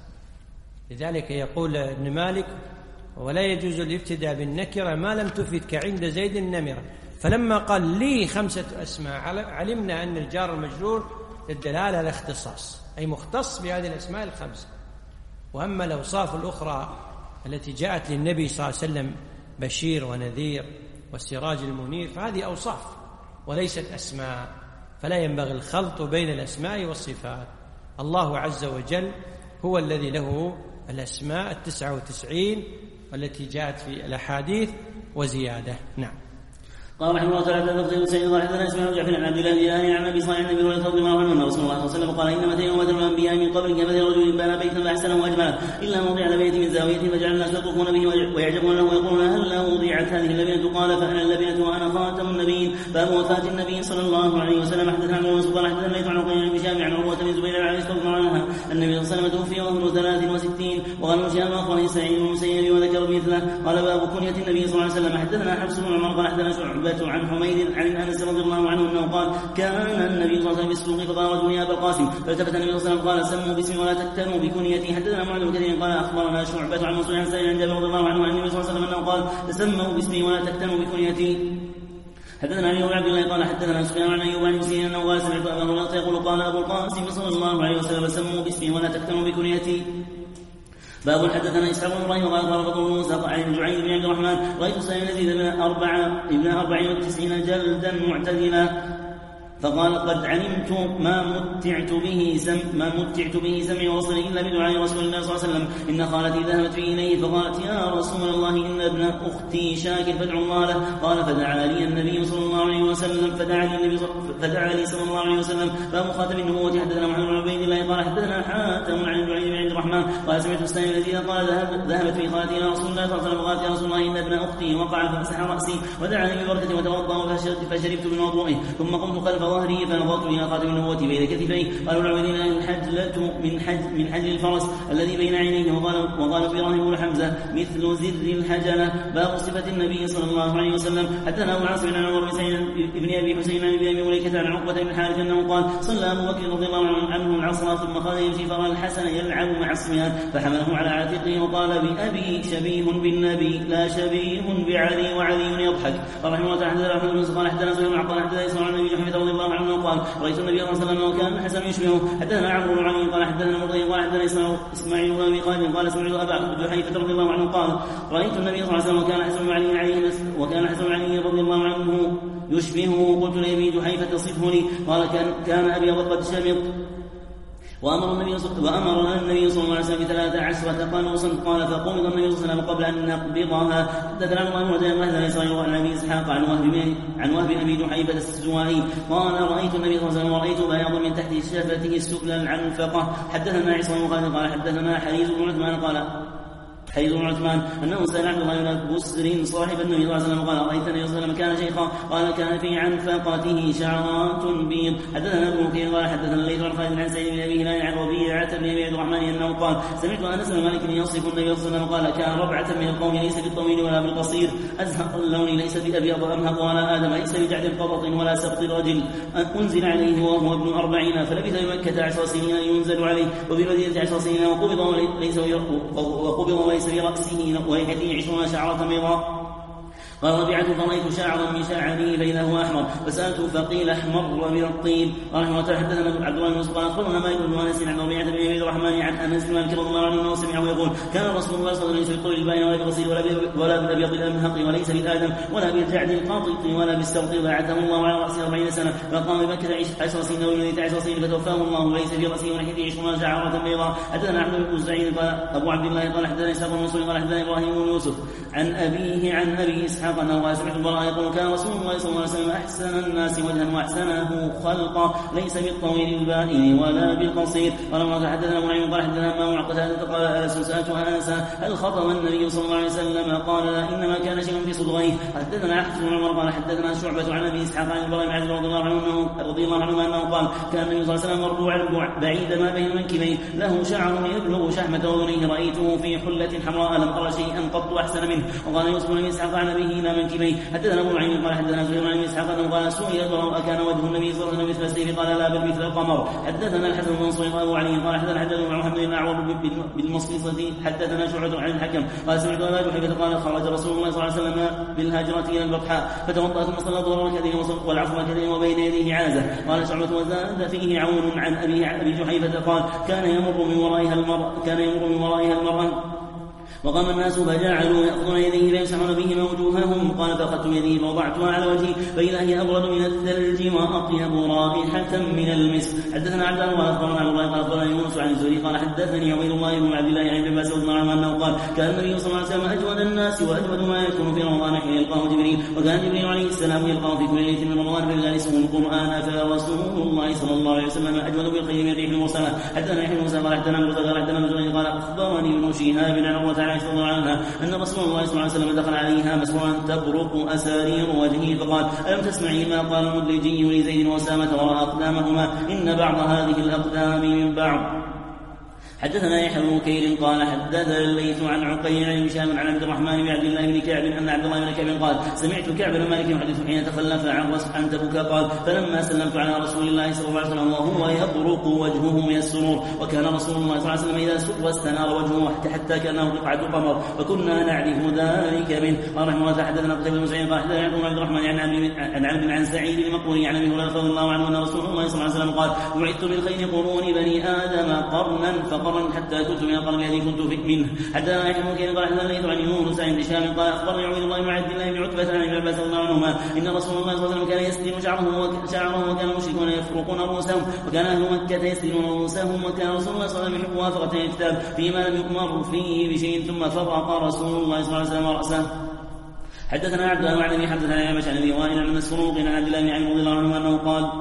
لذلك يقول ابن مالك ولا يجوز الابتداء بالنكرة ما لم تفد كعند زيد النمرة. فلما قال لي خمسة أسماء علمنا أن الجار المجرور للدلالة على الاختصاص أي مختص بهذه الأسماء الخمسة. وأما الأوصاف الأخرى التي جاءت للنبي صلى الله عليه وسلم بشير ونذير والسراج المنير فهذه أوصاف وليست أسماء. فلا ينبغي الخلط بين الأسماء والصفات. الله عز وجل هو الذي له الأسماء التسعة وتسعين والتي جاءت في الأحاديث وزيادة. نعم. قال رحمه الله تعالى حدثنا سعيد قال حدثنا اسماعيل بن جعفر عن عبد الله الجيلاني عن ابي صالح النبي رضي الله عنه ان رسول الله صلى الله عليه وسلم قال ان مثل ومثل الانبياء من قبل كمثل رجل بنى بيتا فاحسنه واجمله الا موضع لبنه من زاويه فجعل الناس يطوفون به ويعجبون له ويقولون هل وضعت هذه اللبنه؟ قال فانا اللبنه وانا خاتم النبيين. باب وفاه النبي صلى الله عليه وسلم. حدثنا عن ابي قال حدثنا ليث عن عقيل بن هشام عن عروه بن زبير عن عائشه رضي الله عنها النبي صلى الله عليه وسلم توفي وهو ثلاث وستين. وقال هشام اخبرني سعيد بن المسيب وذكر مثله. قال باب كنيه النبي صلى الله عليه وسلم. حدثنا حفص بن عمر قال حدثنا شعبة عن حميد عن انس رضي الله عنه انه قال كان النبي صلى الله عليه وسلم بالسوق فقال رجل يا ابا القاسم فالتفت النبي صلى الله عليه وسلم قال سموا باسمي ولا تكتنوا بكنيتي. حدثنا معاذ بن كثير قال اخبرنا شعبة عن منصور عن سعيد عن جابر رضي الله عنه عن النبي صلى الله عليه وسلم انه قال تسموا باسمي ولا تكتنوا بكنيتي. حدثنا علي بن عبد الله قال حدثنا سفيان عن ايوب عن مسكين انه قال سمعت ابا هريره يقول قال ابو القاسم صلى الله عليه وسلم سموا باسمي ولا تكتنوا بكنيتي. باب حدثنا اسحاق بن ابراهيم وقال قال فضل موسى عن جعيد بن عبد الرحمن رايت سعيد يزيد بن اربعه ابن اربع وتسعين جلدا معتدلا فقال قد علمت ما متعت به سم ما متعت به سمعي وبصري الا بدعاء رسول الله صلى الله عليه وسلم. ان خالتي ذهبت في اليه فقالت يا رسول الله ان ابن اختي شاكر فادعوا الله له. قال فدعا لي النبي صلى الله عليه وسلم فدعا لي النبي فدعا لي صلى الله عليه وسلم. باب خاتم النبوة. حدثنا محمد بن عبيد الله قال حدثنا حاتم عن جعيد بن عبد الرحمن قال سمعت السائل الذي قال ذهبت في خالتي الى رسول الله صلى الله عليه وسلم فقالت يا رسول الله ان ابن اختي وقع فمسح راسي ودعاني ببركه وتوضا فشربت من وضوئه ثم قمت خلف ظهري فنظرت الى خاتم النبوة بين كتفيه. قالوا العويدين الحجلة من حج من حجل الفرس الذي بين عينيه. وقال وقال ابراهيم بن حمزه مثل زر الحجلة. باب صفة النبي صلى الله عليه وسلم. حدثنا ابو عاصم عن عمر بن سعيد بن ابي حسين عن ابي مليكة عن عقبة بن الحارث انه قال صلى ابو بكر رضي الله عنه العصر ثم خرج يمشي فرأى الحسن يلعب مع الصبيان فحمله على عاتقه وقال بأبي شبيه بالنبي لا شبيه بعلي وعلي يضحك. رحمه الله تعالى. حدثنا احمد بن قال حدثنا سليمان بن عقبة حدثنا اسماعيل عن ابي جحيفة رضي الله عنه قال رأيت النبي صلى الله عليه وسلم وكان الحسن يشبهه. حدثنا عمرو بن علي قال حدثنا مرضي قال حدثنا اسماعيل بن ابي خالد قال سمعت ابا جحيفة رضي الله عنه قال رأيت النبي صلى الله عليه وسلم وكان الحسن علي عليه وكان الحسن علي رضي الله عنه يشبهه. قلت لابي جحيفة صفه لي قال كان كان ابيض قد شمط. وأمر النبي وأمرنا النبي صلى الله عليه وسلم بثلاث عشرة قانوصا قال فقبض النبي صلى الله عليه وسلم قبل أن نقبضها. حدثنا الله وجاء الله إسرائيل وعن أبي إسحاق عن وهب عن وهب أبي جحيفة السوائي قال رأيت النبي صلى الله عليه وسلم ورأيت بياضا من تحت شفته السفلى العنفقة. حدثنا عيسى بن خالد قال حدثنا حريز بن عثمان قال حيث بن عثمان أنه سأل عبد الله بن بسر صاحب النبي صلى الله عليه وسلم قال رأيت النبي صلى الله عليه وسلم كان شيخا قال كان في عنفقته شعرات بيض. حدثنا ابن بكير قال حدثنا الليث عن خالد عن سعيد بن أبي هلال عن ربيعة بن أبي عبد الرحمن أنه قال سمعت أنس بن مالك يصف النبي صلى الله عليه وسلم قال كان ربعة من القوم ليس بالطويل ولا بالقصير أزهق اللون ليس بأبيض أمهق ولا آدم ليس بجعد قطط ولا سقط رجل أنزل عليه وهو ابن أربعين فلبث بمكة عشر سنين ينزل عليه وبالمدينة عشر سنين وقبض وليس وقبض وليس برأسه ويحيي عشرون شعرة بيضاء. قال ربيعة فرأيت شعرا من شعري بينه أحمر فسألته فقيل أحمر من الطين. قال رحمه الله حدثنا عبد الله بن مسعود قال أخبرنا مالك بن أنس عن ربيعة بن أبي الرحمن عن أنس بن مالك رضي الله عنه أنه سمعه يقول كان رسول الله صلى الله عليه وسلم بالطول الباين ولا بالقصير ولا بالأبيض الأمهق وليس بالآدم ولا بالجعد القاطط ولا بالسبط بعثه الله على رأسه أربعين سنة فقام بمكة عشر سنين وبالمدينة عشر سنين فتوفاه الله وليس في رأسه ونحيته عشرون شعرة بيضاء. حدثنا أحمد بن سعيد قال أبو عبد الله قال حدثنا إسحاق بن منصور قال حدثنا إبراهيم بن يوسف عن أبيه عن أبي إسحاق أنه قال سمعت يقول كان رسول الله صلى الله عليه وسلم أحسن الناس وجها وأحسنه خلقا ليس بالطويل البائن ولا بالقصير. قال الله حدثنا منعم قال حدثنا ما معقد قال أنس سألتها أنس هل خطب النبي صلى الله عليه وسلم قال لا إنما كان شيئا في صدغيه. حدثنا أحمد بن عمر قال حدثنا شعبة عن أبي إسحاق عن البراء بن عازب رضي الله عنه رضي الله عنه أنه قال كان النبي صلى الله عليه وسلم مربوعا بعيد ما بين المنكبين له شعر يبلغ شحمة أذنيه رأيته في حلة حمراء لم أرى شيئا قط أحسن منه. وقال يوسف بن أبي إسحاق عن أبيه إلى منكبيه. حدثنا أبو نعيم قال حدثنا زهير عن إسحاق أنه قال سئل البراء أكان وجه النبي صلى الله عليه وسلم مثل السيف قال لا بل مثل القمر. حدثنا الحسن بن منصور قال أبو علي قال حدثنا حدثنا بن محمد الأعور بالمصيصة حدثنا شعبة عن الحكم قال سمعت أبا جحيفة قال خرج رسول الله صلى الله عليه وسلم بالهاجرة إلى البطحاء فتوضأ ثم صلى الظهر ركعتين والعصر ركعتين وبين يديه عنزة. قال شعبة وزاد فيه عون عن أبي أبي جحيفة قال كان يمر من ورائها المرء كان يمر من ورائها المرء وقام الناس فجعلوا يأخذون يديه فيمسحون بهما وجوههم. قال فأخذت يديه فوضعتها على وجهي فإذا هي أبرد من الثلج وأطيب رائحة من المسك. حدثنا عبد الله قال أخبرنا عبد الله قال أخبرنا يونس عن الزهري قال حدثني عبيد الله بن عبد الله عن ابن عباس رضي الله عنه أنه قال كان النبي صلى الله عليه وسلم أجود الناس وأجود ما يكون في رمضان حين يلقاه جبريل وكان جبريل عليه السلام يلقاه في كل ليلة من رمضان فيجالسه القرآن فرسول الله صلى الله عليه وسلم أجود بالخير من الريح المرسلة. حدثنا يحيى بن موسى قال حدثنا موسى قال حدثنا مجرد قال أخبرني ابن شهاب عن عروة عن عائشة رضي الله عنها أن رسول الله صلى الله عليه وسلم دخل عليها مسرورا تبرق أسارير وجهه فقال ألم تسمعي ما قال المدلجي لزيد وأسامة وراء أقدامهما إن بعض هذه الأقدام من بعض. حدثنا يحيى بن بكير قال حدثنا الليث عن عقيل عن هشام عن عبد الرحمن بن عبد الله بن كعب ان عبد الله بن كعب قال سمعت كعب بن مالك يحدث حين تخلف عن عن تبوك قال فلما سلمت على رسول الله صلى الله عليه وسلم وهو يبرق وجهه من السرور وكان رسول الله صلى الله عليه وسلم اذا سر استنار وجهه حتى كانه قطعه قمر فكنا نعرف ذلك منه. قال رحمه الله حدثنا قتيبة بن سعيد قال حدثنا عبد الرحمن عن عن عن عن سعيد المقبوري عن ابي هريره رضي الله عنه ان رسول الله صلى الله عليه وسلم قال بعثت بالخير قرون بني ادم قرنا فقرا حتى كنت من القرن الذي كنت منه. حدثنا يحيى بن بكير قال حدثنا الليث عن يونس عن هشام قال اخبرني عبيد الله بن عبد الله بن عتبة عن ابن عباس رضي الله عنهما ان رسول الله صلى الله عليه وسلم كان يستلم شعره وشعره وكان المشركون يفرقون رؤوسهم وكان اهل مكة يستلمون رؤوسهم وكان رسول الله صلى الله عليه وسلم يحب موافقة الكتاب فيما لم يؤمر فيه بشيء ثم فرق رسول الله صلى الله عليه وسلم رأسه. حدثنا عبد الله عن ابي حدثنا عن عن ابي وائل عن مسروق عن عبد الله بن عمرو رضي الله عنه انه قال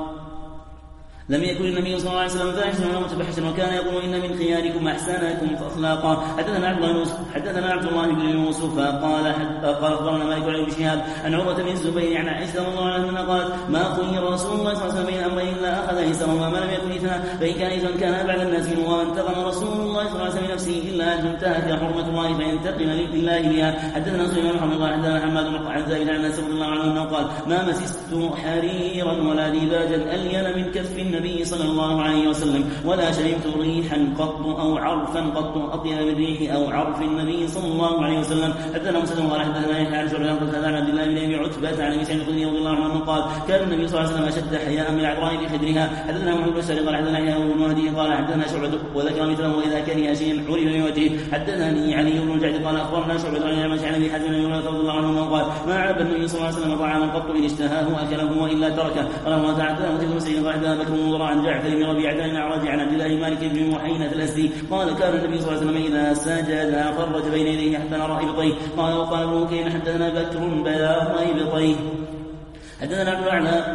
لم يكن النبي صلى الله عليه وسلم فاحشا ولا متفحشا وكان يقول ان من خياركم احسنكم اخلاقا. حدثنا عبد الله حدثنا عبد الله بن يوسف قال قال اخبرنا مالك بن ابي شهاب عن عروه بن الزبير عن عائشه رضي الله عنها قالت ما خير رسول الله صلى الله عليه وسلم بين امرين الا اخذ ايسر وما لم يكن اثنا فان كان اذا كان ابعد الناس منه وانتقم رسول الله صلى الله عليه وسلم نفسه الا ان انتهك حرمه الله فينتقم لله بها. حدثنا سليمان بن حرب قال حدثنا حماد عن زيد عن انس رضي الله عنه انه قال ما مسست حريرا ولا ديباجا الين من كف النبي صلى الله عليه وسلم ولا شربت ريحا قط او عرفا قط اطيب من ريح او عرف النبي صلى الله عليه وسلم. حدثنا مسلم قال حدثنا يحيى عن شعبة قال عن عبد الله بن ابي عتبة عن ابي سعيد الخدري رضي الله عنه قال كان النبي صلى الله عليه وسلم اشد حياء من العذراء في خدرها. حدثنا محمد بن سعيد قال حدثنا يحيى بن مهدي قال حدثنا شعبة وذكر مثله واذا كره شيئا عرف من وجهه. حدثني علي بن الجعد قال اخبرنا شعبة عن الأعمش عن ابي حازم رضي الله عنه قال ما عاب النبي صلى الله عليه وسلم طعاما قط ان اشتهاه اكله والا تركه. قال الله تعالى وتلك سعيد قال حدثنا بكر بن عن جعفر بن ربيعة عن أعرج عن عبد الله مالك بن محينة الأسدي قال كان النبي صلى الله عليه وسلم إذا سجد فرج بين يديه حتى نرى إبطيه. قال وقال ابن بكير حدثنا بكر بياض إبطيه. حدثنا عبد الأعلى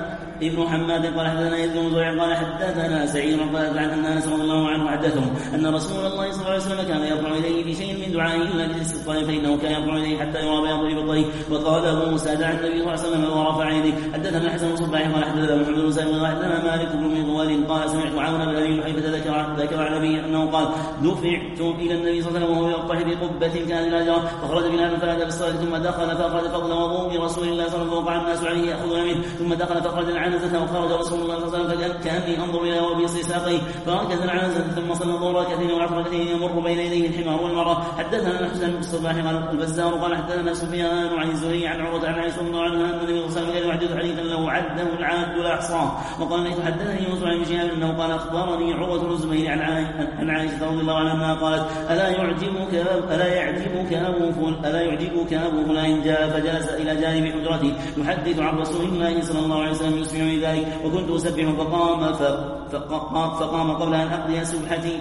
ابن حماد قال حدثنا يزيد بن زريع قال حدثنا سعيد قال عن انس رضي الله عنه حدثهم ان رسول الله صلى الله عليه وسلم كان يرفع اليه في شيء من دعائه الا بالاستسقاء فانه كان يرفع اليه حتى يرى بياض ابطيه. وقال ابو موسى دعا النبي صلى الله عليه وسلم ورفع يديه. حدثنا الحسن بن صباح قال حدثنا محمد بن سلمة قال حدثنا مالك بن مغول قال سمعت معاون بن ابي حنيفه ذكر ذكر عن ابي انه قال دفعت الى النبي صلى الله عليه وسلم وهو يرتحل بقبه كان لا فخرج بلال فنادى بالصلاه ثم دخل فاخرج فضل وضوء رسول الله صلى الله عليه وسلم فوقع الناس عليه ياخذون منه ثم دخل فاخرج العنزه وخرج رسول الله صلى الله عليه وسلم كاني انظر الى وبيص ساقيه فركز العنزه ثم صلى الظهر ركعتين والعصر ركعتين يمر بين يديه الحمار والمراه. حدثنا الحسن بن الصباح قال البزار قال حدثنا سفيان عن الزهري عن عروه عن عائشه رضي الله عنها ان النبي صلى الله عليه وسلم يحدث حديثا لو عده العاد لا احصاه. وقال ليس حدثني يوسف عن شهاب انه قال اخبرني عروه بن الزبير عن عائشه رضي الله عنها قالت الا يعجبك الا يعجبك ابو فلان الا يعجبك ابو فلان جاء فجلس الى جانب حجرته يحدث عن رسول الله صلى الله عليه وسلم يسمعني ذلك وكنت اسبح فقام فقام قبل ان اقضي سبحتي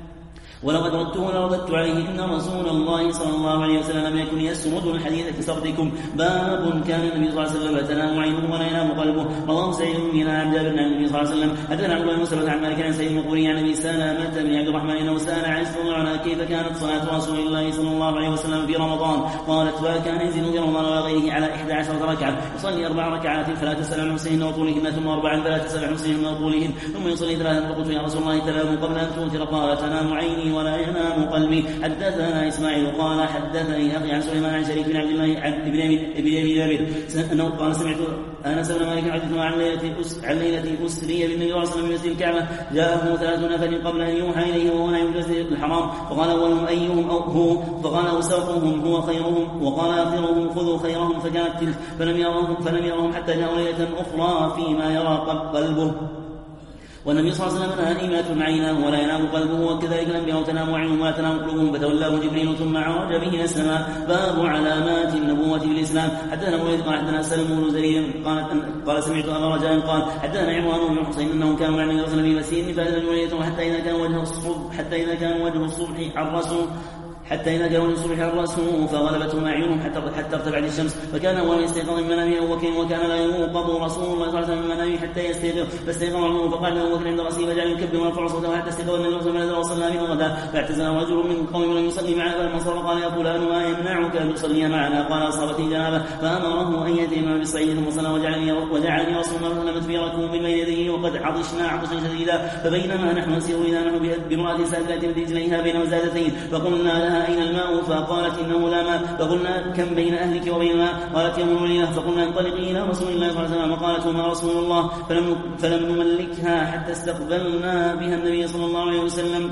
ولو أدركته لرددت عليه إن رسول الله صلى الله عليه وسلم لم يكن يسرد الحديث كسردكم. باب كان النبي صلى الله عليه وسلم تنام عينه ولا ينام قلبه. رواه سعيد بن عن جابر عن النبي صلى الله عليه وسلم. حدثنا عبد الله بن سلمة عن مالك عن سعيد المقبري عن ابي سلمة بن عبد الرحمن انه سال عائشة رضي الله عنها كيف كانت صلاة رسول الله صلى الله عليه وسلم في رمضان. قالت فكان يزيد في رمضان وغيره على إحدى عشرة ركعة يصلي أربع ركعات فلا تسأل عن حسنهن وطولهن ثم أربعا فلا تسأل عن حسنهن وطولهن ثم يصلي ثلاثا. فقلت يا رسول الله تنام قبل أن توتر قال تنام عيني ولا ينام قلبي. حدثنا إسماعيل قال حدثني أخي عن سليمان عن شريك بن عبد الله عن ابن أبي جابر أنه قال سمعت أنس بن مالك يحدث عن ليلة عن ليلة أسري بالنبي صلى الله عليه وسلم من مسجد الكعبة جاءه ثلاث نفر قبل أن يوحى إليه وهو نعم المسجد الحرام فقال أولهم أيهم أو هو فقال أوسطهم هو خيرهم وقال آخرهم خذوا خيرهم فكانت تلك فلم يرهم فلم يرهم حتى جاءوا ليلة أخرى فيما يرى قلبه. والنبي صلى الله عليه وسلم نائمات عيناه ولا ينام قلبه وكذلك الأنبياء تنام عينهم ولا تنام قلوبهم فتولاه جبريل ثم عرج به إلى السماء. باب علامات النبوة في الإسلام. حدثنا وليد قال حدثنا سلم بن زرير قال قال سمعت أبا رجاء قال حدثنا عمران بن حسين أنهم كانوا مع النبي صلى الله عليه وسلم بمسير فأذن حتى إذا كان وجه الصبح حتى إذا كان وجه الصبح حرسوا حتى إذا كانوا الصبح الرسول فغلبتهم أعينهم حتى حتى ارتفعت الشمس فكان أول يستيقظ من منامه أبو بكر وكان لا يوقظ رسول الله صلى الله عليه وسلم من منامه حتى يستيقظ فاستيقظ عمر فقال له أبو بكر عند رأسه فجعل يكبر ويرفع صوته حتى استيقظ النبي صلى الله عليه وسلم وصلى به الغداء فاعتزل رجل من قوم ولم يصلي معنا فلما صار قال يا فلان ما يمنعك أن تصلي معنا قال أصابتني جنابة فأمره أن يتيمم بالصعيد ثم صلى وجعلني وجعلني رسول الله صلى الله عليه وسلم في ركوب من بين يديه وقد عطشنا عطشا شديدا فبينما نحن نسير إذا نحن بامرأة سادة برجليها بين مزادتين فقلنا لها أين الماء فقالت إنه لا ماء فقلنا كم بين أهلك وبين الماء قالت يوم وليلة فقلنا انطلقي إلى رسول الله صلى الله عليه وسلم قالت وما رسول الله فلم, فلم نملكها حتى استقبلنا بها النبي صلى الله عليه وسلم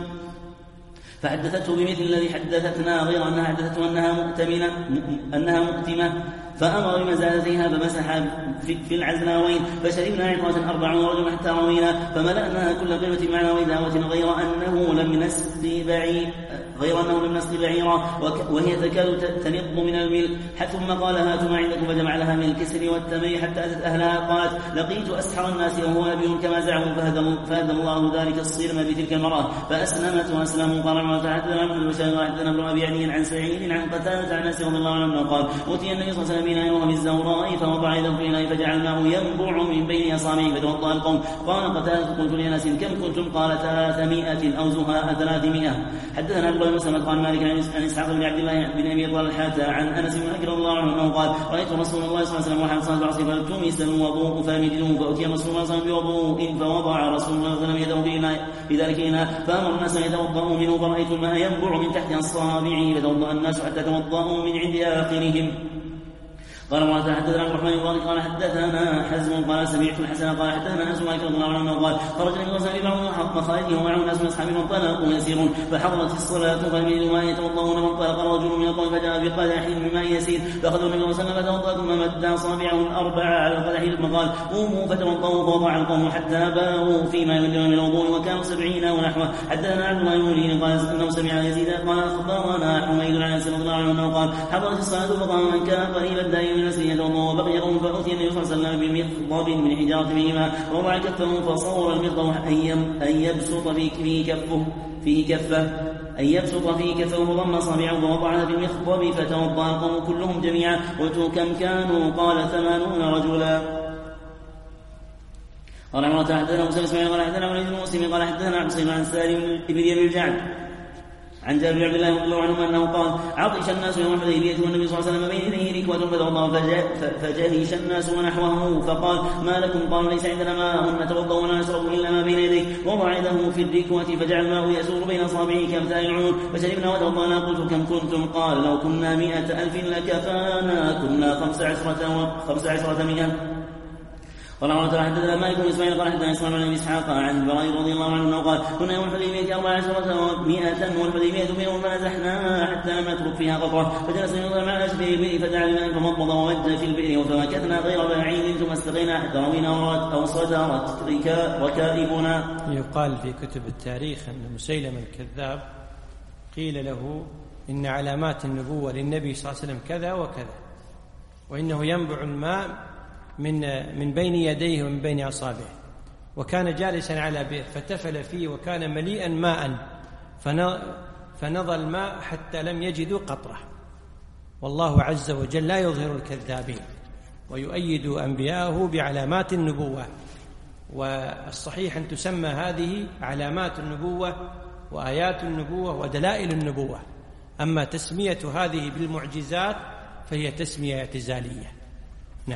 فحدثته بمثل الذي حدثتنا غير أنها حدثته أنها مؤتمنة أنها مؤتمة فأمر بمزادتها فمسح في العزلاوين فشربنا عطرة أربعون رجلا حتى روينا فملأنا كل قلبة معنا ودعوة غير أنه لم نسقي بعير غير أنه لم نسقي بعيرا وهي تكاد تنض من الملء ثم قال هاتوا ما عندكم فجمع لها من الكسر والتمر حتى أتت أهلها قالت لقيت أسحر الناس وهو نبي كما زعموا فهدى الله ذلك الصرم بتلك المرأة فأسلمت وأسلموا قال عمر فحدثنا ابن المشاهد وحدثنا ابن أبي عدي عن سعيد عن قتادة عن أنس رضي الله عنه قال أوتي النبي صلى الله عليه وسلم وهو بالزوراء فوضع يده في إناء فجعل الماء ينبع من بين أصابعه فتوضأ القوم قال قتادة قلت لأنس كم كنتم قال ثلاثمائة أو زهاء ثلاثمائة. حدثنا عبد الله بن مسلمة قال مالك عن إسحاق بن عبد الله بن أبي طلحة عن أنس بن مالك رضي الله عنه أنه قال رأيت رسول الله صلى الله عليه وسلم وحد صلاة العصر فالتمس الوضوء فلم يجدوه فأتي رسول الله صلى الله عليه وسلم بوضوء فوضع رسول الله صلى الله عليه وسلم يده في ذلك إناء فأمر الناس أن يتوضأوا منه فرأيت الماء ينبع من تحت أصابعه فتوضأ الناس حتى توضأوا من عند آخرهم. قال مرة حدثنا عبد الرحمن الغالي قال حدثنا حزم قال سمعت الحسن قال حدثنا انس مالك رضي الله عنه قال خرج النبي صلى الله عليه وسلم مخارجه ومعه ناس من اصحابه فانطلقوا يسيرون فحضرت الصلاه فمن ما يتوضؤون فانطلق رجل من القوم فجاء بقدح من ماء يسير فاخذوا النبي صلى الله عليه وسلم فتوضا ثم مد اصابعه الاربعه على القدح ثم قال قوموا فتوضؤوا فوضع القوم حتى باغوا فيما يمدون من الوضوء وكانوا سبعين ونحوه. حدثنا عبد الله بن قال انه سمع يزيد قال اخبرنا حميد عن انس رضي الله عنه قال حضرت الصلاه فقام من كان قريبا دائما من المسجد يتوضا بقي قوم فأتي النبي صلى الله عليه وسلم بمخضب من حجارة بهما ووضع كفه فصور المخضب أن يبسط في كفه فيه كفه أن يبسط فيه كفه وضم أصابعه ووضعها في المخضب فتوضأ القوم كلهم جميعا. قلت كم كانوا قال ثمانون رجلا. قال عمرة حدثنا موسى اسماعيل قال حدثنا وليد بن مسلم قال حدثنا حسين عن سالم بن ابي الجعد عن جابر بن عبد الله رضي الله عنهما انه قال عطش الناس يوم الحديبيه والنبي صلى الله عليه وسلم بين يديه ركوه فتوضا فجهش الناس ونحوه فقال ما لكم؟ قالوا ليس عندنا ماء نتوضا ولا نشرب الا ما بين يديه. وضع يده في الركوه فجعل الماء يسور بين اصابعه كامثال العيون فشربنا وتوضانا. قلت كم كنتم؟ قال لو كنا مائة الف لكفانا. كنا خمس عشرة خمس عشرة مئة. قال عمرة حدثنا مالك بن اسماعيل قال حدثنا اسماعيل بن اسحاق عن البراء رضي الله عنه قال كنا يوم الحديبية أربع عشرة ومائة والحديبية بيوم فنزحنا حتى لم نترك فيها قطرة فجلسنا ننظر مع الأشبه البئر فدعا لنا فمضمض ووجه في البئر فمكثنا غير بعيد ثم استقينا حتى روينا أو صدرت ركائبنا. يقال في كتب التاريخ أن مسيلم الكذاب قيل له إن علامات النبوة للنبي صلى الله عليه وسلم كذا وكذا، وإنه ينبع الماء من من بين يديه ومن بين أصابعه، وكان جالسا على بئر فتفل فيه وكان مليئا ماء فنضى الماء حتى لم يجدوا قطرة. والله عز وجل لا يظهر الكذابين ويؤيد أنبياءه بعلامات النبوة، والصحيح أن تسمى هذه علامات النبوة وآيات النبوة ودلائل النبوة. أما تسمية هذه بالمعجزات فهي تسمية اعتزالية. نعم.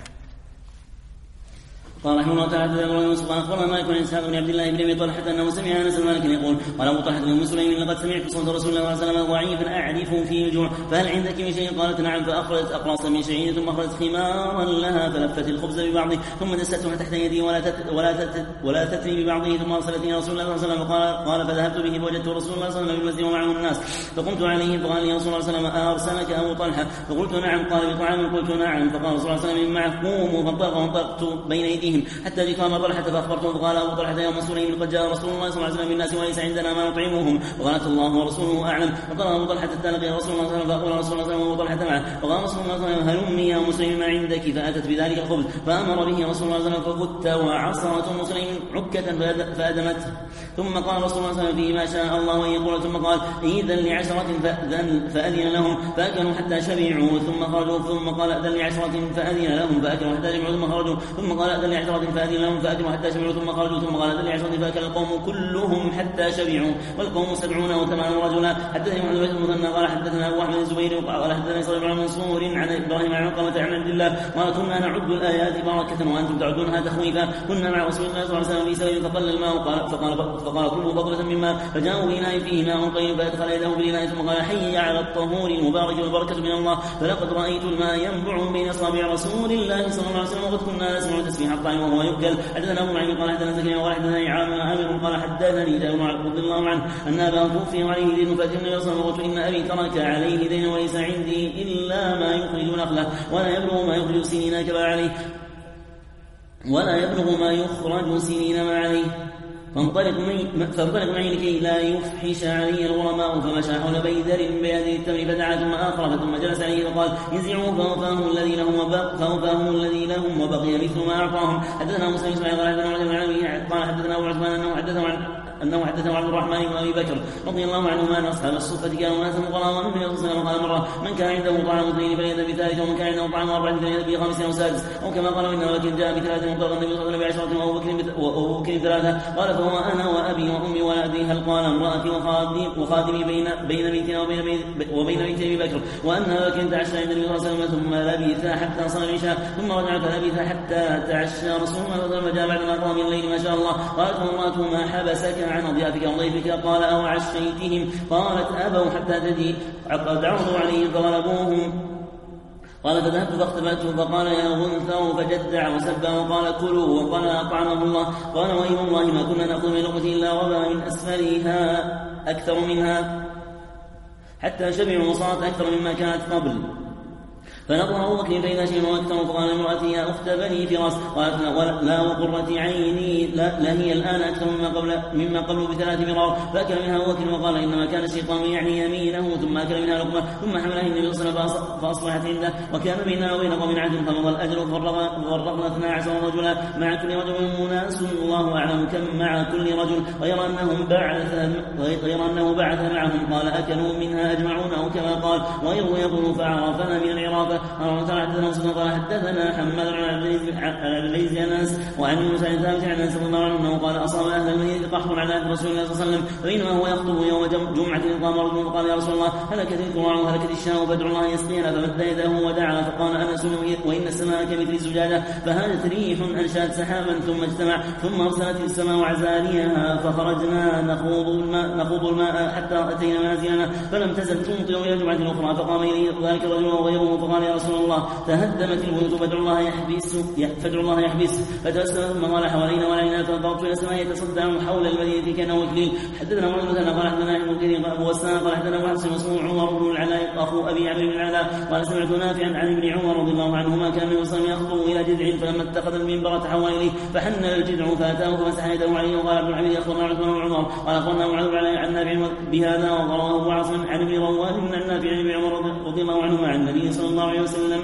قال رحمه الله تعالى حدثنا يوسف قال اخبرنا مالك بن اسحاق بن عبد الله بن ابي طلحه انه سمع انس بن مالك يقول قال ابو طلحه بن مسلم لقد سمعت صوت رسول الله صلى الله عليه وسلم ضعيفا اعرف فيه الجوع فهل عندك من شيء؟ قالت نعم. فاخرجت اقراصا من شعير ثم اخرجت خمارا لها فلفت الخبز ببعضه ثم دسته تحت يدي ولا تت ولا تت ولا تتري ببعضه ثم ارسلت الى رسول الله صلى الله عليه وسلم قال قال فذهبت به فوجدت رسول الله صلى الله عليه وسلم بالمسجد ومعه الناس فقمت عليه فقال لي رسول الله صلى الله عليه وسلم ارسلك ابو طلحه؟ فقلت نعم. قال بطعام؟ قلت نعم. فقال رسول الله صلى الله عليه وسلم معه قوموا فانطلق وانطلقت بين ايديهم حتى جئت أبا طلحة فأخبرته فقال أبو طلحة يوم سليم قد جاء رسول الله صلى الله عليه وسلم بالناس وليس عندنا ما نطعمهم وقالت الله ورسوله أعلم. فقال أبو طلحة التلقي رسول الله صلى الله عليه وسلم فأقول رسول الله صلى الله عليه وسلم وأبو طلحة معه فقال رسول الله صلى الله عليه وسلم هلمي يا مسلم ما عندك؟ فأتت بذلك الخبز فأمر به رسول الله صلى الله عليه وسلم فقدت وعصرت مسلم عكة فأدمته ثم قال رسول الله صلى الله عليه وسلم فيه ما شاء الله وإن يقول ثم قال إذن لعشرة فأذن فأذن لهم فأكلوا حتى شبعوا ثم خرجوا ثم قال أذن لعشرة فأذن لهم فأكلوا حتى شبعوا ثم خرجوا ثم قال أذن لعشرة فأذن لهم فأكلوا حتى شبعوا ثم خرجوا ثم قال أذن لعشرة فأكل القوم كلهم حتى شبعوا والقوم سبعون وثمان رجلا. حدثني محمد بن المثنى قال حدثنا أبو أحمد الزبيري قال حدثني صلى الله عليه منصور عن إبراهيم عن علقمة عن عبد الله قال كنا نعد الآيات بركة وأنتم تعدونها تخويفا. كنا مع رسول الله صلى الله عليه وسلم في سبيل فقل الماء فقال فقال كلوا بطلة مما فجاءوا بإناء فيه ماء طيب فأدخل يده بالإناء ثم قال حي على الطهور المبارك والبركة من الله فلقد رأيت الماء ينبع بين أصابع رسول الله صلى الله عليه وسلم وقد كنا نسمع تسبيح الطعام وهو يؤكل. حدثنا أبو معين قال حدثنا زكريا قال حدثنا عامر قال حدثني جابر رضي الله عنه أن أباه توفي وعليه دين فأتي النبي صلى الله عليه وسلم وقلت إن أبي ترك عليه دين وليس عندي إلا ما يخرج نخله ولا يبلغ ما يخرج سنين كما عليه ولا يبلغ ما يخرج سنين ما عليه فانطلق معي لكي لا يفحش علي الغرماء فمشى حول بيدر بيده التمر فدعا ثم آخر ثم جلس عليه وقال انزعوا فوفاهم الذي لهم وبق فوفاهم الذي لهم وبقي مثل ما أعطاهم. حدثنا مسلم اسماعيل قال حدثنا عبد العزيز قال حدثنا أبو عثمان أنه حدثه عن أنه حدثه عبد الرحمن بن أبي بكر رضي الله عنهما أن أصحاب الصفة كانوا ناسا فقراء والنبي صلى الله عليه وسلم قال مرة من كان عنده طعام اثنين فليأذن بثالث ومن كان عنده طعام أربعة فليأذن بخامس أو سادس أو كما قالوا إن أبا بكر جاء بثلاثة وانطلق النبي صلى الله عليه وسلم بعشرة وأبو بكر ثلاثة قال فهو أنا وأبي وأمي ولا أدري هل قال امرأتي وخادمي بين بين بيتنا وبين وبين بيت أبي بكر وأن أبا بكر تعشى عند النبي صلى الله عليه وسلم ثم لبث حتى صلى العشاء ثم رجع فلبث حتى تعشى رسول الله صلى الله عليه وسلم فجاء بعدما قام من الليل ما شاء الله قالت امرأته ما حبسك عن أضيافك وضيفك قال أو عشيتهم قالت أبوا حتى تجي قد عرضوا عليهم فغلبوهم قال فذهبت فاختبأته فقال يا غنثر فجدع وسبا وقال كلوا وقال أطعمه الله قال وإيم الله ما كنا نأخذ من لقمة إلا ربا من أسفلها أكثر منها حتى شبعوا وصارت أكثر مما كانت قبل. فنظر أبو بكر فإذا شيء أكثر فقال لامرأتي يا أخت بني فراس قالت لا وقرة عيني لا, لا هي الآن أكثر مما قبل مما قبل بثلاث مرار. فأكل منها أبو بكر وقال إنما كان الشيطان يعني يمينه ثم أكل منها لقمة ثم حملها النبي صلى الله عليه وسلم فأصبحت عنده وكان بيننا وبين قوم عدل فمضى الأجر ففرقنا اثنا عشر رجلا مع كل رجل منهم ناس الله أعلم يعلم كم مع كل رجل غير أنهم بعث غير أنه بعث معهم قال أكلوا منها أجمعون أو كما قال غيره يقول فعرفنا من العراق قال حدثنا حماد عن عبد العزيز أنس وعن موسى ثابت عن أنس رضي الله عنه قال أصاب أهل المدينة قحط على عهد رسول الله صلى الله عليه وسلم فبينما هو يخطب يوم جمعة قام رجل فقال يا رسول الله هلكت القرى وهلكت الشاة فادعوا الله يسقينا فمد يده ودعا فقال أنس وإن السماء كمثل الزجاجة فهاجت ريح أنشأت سحابا ثم اجتمع ثم أرسلت السماء عزاليها فخرجنا نخوض الماء, نخوض الماء حتى أتينا منازلنا فلم تزل تمطر إلى الجمعة الأخرى فقام إليه ذلك الرجل وغيره فقال يا رسول الله تهدمت البيوت فادعوا الله يحبس فادعوا الله يحبس فتبسم ثم قال حوالينا وعلينا فانطلقت إلى السماء يتصدع حول المدينة كأنه إكليل حدثنا محمد بن قال حدثنا ابن كثير أبو وسام قال حدثنا أبو حفص مسعود عمر بن العلاء أخو أبي عمرو بن العلاء قال سمعت نافعا عن ابن عمر رضي الله عنهما كان النبي صلى الله عليه وسلم يخطب إلى جذع فلما اتخذ المنبر تحول إليه فحن الجذع فأتاه فمسح يده عليه وقال ابن الحميد أخبرنا عثمان بن عمر قال أخبرنا معاذ بن عن نافع بهذا وقرأه أبو عاصم عن ابن رواد بن النافع عن ابن عمر رضي الله عنهما عن النبي صلى الله عليه وسلم.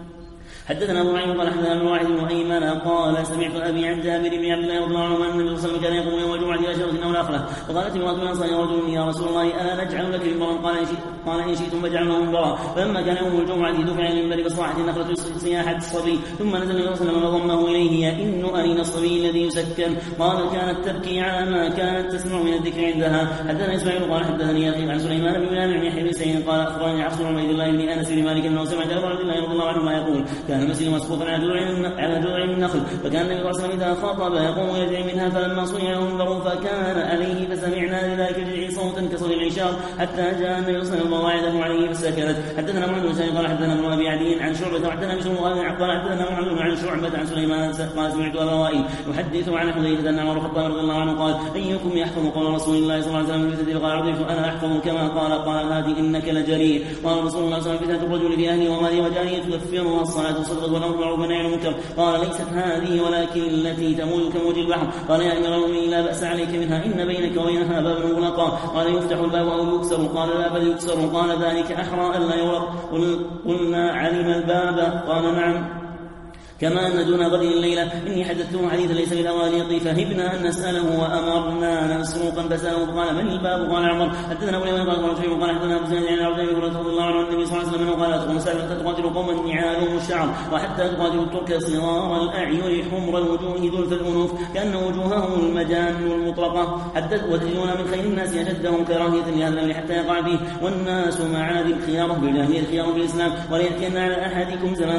حدثنا ابو نعيم قال حدثنا ابن واحد بن ايمن قال سمعت ابي عن جابر بن عبد الله رضي الله عنه ان النبي صلى الله عليه وسلم كان يقوم يوم الجمعه الى شجره او نخله وقالت امراه من انصار رجل يا رسول الله الا نجعل لك منبرا قال ان قال ان شئتم فاجعلنا منبرا فلما كان يوم الجمعه دفع الى المنبر بصراحه النخله صياحه الصبي ثم نزل النبي صلى الله عليه وسلم وضمه اليه يئن ارين الصبي الذي يسكن قال كانت تبكي على ما كانت تسمع من الذكر عندها. حدثنا اسماعيل قال حدثني اخي عن سليمان بن بلال عن يحيى بن سعيد قال اخبرني عبد الله بن انس بن مالك انه سمع جابر بن عبد الله رضي الله عنهما يقول كان المسجد مسقوفا على جذع النخل فكان النبي صلى الله عليه وسلم إذا خاطب يقوم يدعي منها فلما صنع المنبر فكان عليه فسمعنا لذلك الجذع صوتا كصوت العشار حتى جاء النبي صلى الله عليه وسلم عليه فسكنت. حدثنا محمد بن سعيد قال حدثنا ابن ابي عدي عن شعبة وحدثنا بشر قال حدثنا محمد عن شعبة عن سليمان قال سمعت ابا وائل يحدث عن حذيفة أن عمر الخطاب رضي الله عنه قال ايكم يحفظ قول رسول الله صلى الله عليه وسلم في قال عرفت انا احفظ كما قال قال هذه انك لجريء قال رسول الله صلى الله عليه وسلم في الرجل في اهله وماله وجاريه تكفرها الصلاه والصدقه والامر بالمعروف والنهي عن المنكر قال ليست هذه ولكن التي تموج كموج البحر قال يا امير المؤمنين لا باس عليك منها ان بينك وبينها باب مغلقا قال يفتح الباب او يكسر قال لا بل يكسر قال ذلك احرى الا يغلق قلنا علم الباب قال نعم كما أن دون غد الليلة إني حدثته حديثا ليس بالأواني فهبنا أن نسأله وأمرنا مسروقا فسأله قال من الباب قال عمر حدثنا أبو اليمان قال قال قال حدثنا أبو زيد عن عبد الله رضي الله عنه النبي صلى الله عليه وسلم قال تقوم الساعة حتى تقاتل قوما نعالهم الشعر وحتى تقاتل الترك صغار الأعين حمر الوجوه ذلف الأنوف كأن وجوههم المجان المطرقة حتى وتجدون من خير الناس أشدهم كراهية لهذا حتى يقع فيه والناس معاذ الخيار بالجاهلية الخيار بالإسلام وليأتين على أحدكم زمان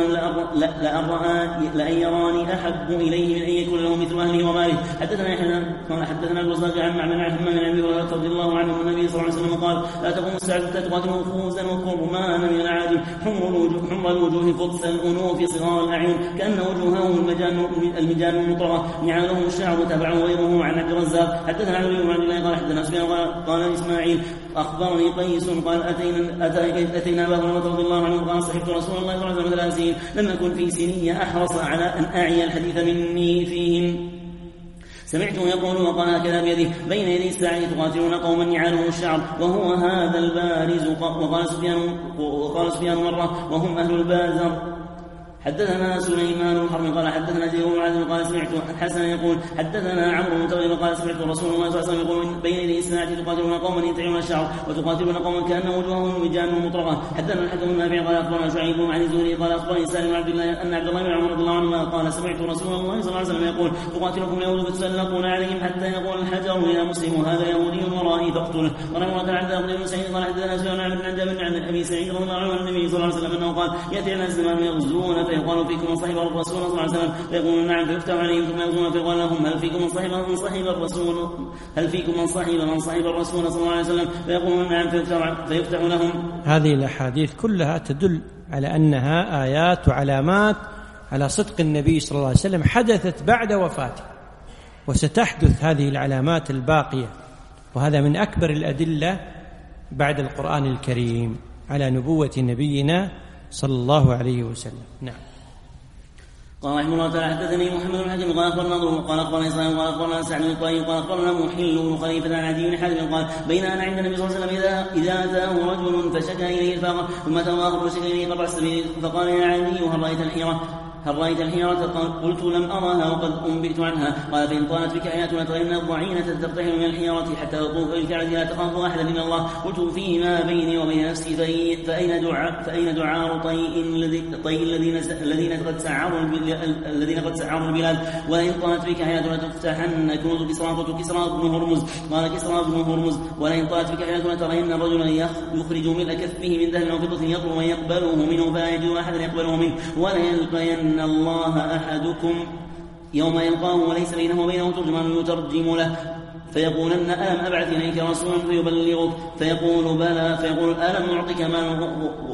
لأرى لأن يراني أحب إليه من أن يكون له مثل أهله وماله. حدثنا يحيى قال حدثنا الوزاق عن معمر عن حمام عن أبي هريرة رضي الله عنه النبي صلى الله عليه وسلم قال لا تقوم الساعة حتى تقاتل خوزا وكرمانا من الأعاجم حمر الوجوه حمر الوجوه قدس الأنوف صغار الأعين كأن وجوههم المجان المجان المطرة نعالهم الشعر تبعه غيره عن عبد الرزاق. حدثنا علي بن عبد الله قال حدثنا سفيان قال إسماعيل أخبرني قيس قال أتينا أتينا أبا هريرة رضي الله عنه قال صحبت رسول الله صلى الله عليه وسلم ثلاث سنين لم أكن في سنية أحرص على أن أعي الحديث مني فيهم سمعته يقول وقال هكذا بيده بين يدي الساعة تقاتلون قوما نعالهم الشعر وهو هذا البارز وقال سفيان وقال سفيان مرة وهم أهل البازر. حدثنا سليمان الحرب قال حدثنا زيد بن معاذ قال سمعت الحسن يقول حدثنا عمرو بن تغلب قال سمعت رسول الله صلى الله عليه وسلم يقول بين يدي الساعة تقاتلون قوما ينتعون الشعر وتقاتلون قوما كأن وجوههم مجان مطرقة. حدثنا الحكم النافع قال أخبرنا شعيب عن الزهري قال أخبرني سالم بن عبد الله أن عبد الله بن عمر رضي الله عنهما قال سمعت رسول الله صلى الله عليه وسلم يقول تقاتلكم اليهود فتسلقون عليهم حتى يقول الحجر يا مسلم هذا يهودي ورائي فاقتله. ورمى عبد الله بن سعيد قال حدثنا سفيان بن جابر عن أبي سعيد رضي الله عنه النبي صلى الله عليه وسلم أنه قال يأتي الناس زمان يغزون فيقال فيكم صحيح الرسول صلى الله عليه وسلم فيقولون نعم فيفتح عليهم ثم يغزون فيقال لهم هل فيكم من صحب من صحب الرسول هل فيكم من صحب من صحب الرسول صلى الله عليه وسلم فيقولون نعم فيفتح, فيفتح لهم. هذه الأحاديث كلها تدل على أنها آيات وعلامات على صدق النبي صلى الله عليه وسلم حدثت بعد وفاته وستحدث هذه العلامات الباقية وهذا من أكبر الأدلة بعد القرآن الكريم على نبوة نبينا صلى الله عليه وسلم. نعم. قال رحمه الله تعالى حدثني محمد بن حاتم قال اخبرنا ضر قال اخبرنا اسماعيل قال اخبرنا سعد بن الطيب قال اخبرنا محل بن خليفه عن عدي بن حاتم قال بين انا عند النبي صلى الله عليه وسلم اذا اذا اتاه رجل فشكى اليه الفاقه ثم اتاه اخر فشكى اليه قطع السبيل فقال يا عدي هل رايت الحيره هل رأيت الحيرة؟ قلت لم أرها وقد أنبئت عنها. قال فإن طالت بك حياتنا ترين الضعينة تقتحم من الحيرة حتى تطوف بالكعبة لا تخاف أحدا من الله. قلت فيما بيني وبين نفسي فأين دعاء فأين دعاء طيء الذين الذين قد سعروا الذين قد سعروا البلاد؟ ولئن طالت بك حياتنا تفتحن كنوز كسرى. قلت كسرى بن هرمز. قال كسرى بن هرمز ولئن طالت بك حياتنا ترين رجلا يخرج ملء كفه من ذهب أو فضة يطلب من يقبله منه فلا يجد أحدا يقبله منه. وليلقين الله أحدكم يوم يلقاه وليس بينه وبينه ترجمان يترجم له فيقولن ألم أبعث إليك رسولا فيبلغك؟ فيقول بلى. فيقول ألم نعطك ما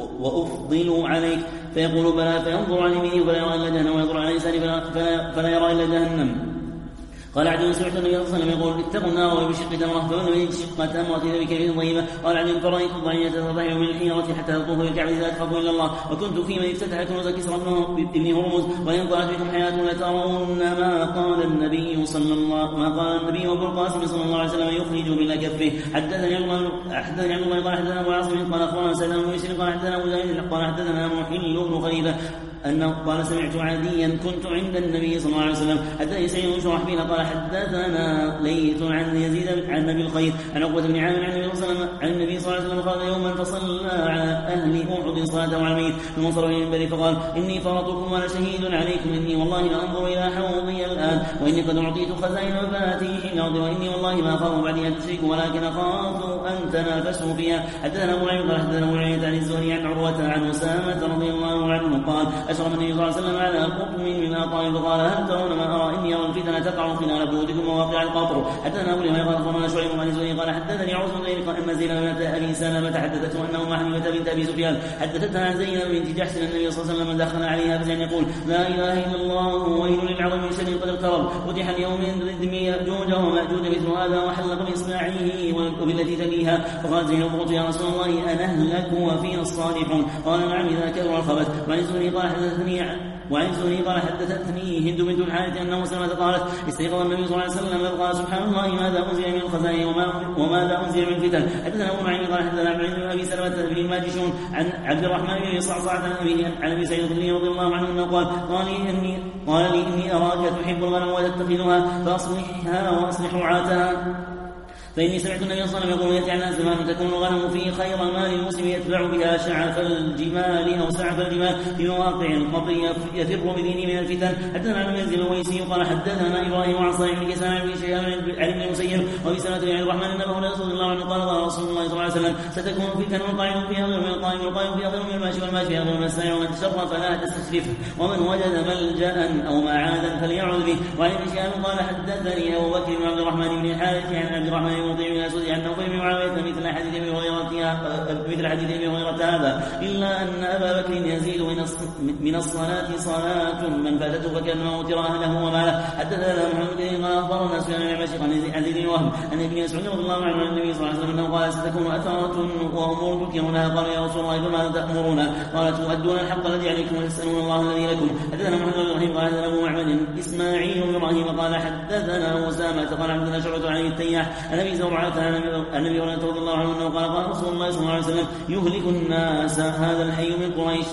وأفضل عليك؟ فيقول بلى. فينظر عن يمينه فلا يرى إلا جهنم وينظر عن يساره فلا, فلا يرى إلا جهنم. قال عجل سمعت النبي صلى الله عليه وسلم يقول اتقوا النار وبشق تمرة فمن لم يجد شق تمرة بكلمة طيبة. قال عجل فرأيت الضعينة تتضحك من الحيرة حتى تطوف بالكعبة لا تخاف إلا الله. وكنت في من افتتح كنوز كسرى بن هرمز. وإن طلعت بكم حياة لترون ما قال النبي صلى الله ما قال النبي وابو القاسم صلى الله عليه وسلم يخرج بلا كفه. حدثني حدثني عبد الله قال حدثنا ابو عاصم قال اخبرنا سيدنا بن مسلم قال حدثنا ابو زيد قال حدثنا محل بن خليفه أنه قال سمعت عاديا كنت عند النبي صلى الله عليه وسلم. حدثني سعيد بن شرحبيل قال حدثنا ليث عن يزيد عن أبي الخير عن عقبة بن عامر عن النبي صلى الله عليه وسلم عن النبي صلى الله عليه وسلم قال يوما فصلى على أهل أحد صلاة على الميت ثم انصرف إلى المنبر فقال إني فرطكم وأنا شهيد عليكم إني والله لأنظر إلى حوضي الآن وإني قد أعطيت خزائن مفاتيح الأرض وإني والله ما أخاف بعدي أن تشركوا ولكن أخاف أن تنافسوا فيها. حدثنا أبو نعيم قال حدثنا أبو نعيم عن الزهري عن عروة عن أسامة رضي الله عنه قال أشرف النبي صلى الله عليه وسلم على قطم من أطايب فقال هل ترون ما أرى إني أرى الفتن تقع خلال بيوتكم وواقع القطر. حدثنا أبو نعيم قال أخبرنا شعيب عن الزهري قال حدثني عروة بن زيد أن زينب بنت أبي سلمة حدثته أنه حبيبة بنت أبي سفيان حدثتها عن زينب بنت جحش النبي صلى الله عليه وسلم دخل عليها فزعل يقول لا إله إلا الله ويل للعظم من شر قد اقترب فتح اليوم من ضد يأجوج ومأجوج مثل هذا وحلق بإصبعه وبالتي تليها. فقال زينب قلت يا رسول الله أنهلك وفينا الصالحون؟ قال نعم إذا كثر الخبث. وعن الزهري قال حدثني وعن الزهري قال حدثتني هند بنت الحارث أنه سلمة قالت استيقظ النبي صلى الله عليه وسلم قال سبحان الله ماذا أنزل من الخزائن وماذا أنزل من الفتن. حدثنا أبو نعيم قال حدثنا عبد بن أبي سلمة بن الماجشون عن عبد الرحمن بن صعصعة عن أبيه عن أبي سعيد الخدري رضي الله عنه أنه قال قال لي إني قال لي إني أراك تحب الغنم وتتخذها فأصلحها وأصلح رعاتها فإني سمعت النبي صلى الله عليه وسلم يقول يأتي على الناس زمان تكون الغنم في خير مال المسلم يتبع بها شعف الجمال أو سعف الجمال في مواقع القبر يفر بدينه من الفتن. حدثنا عن منزل الويسي قال حدثنا إبراهيم عن صالح بن كيسان عن شيئا عن ابن المسيب وفي سنة بن عبد الرحمن أنه رسول الله عنه قال قال رسول الله صلى الله عليه وسلم ستكون فتن والقائم فيها غير من القائم والقائم فيها غير من الماشي والماشي فيها غير من السائع ومن تشرف فلا تستشرفه ومن وجد ملجأ أو معادا فليعوذ به. وعن ابن شهاب قال حدثني أبو بكر بن عبد الرحمن بن الحارث عن عبد الرحمن بن مطيع بن أسود عن نوفل بن معاوية مثل حديث أبي هريرة مثل حديث أبي هريرة هذا إلا أن أبا بكر يزيد من الصلاة صلاة من فاتته فكأنما أوتر أهله وماله. حدثنا محمد بن قال أخبرنا سفيان بن عماشق عن زيد بن وهب أن ابن مسعود رضي الله عنه عن النبي صلى الله عليه وسلم أنه قال ستكون أثرة وأمور تنكرونها. قال يا رسول الله فماذا تأمرنا؟ قال تؤدون الحق الذي عليكم وتسألون الله الذي لكم. حدثنا محمد بن إبراهيم قال حدثنا أبو معبد إسماعيل بن إبراهيم قال حدثنا أسامة قال حدثنا شعبة عن التياح عن أبي زرعة النبي رضي الله عنه أنه قال قال رسول الله صلى الله عليه وسلم يهلك الناس هذا الحي من قريش.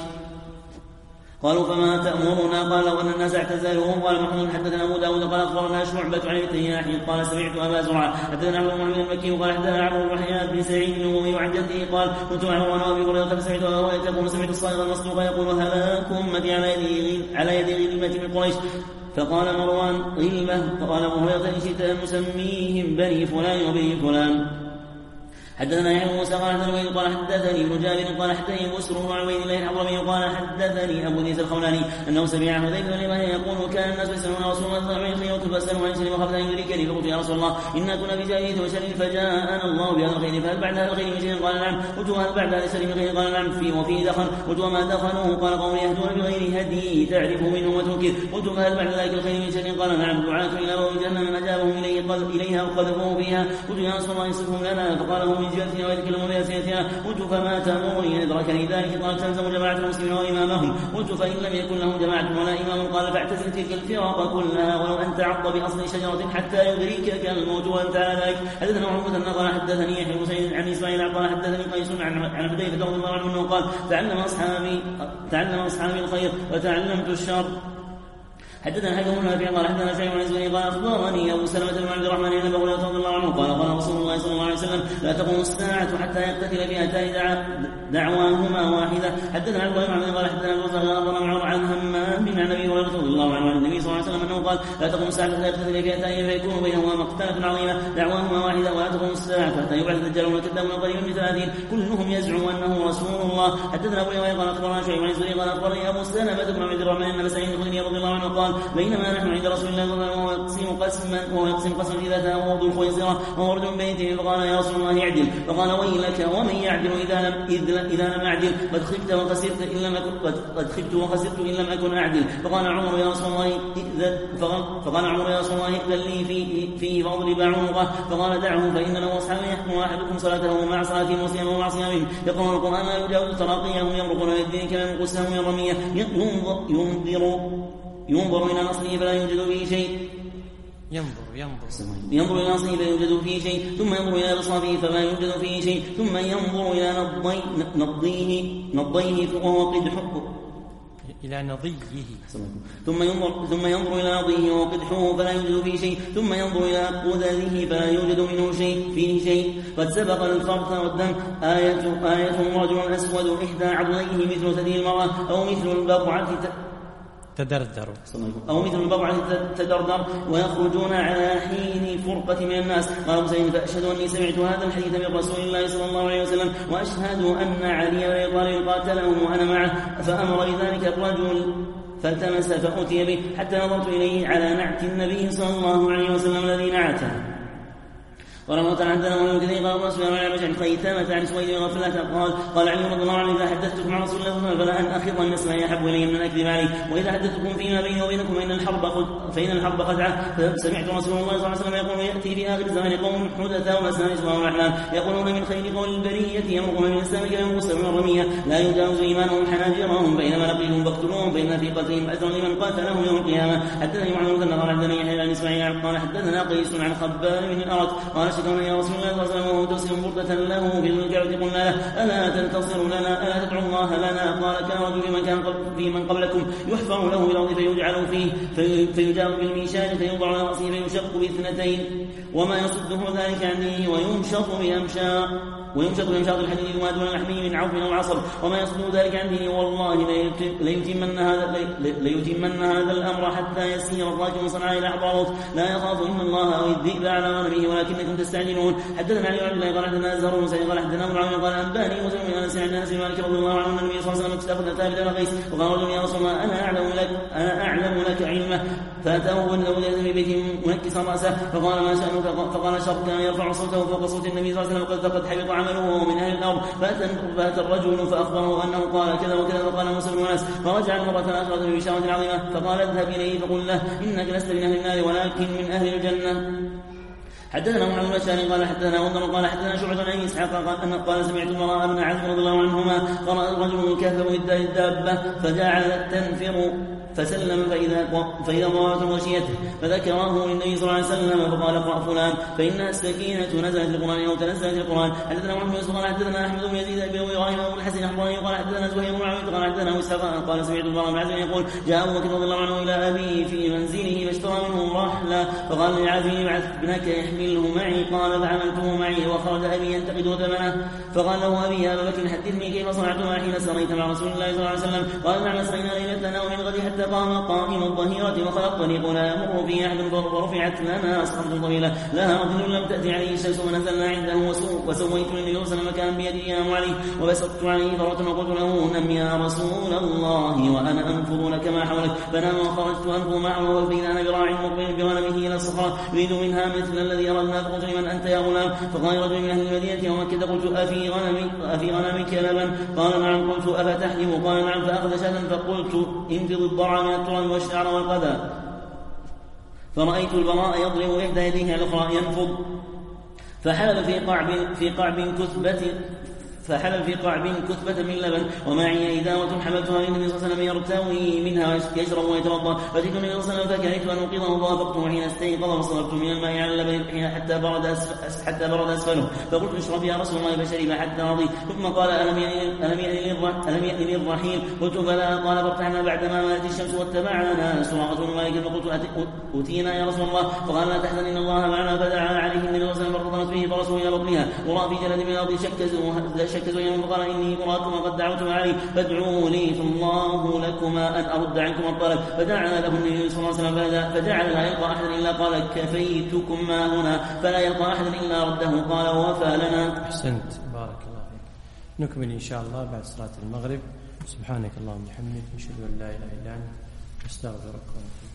قالوا فما تأمرنا؟ قال لو أن الناس اعتزلوهم. قال محمد حدثنا أبو داود قال أخبرنا شعبة عن التياح قال سمعت أبا زرعة حدثنا عبد الله بن المكي قال حدثنا عمرو بن حيان بن سعيد بن أمي عن جده قال كنت مع عمر وأبي هريرة فسمعت أبا هريرة يقول سمعت الصائغ المصدوق يقول هلاك أمتي على يد على يد غلمة من قريش. فقال مروان غلمة. فقال أبو هريرة إن شئت أن نسميهم بني فلان وبني فلان. حدثنا يحيى بن موسى قال حدثنا قال حدثني ابن جابر قال حدثني مسر بن عبيد الله الحضرمي قال حدثني ابو ديس الخولاني انه سمع حذيفه بن اليمان يقول كان الناس يسالون رسول الله صلى الله عليه وسلم فاسالوا عن شيء وخافت ان يدركني فقلت يا رسول الله انا كنا بجاهليه وشر فجاءنا الله بهذا الخير فهل بعد هذا الخير من شيء؟ قال نعم. قلت هل بعد هذا الشر من خير؟ قال نعم. في وفيه دخن. قلت وما دخنوه؟ قال قوم يهدون بغير هدي تعرف منهم وتنكر. قلت فهل بعد ذلك الخير من شر؟ قال نعم. دعاة الى باب جهنم من اجابهم اليه اليها وقذفوه فيها. قلت يا رسول الله انصفهم لنا فقال هم من جهتنا ويتكلمون بألسنتنا. قلت فما تأمرني؟ أدركني ذلك. قال تلزم جماعة المسلمين وإمامهم. قلت فإن لم يكن لهم جماعة ولا إمام؟ قال فاعتزل تلك الفرق كلها ولو أن تعض بأصل شجرة حتى يدركك الموت وأنت على ذلك. حدثنا عمرو بن قال حدثني يحيى بن سعيد عن إسماعيل قال حدثني قيس عن عن حذيفة رضي الله عنه قال تعلم أصحابي تعلم أصحابي الخير وتعلمت الشر حدثنا الحكم بن نافع قال حدثنا شعيب بن الزهري قال اخبرني ابو سلمة بن عبد الرحمن بن ابي هريرة رضي الله عنه قال قال رسول الله صلى الله عليه وسلم لا تقوم الساعة حتى يقتتل فئتان دعواهما واحدة. حدثنا عبد الله بن عمرو قال حدثنا الوزير قال عن همام بن ابي هريرة رضي الله عنه عن النبي صلى الله عليه وسلم انه قال لا تقوم الساعة حتى يقتتل فئتان فيكون بينهما مقتلة عظيمة دعواهما واحدة ولا تقوم الساعة حتى يبعث الدجال والكذاب من قريب من ثلاثين كلهم يزعم انه رسول الله. حدثنا ابو يحيى قال اخبرنا شعيب بن الزهري قال اخبرني ابو سلمة بن عبد الرحمن بن سعيد الخدري رضي الله عنه قال بينما نحن عند رسول الله صلى الله عليه وسلم وهو يقسم قسما وهو يقسم قسما اذا تاوض الخيزرة وهو رجل بيته فقال يا رسول الله اعدل فقال ويلك ومن يعدل اذا لم اذا لم اعدل قد خبت وخسرت ان لم اكن قد خبت وخسرت ان لم اكن اعدل. فقال عمر يا رسول الله فقال عمر يا رسول الله ائذن لي فيه في فاضرب عنقه فقال دعه فان له اصحابا يحكم احدكم صلاته مع صلاتهم وصيامه ومع صيامهم يقرؤون القران لا يجاوز تراقيهم يمرقون الدين كما ينقص سهم الرميه ينظر ينظر إلى نصره فلا يوجد فيه شيء ينظر ينظر ينظر إلى نصره فلا يوجد فيه شيء ثم ينظر إلى بصره فلا يوجد فيه شيء ثم ينظر إلى نضيه نضيه نضيه وهو قدحه إلى نضيه ثم ينظر ثم ينظر إلى نضيه وقدحه فلا يوجد فيه شيء ثم ينظر إلى قدره فلا يوجد منه شيء فيه شيء قد سبق الفرث والدم آية آية رجل أسود إحدى عضليه مثل ثدي المرأة أو مثل البقعة تدردر أو مثل البضعة تدردر ويخرجون على حين فرقة من الناس. قال أبو سعيد فأشهد أني سمعت هذا الحديث من رسول الله صلى الله عليه وسلم وأشهد أن علي بن أبي طالب قاتله وأنا معه فأمر بذلك الرجل فالتمس فأتي به حتى نظرت إليه على نعت النبي صلى الله عليه وسلم الذي نعته. ورمى عندنا ومن كثير قال رسول الله عليه وسلم خيثمة عن سويد وغفلة قال قال علي رضي الله عنه إذا حدثتكم عن رسول الله فلا أن أخذ النسل يحب إلي من أكذب عليه وإذا حدثتكم فيما بيني وبينكم فإن الحرب فإن الحرب خدعة. فسمعت رسول الله صلى الله عليه وسلم يقول يأتي في آخر الزمان قوم حدثاء وأسنان إسلام الرحمن يقولون من خير قول البرية يمرقون من الإسلام كما ينقص من الرمية لا يجاوز إيمانهم حناجرهم بينما لقيهم فاقتلوهم فإن في قتلهم أجرا لمن قاتلهم يوم القيامة. حدثني محمد بن قال حدثنا يحيى بن إسماعيل قال حدثنا قيس عن خباب بن الأرت قال شكرنا يا رسول الله وهو تسلم بردة له في الكعبة قلنا له ألا تنتصر لنا ألا تدعو الله لنا قال كان رجل في من كان في من قبلكم يحفر له بالأرض فيجعل فيه فيجاب بالميشاج فيوضع على رأسه فيشق باثنتين وما يصده ذلك عن دينه ويمشط بأمشاء ويمشط بأمشاط الحديد وما دون لحمه من عوف أو عصر وما يصده ذلك عن دينه والله ليتمن هذا ليتمن هذا الأمر حتى يسير الراكب من صنعاء إلى حضرموت لا يخاف إن الله أو الذئب على غنمه ولكنكم تستعجلون. حدثنا علي بن عبد الله قال حدثنا الزهر بن سعيد قال حدثنا ابن عون قال انباني مسلم من انس عن انس مالك رضي الله عنه ان النبي صلى الله عليه وسلم استخدم ثابت بن قيس وقال رجل يا رسول الله انا اعلم لك انا اعلم لك علمه فاتاه وجده يزن في بيته منكسا راسه فقال ما شانك فقال شرط كان يرفع صوته فوق صوت النبي صلى الله عليه وسلم قد حبط عمله وهو من اهل الارض فاتى الرجل فاخبره انه قال كذا وكذا فقال مسلم بن انس فرجع مره اخرى ببشاره عظيمه فقال اذهب اليه فقل له انك لست من اهل النار ولكن من اهل الجنه. حدثنا محمد بن بشار قال حدثنا وندر قال حدثنا شعبة عن اسحاق قال ان قال سمعت المراء بن عازب رضي الله عنهما قرأ الرجل الكهف الدابة فجعلت تنفر فسلم فإذا فإذا ضربت غشيته فذكره للنبي صلى الله عليه وسلم فقال اقرأ فلان فإنها السكينة نزلت القرآن أو تنزلت القرآن. حدثنا محمد بن قال حدثنا أحمد بن يزيد بن إبراهيم أبو الحسن أحمراني قال حدثنا زهير بن عبيد قال حدثنا إسحاق قال سمعت البراء بن عازب يقول جاء أبو بكر رضي الله عنه إلى أبيه في منزله فاشترى منه رحلا فقال لعازب ابعث ابنك يحمله معي قال فعملته معي وخرج أبي ينتقد ثمنه فقال له أبي يا أبا بكر حدثني كيف صنعتما حين سريت مع رسول الله صلى الله عليه وسلم قال نعم سرينا ليلتنا ومن غد حتى قام قائم الظهيرة وخلق طريقنا يمر فيه أحد فرفعت لنا أصحاب طويلة لها رجل لم تأتي عليه الشمس ونزلنا عنده وسويت للنبي صلى الله عليه وسلم مكان بيدي أنام عليه وبسطت عليه فرة وقلت له نم يا رسول الله وأنا أنفض لك ما حولك فنام وخرجت أنفض معه وبين أنا براع مقبل بغنمه إلى الصخرة يريد منها مثل الذي يرى الناس فقلت لمن أنت يا غلام فقال رجل من أهل المدينة ومكة قلت أفي غنمك أفي غنمك لبن قال نعم قلت أفتحلم قال نعم فأخذ شاة فقلت انفض الضرع من التراب والشعر والقذى فرأيت البراء يضرب إحدى يديه على الأخرى ينفض فحلب في قعب في قعب كثبة فحلب في قعب كثبة من لبن ومعي إداوة حملتها للنبي صلى الله عليه وسلم يرتوي منها يشرب ويتوضأ فجئت النبي صلى الله عليه وسلم فكرهت أن أوقظه فوافقته حين استيقظ فصرفت من الماء على اللبن حتى برد أسف... حتى برد أسفله فقلت اشرب يا رسول الله فشرب حتى رضي ثم قال ألم يأن للرحيل قلت بلى قال فارتحنا بعدما مالت الشمس واتبعنا سراقة بن مالك فقلت أتينا يا رسول الله فقال لا تحزن إن الله معنا فدعا عليه النبي صلى الله عليه وسلم فارتضمت به فرسه إلى بطنها وراى في جلد من الأرض شك زوجا فقال إني أراكما قد دعوتما عليه فادعوا لي فالله لكما أن أرد عنكما الطلب فدعا له النبي صلى الله عليه وسلم فجعل لا يلقى أحدا إلا قال كفيتكم ما هنا فلا يلقى أحدا إلا رده قال وفى لنا. أحسنت بارك الله فيك. نكمل إن شاء الله بعد صلاة المغرب. سبحانك اللهم وبحمدك نشهد أن لا إله إلا أنت نستغفرك.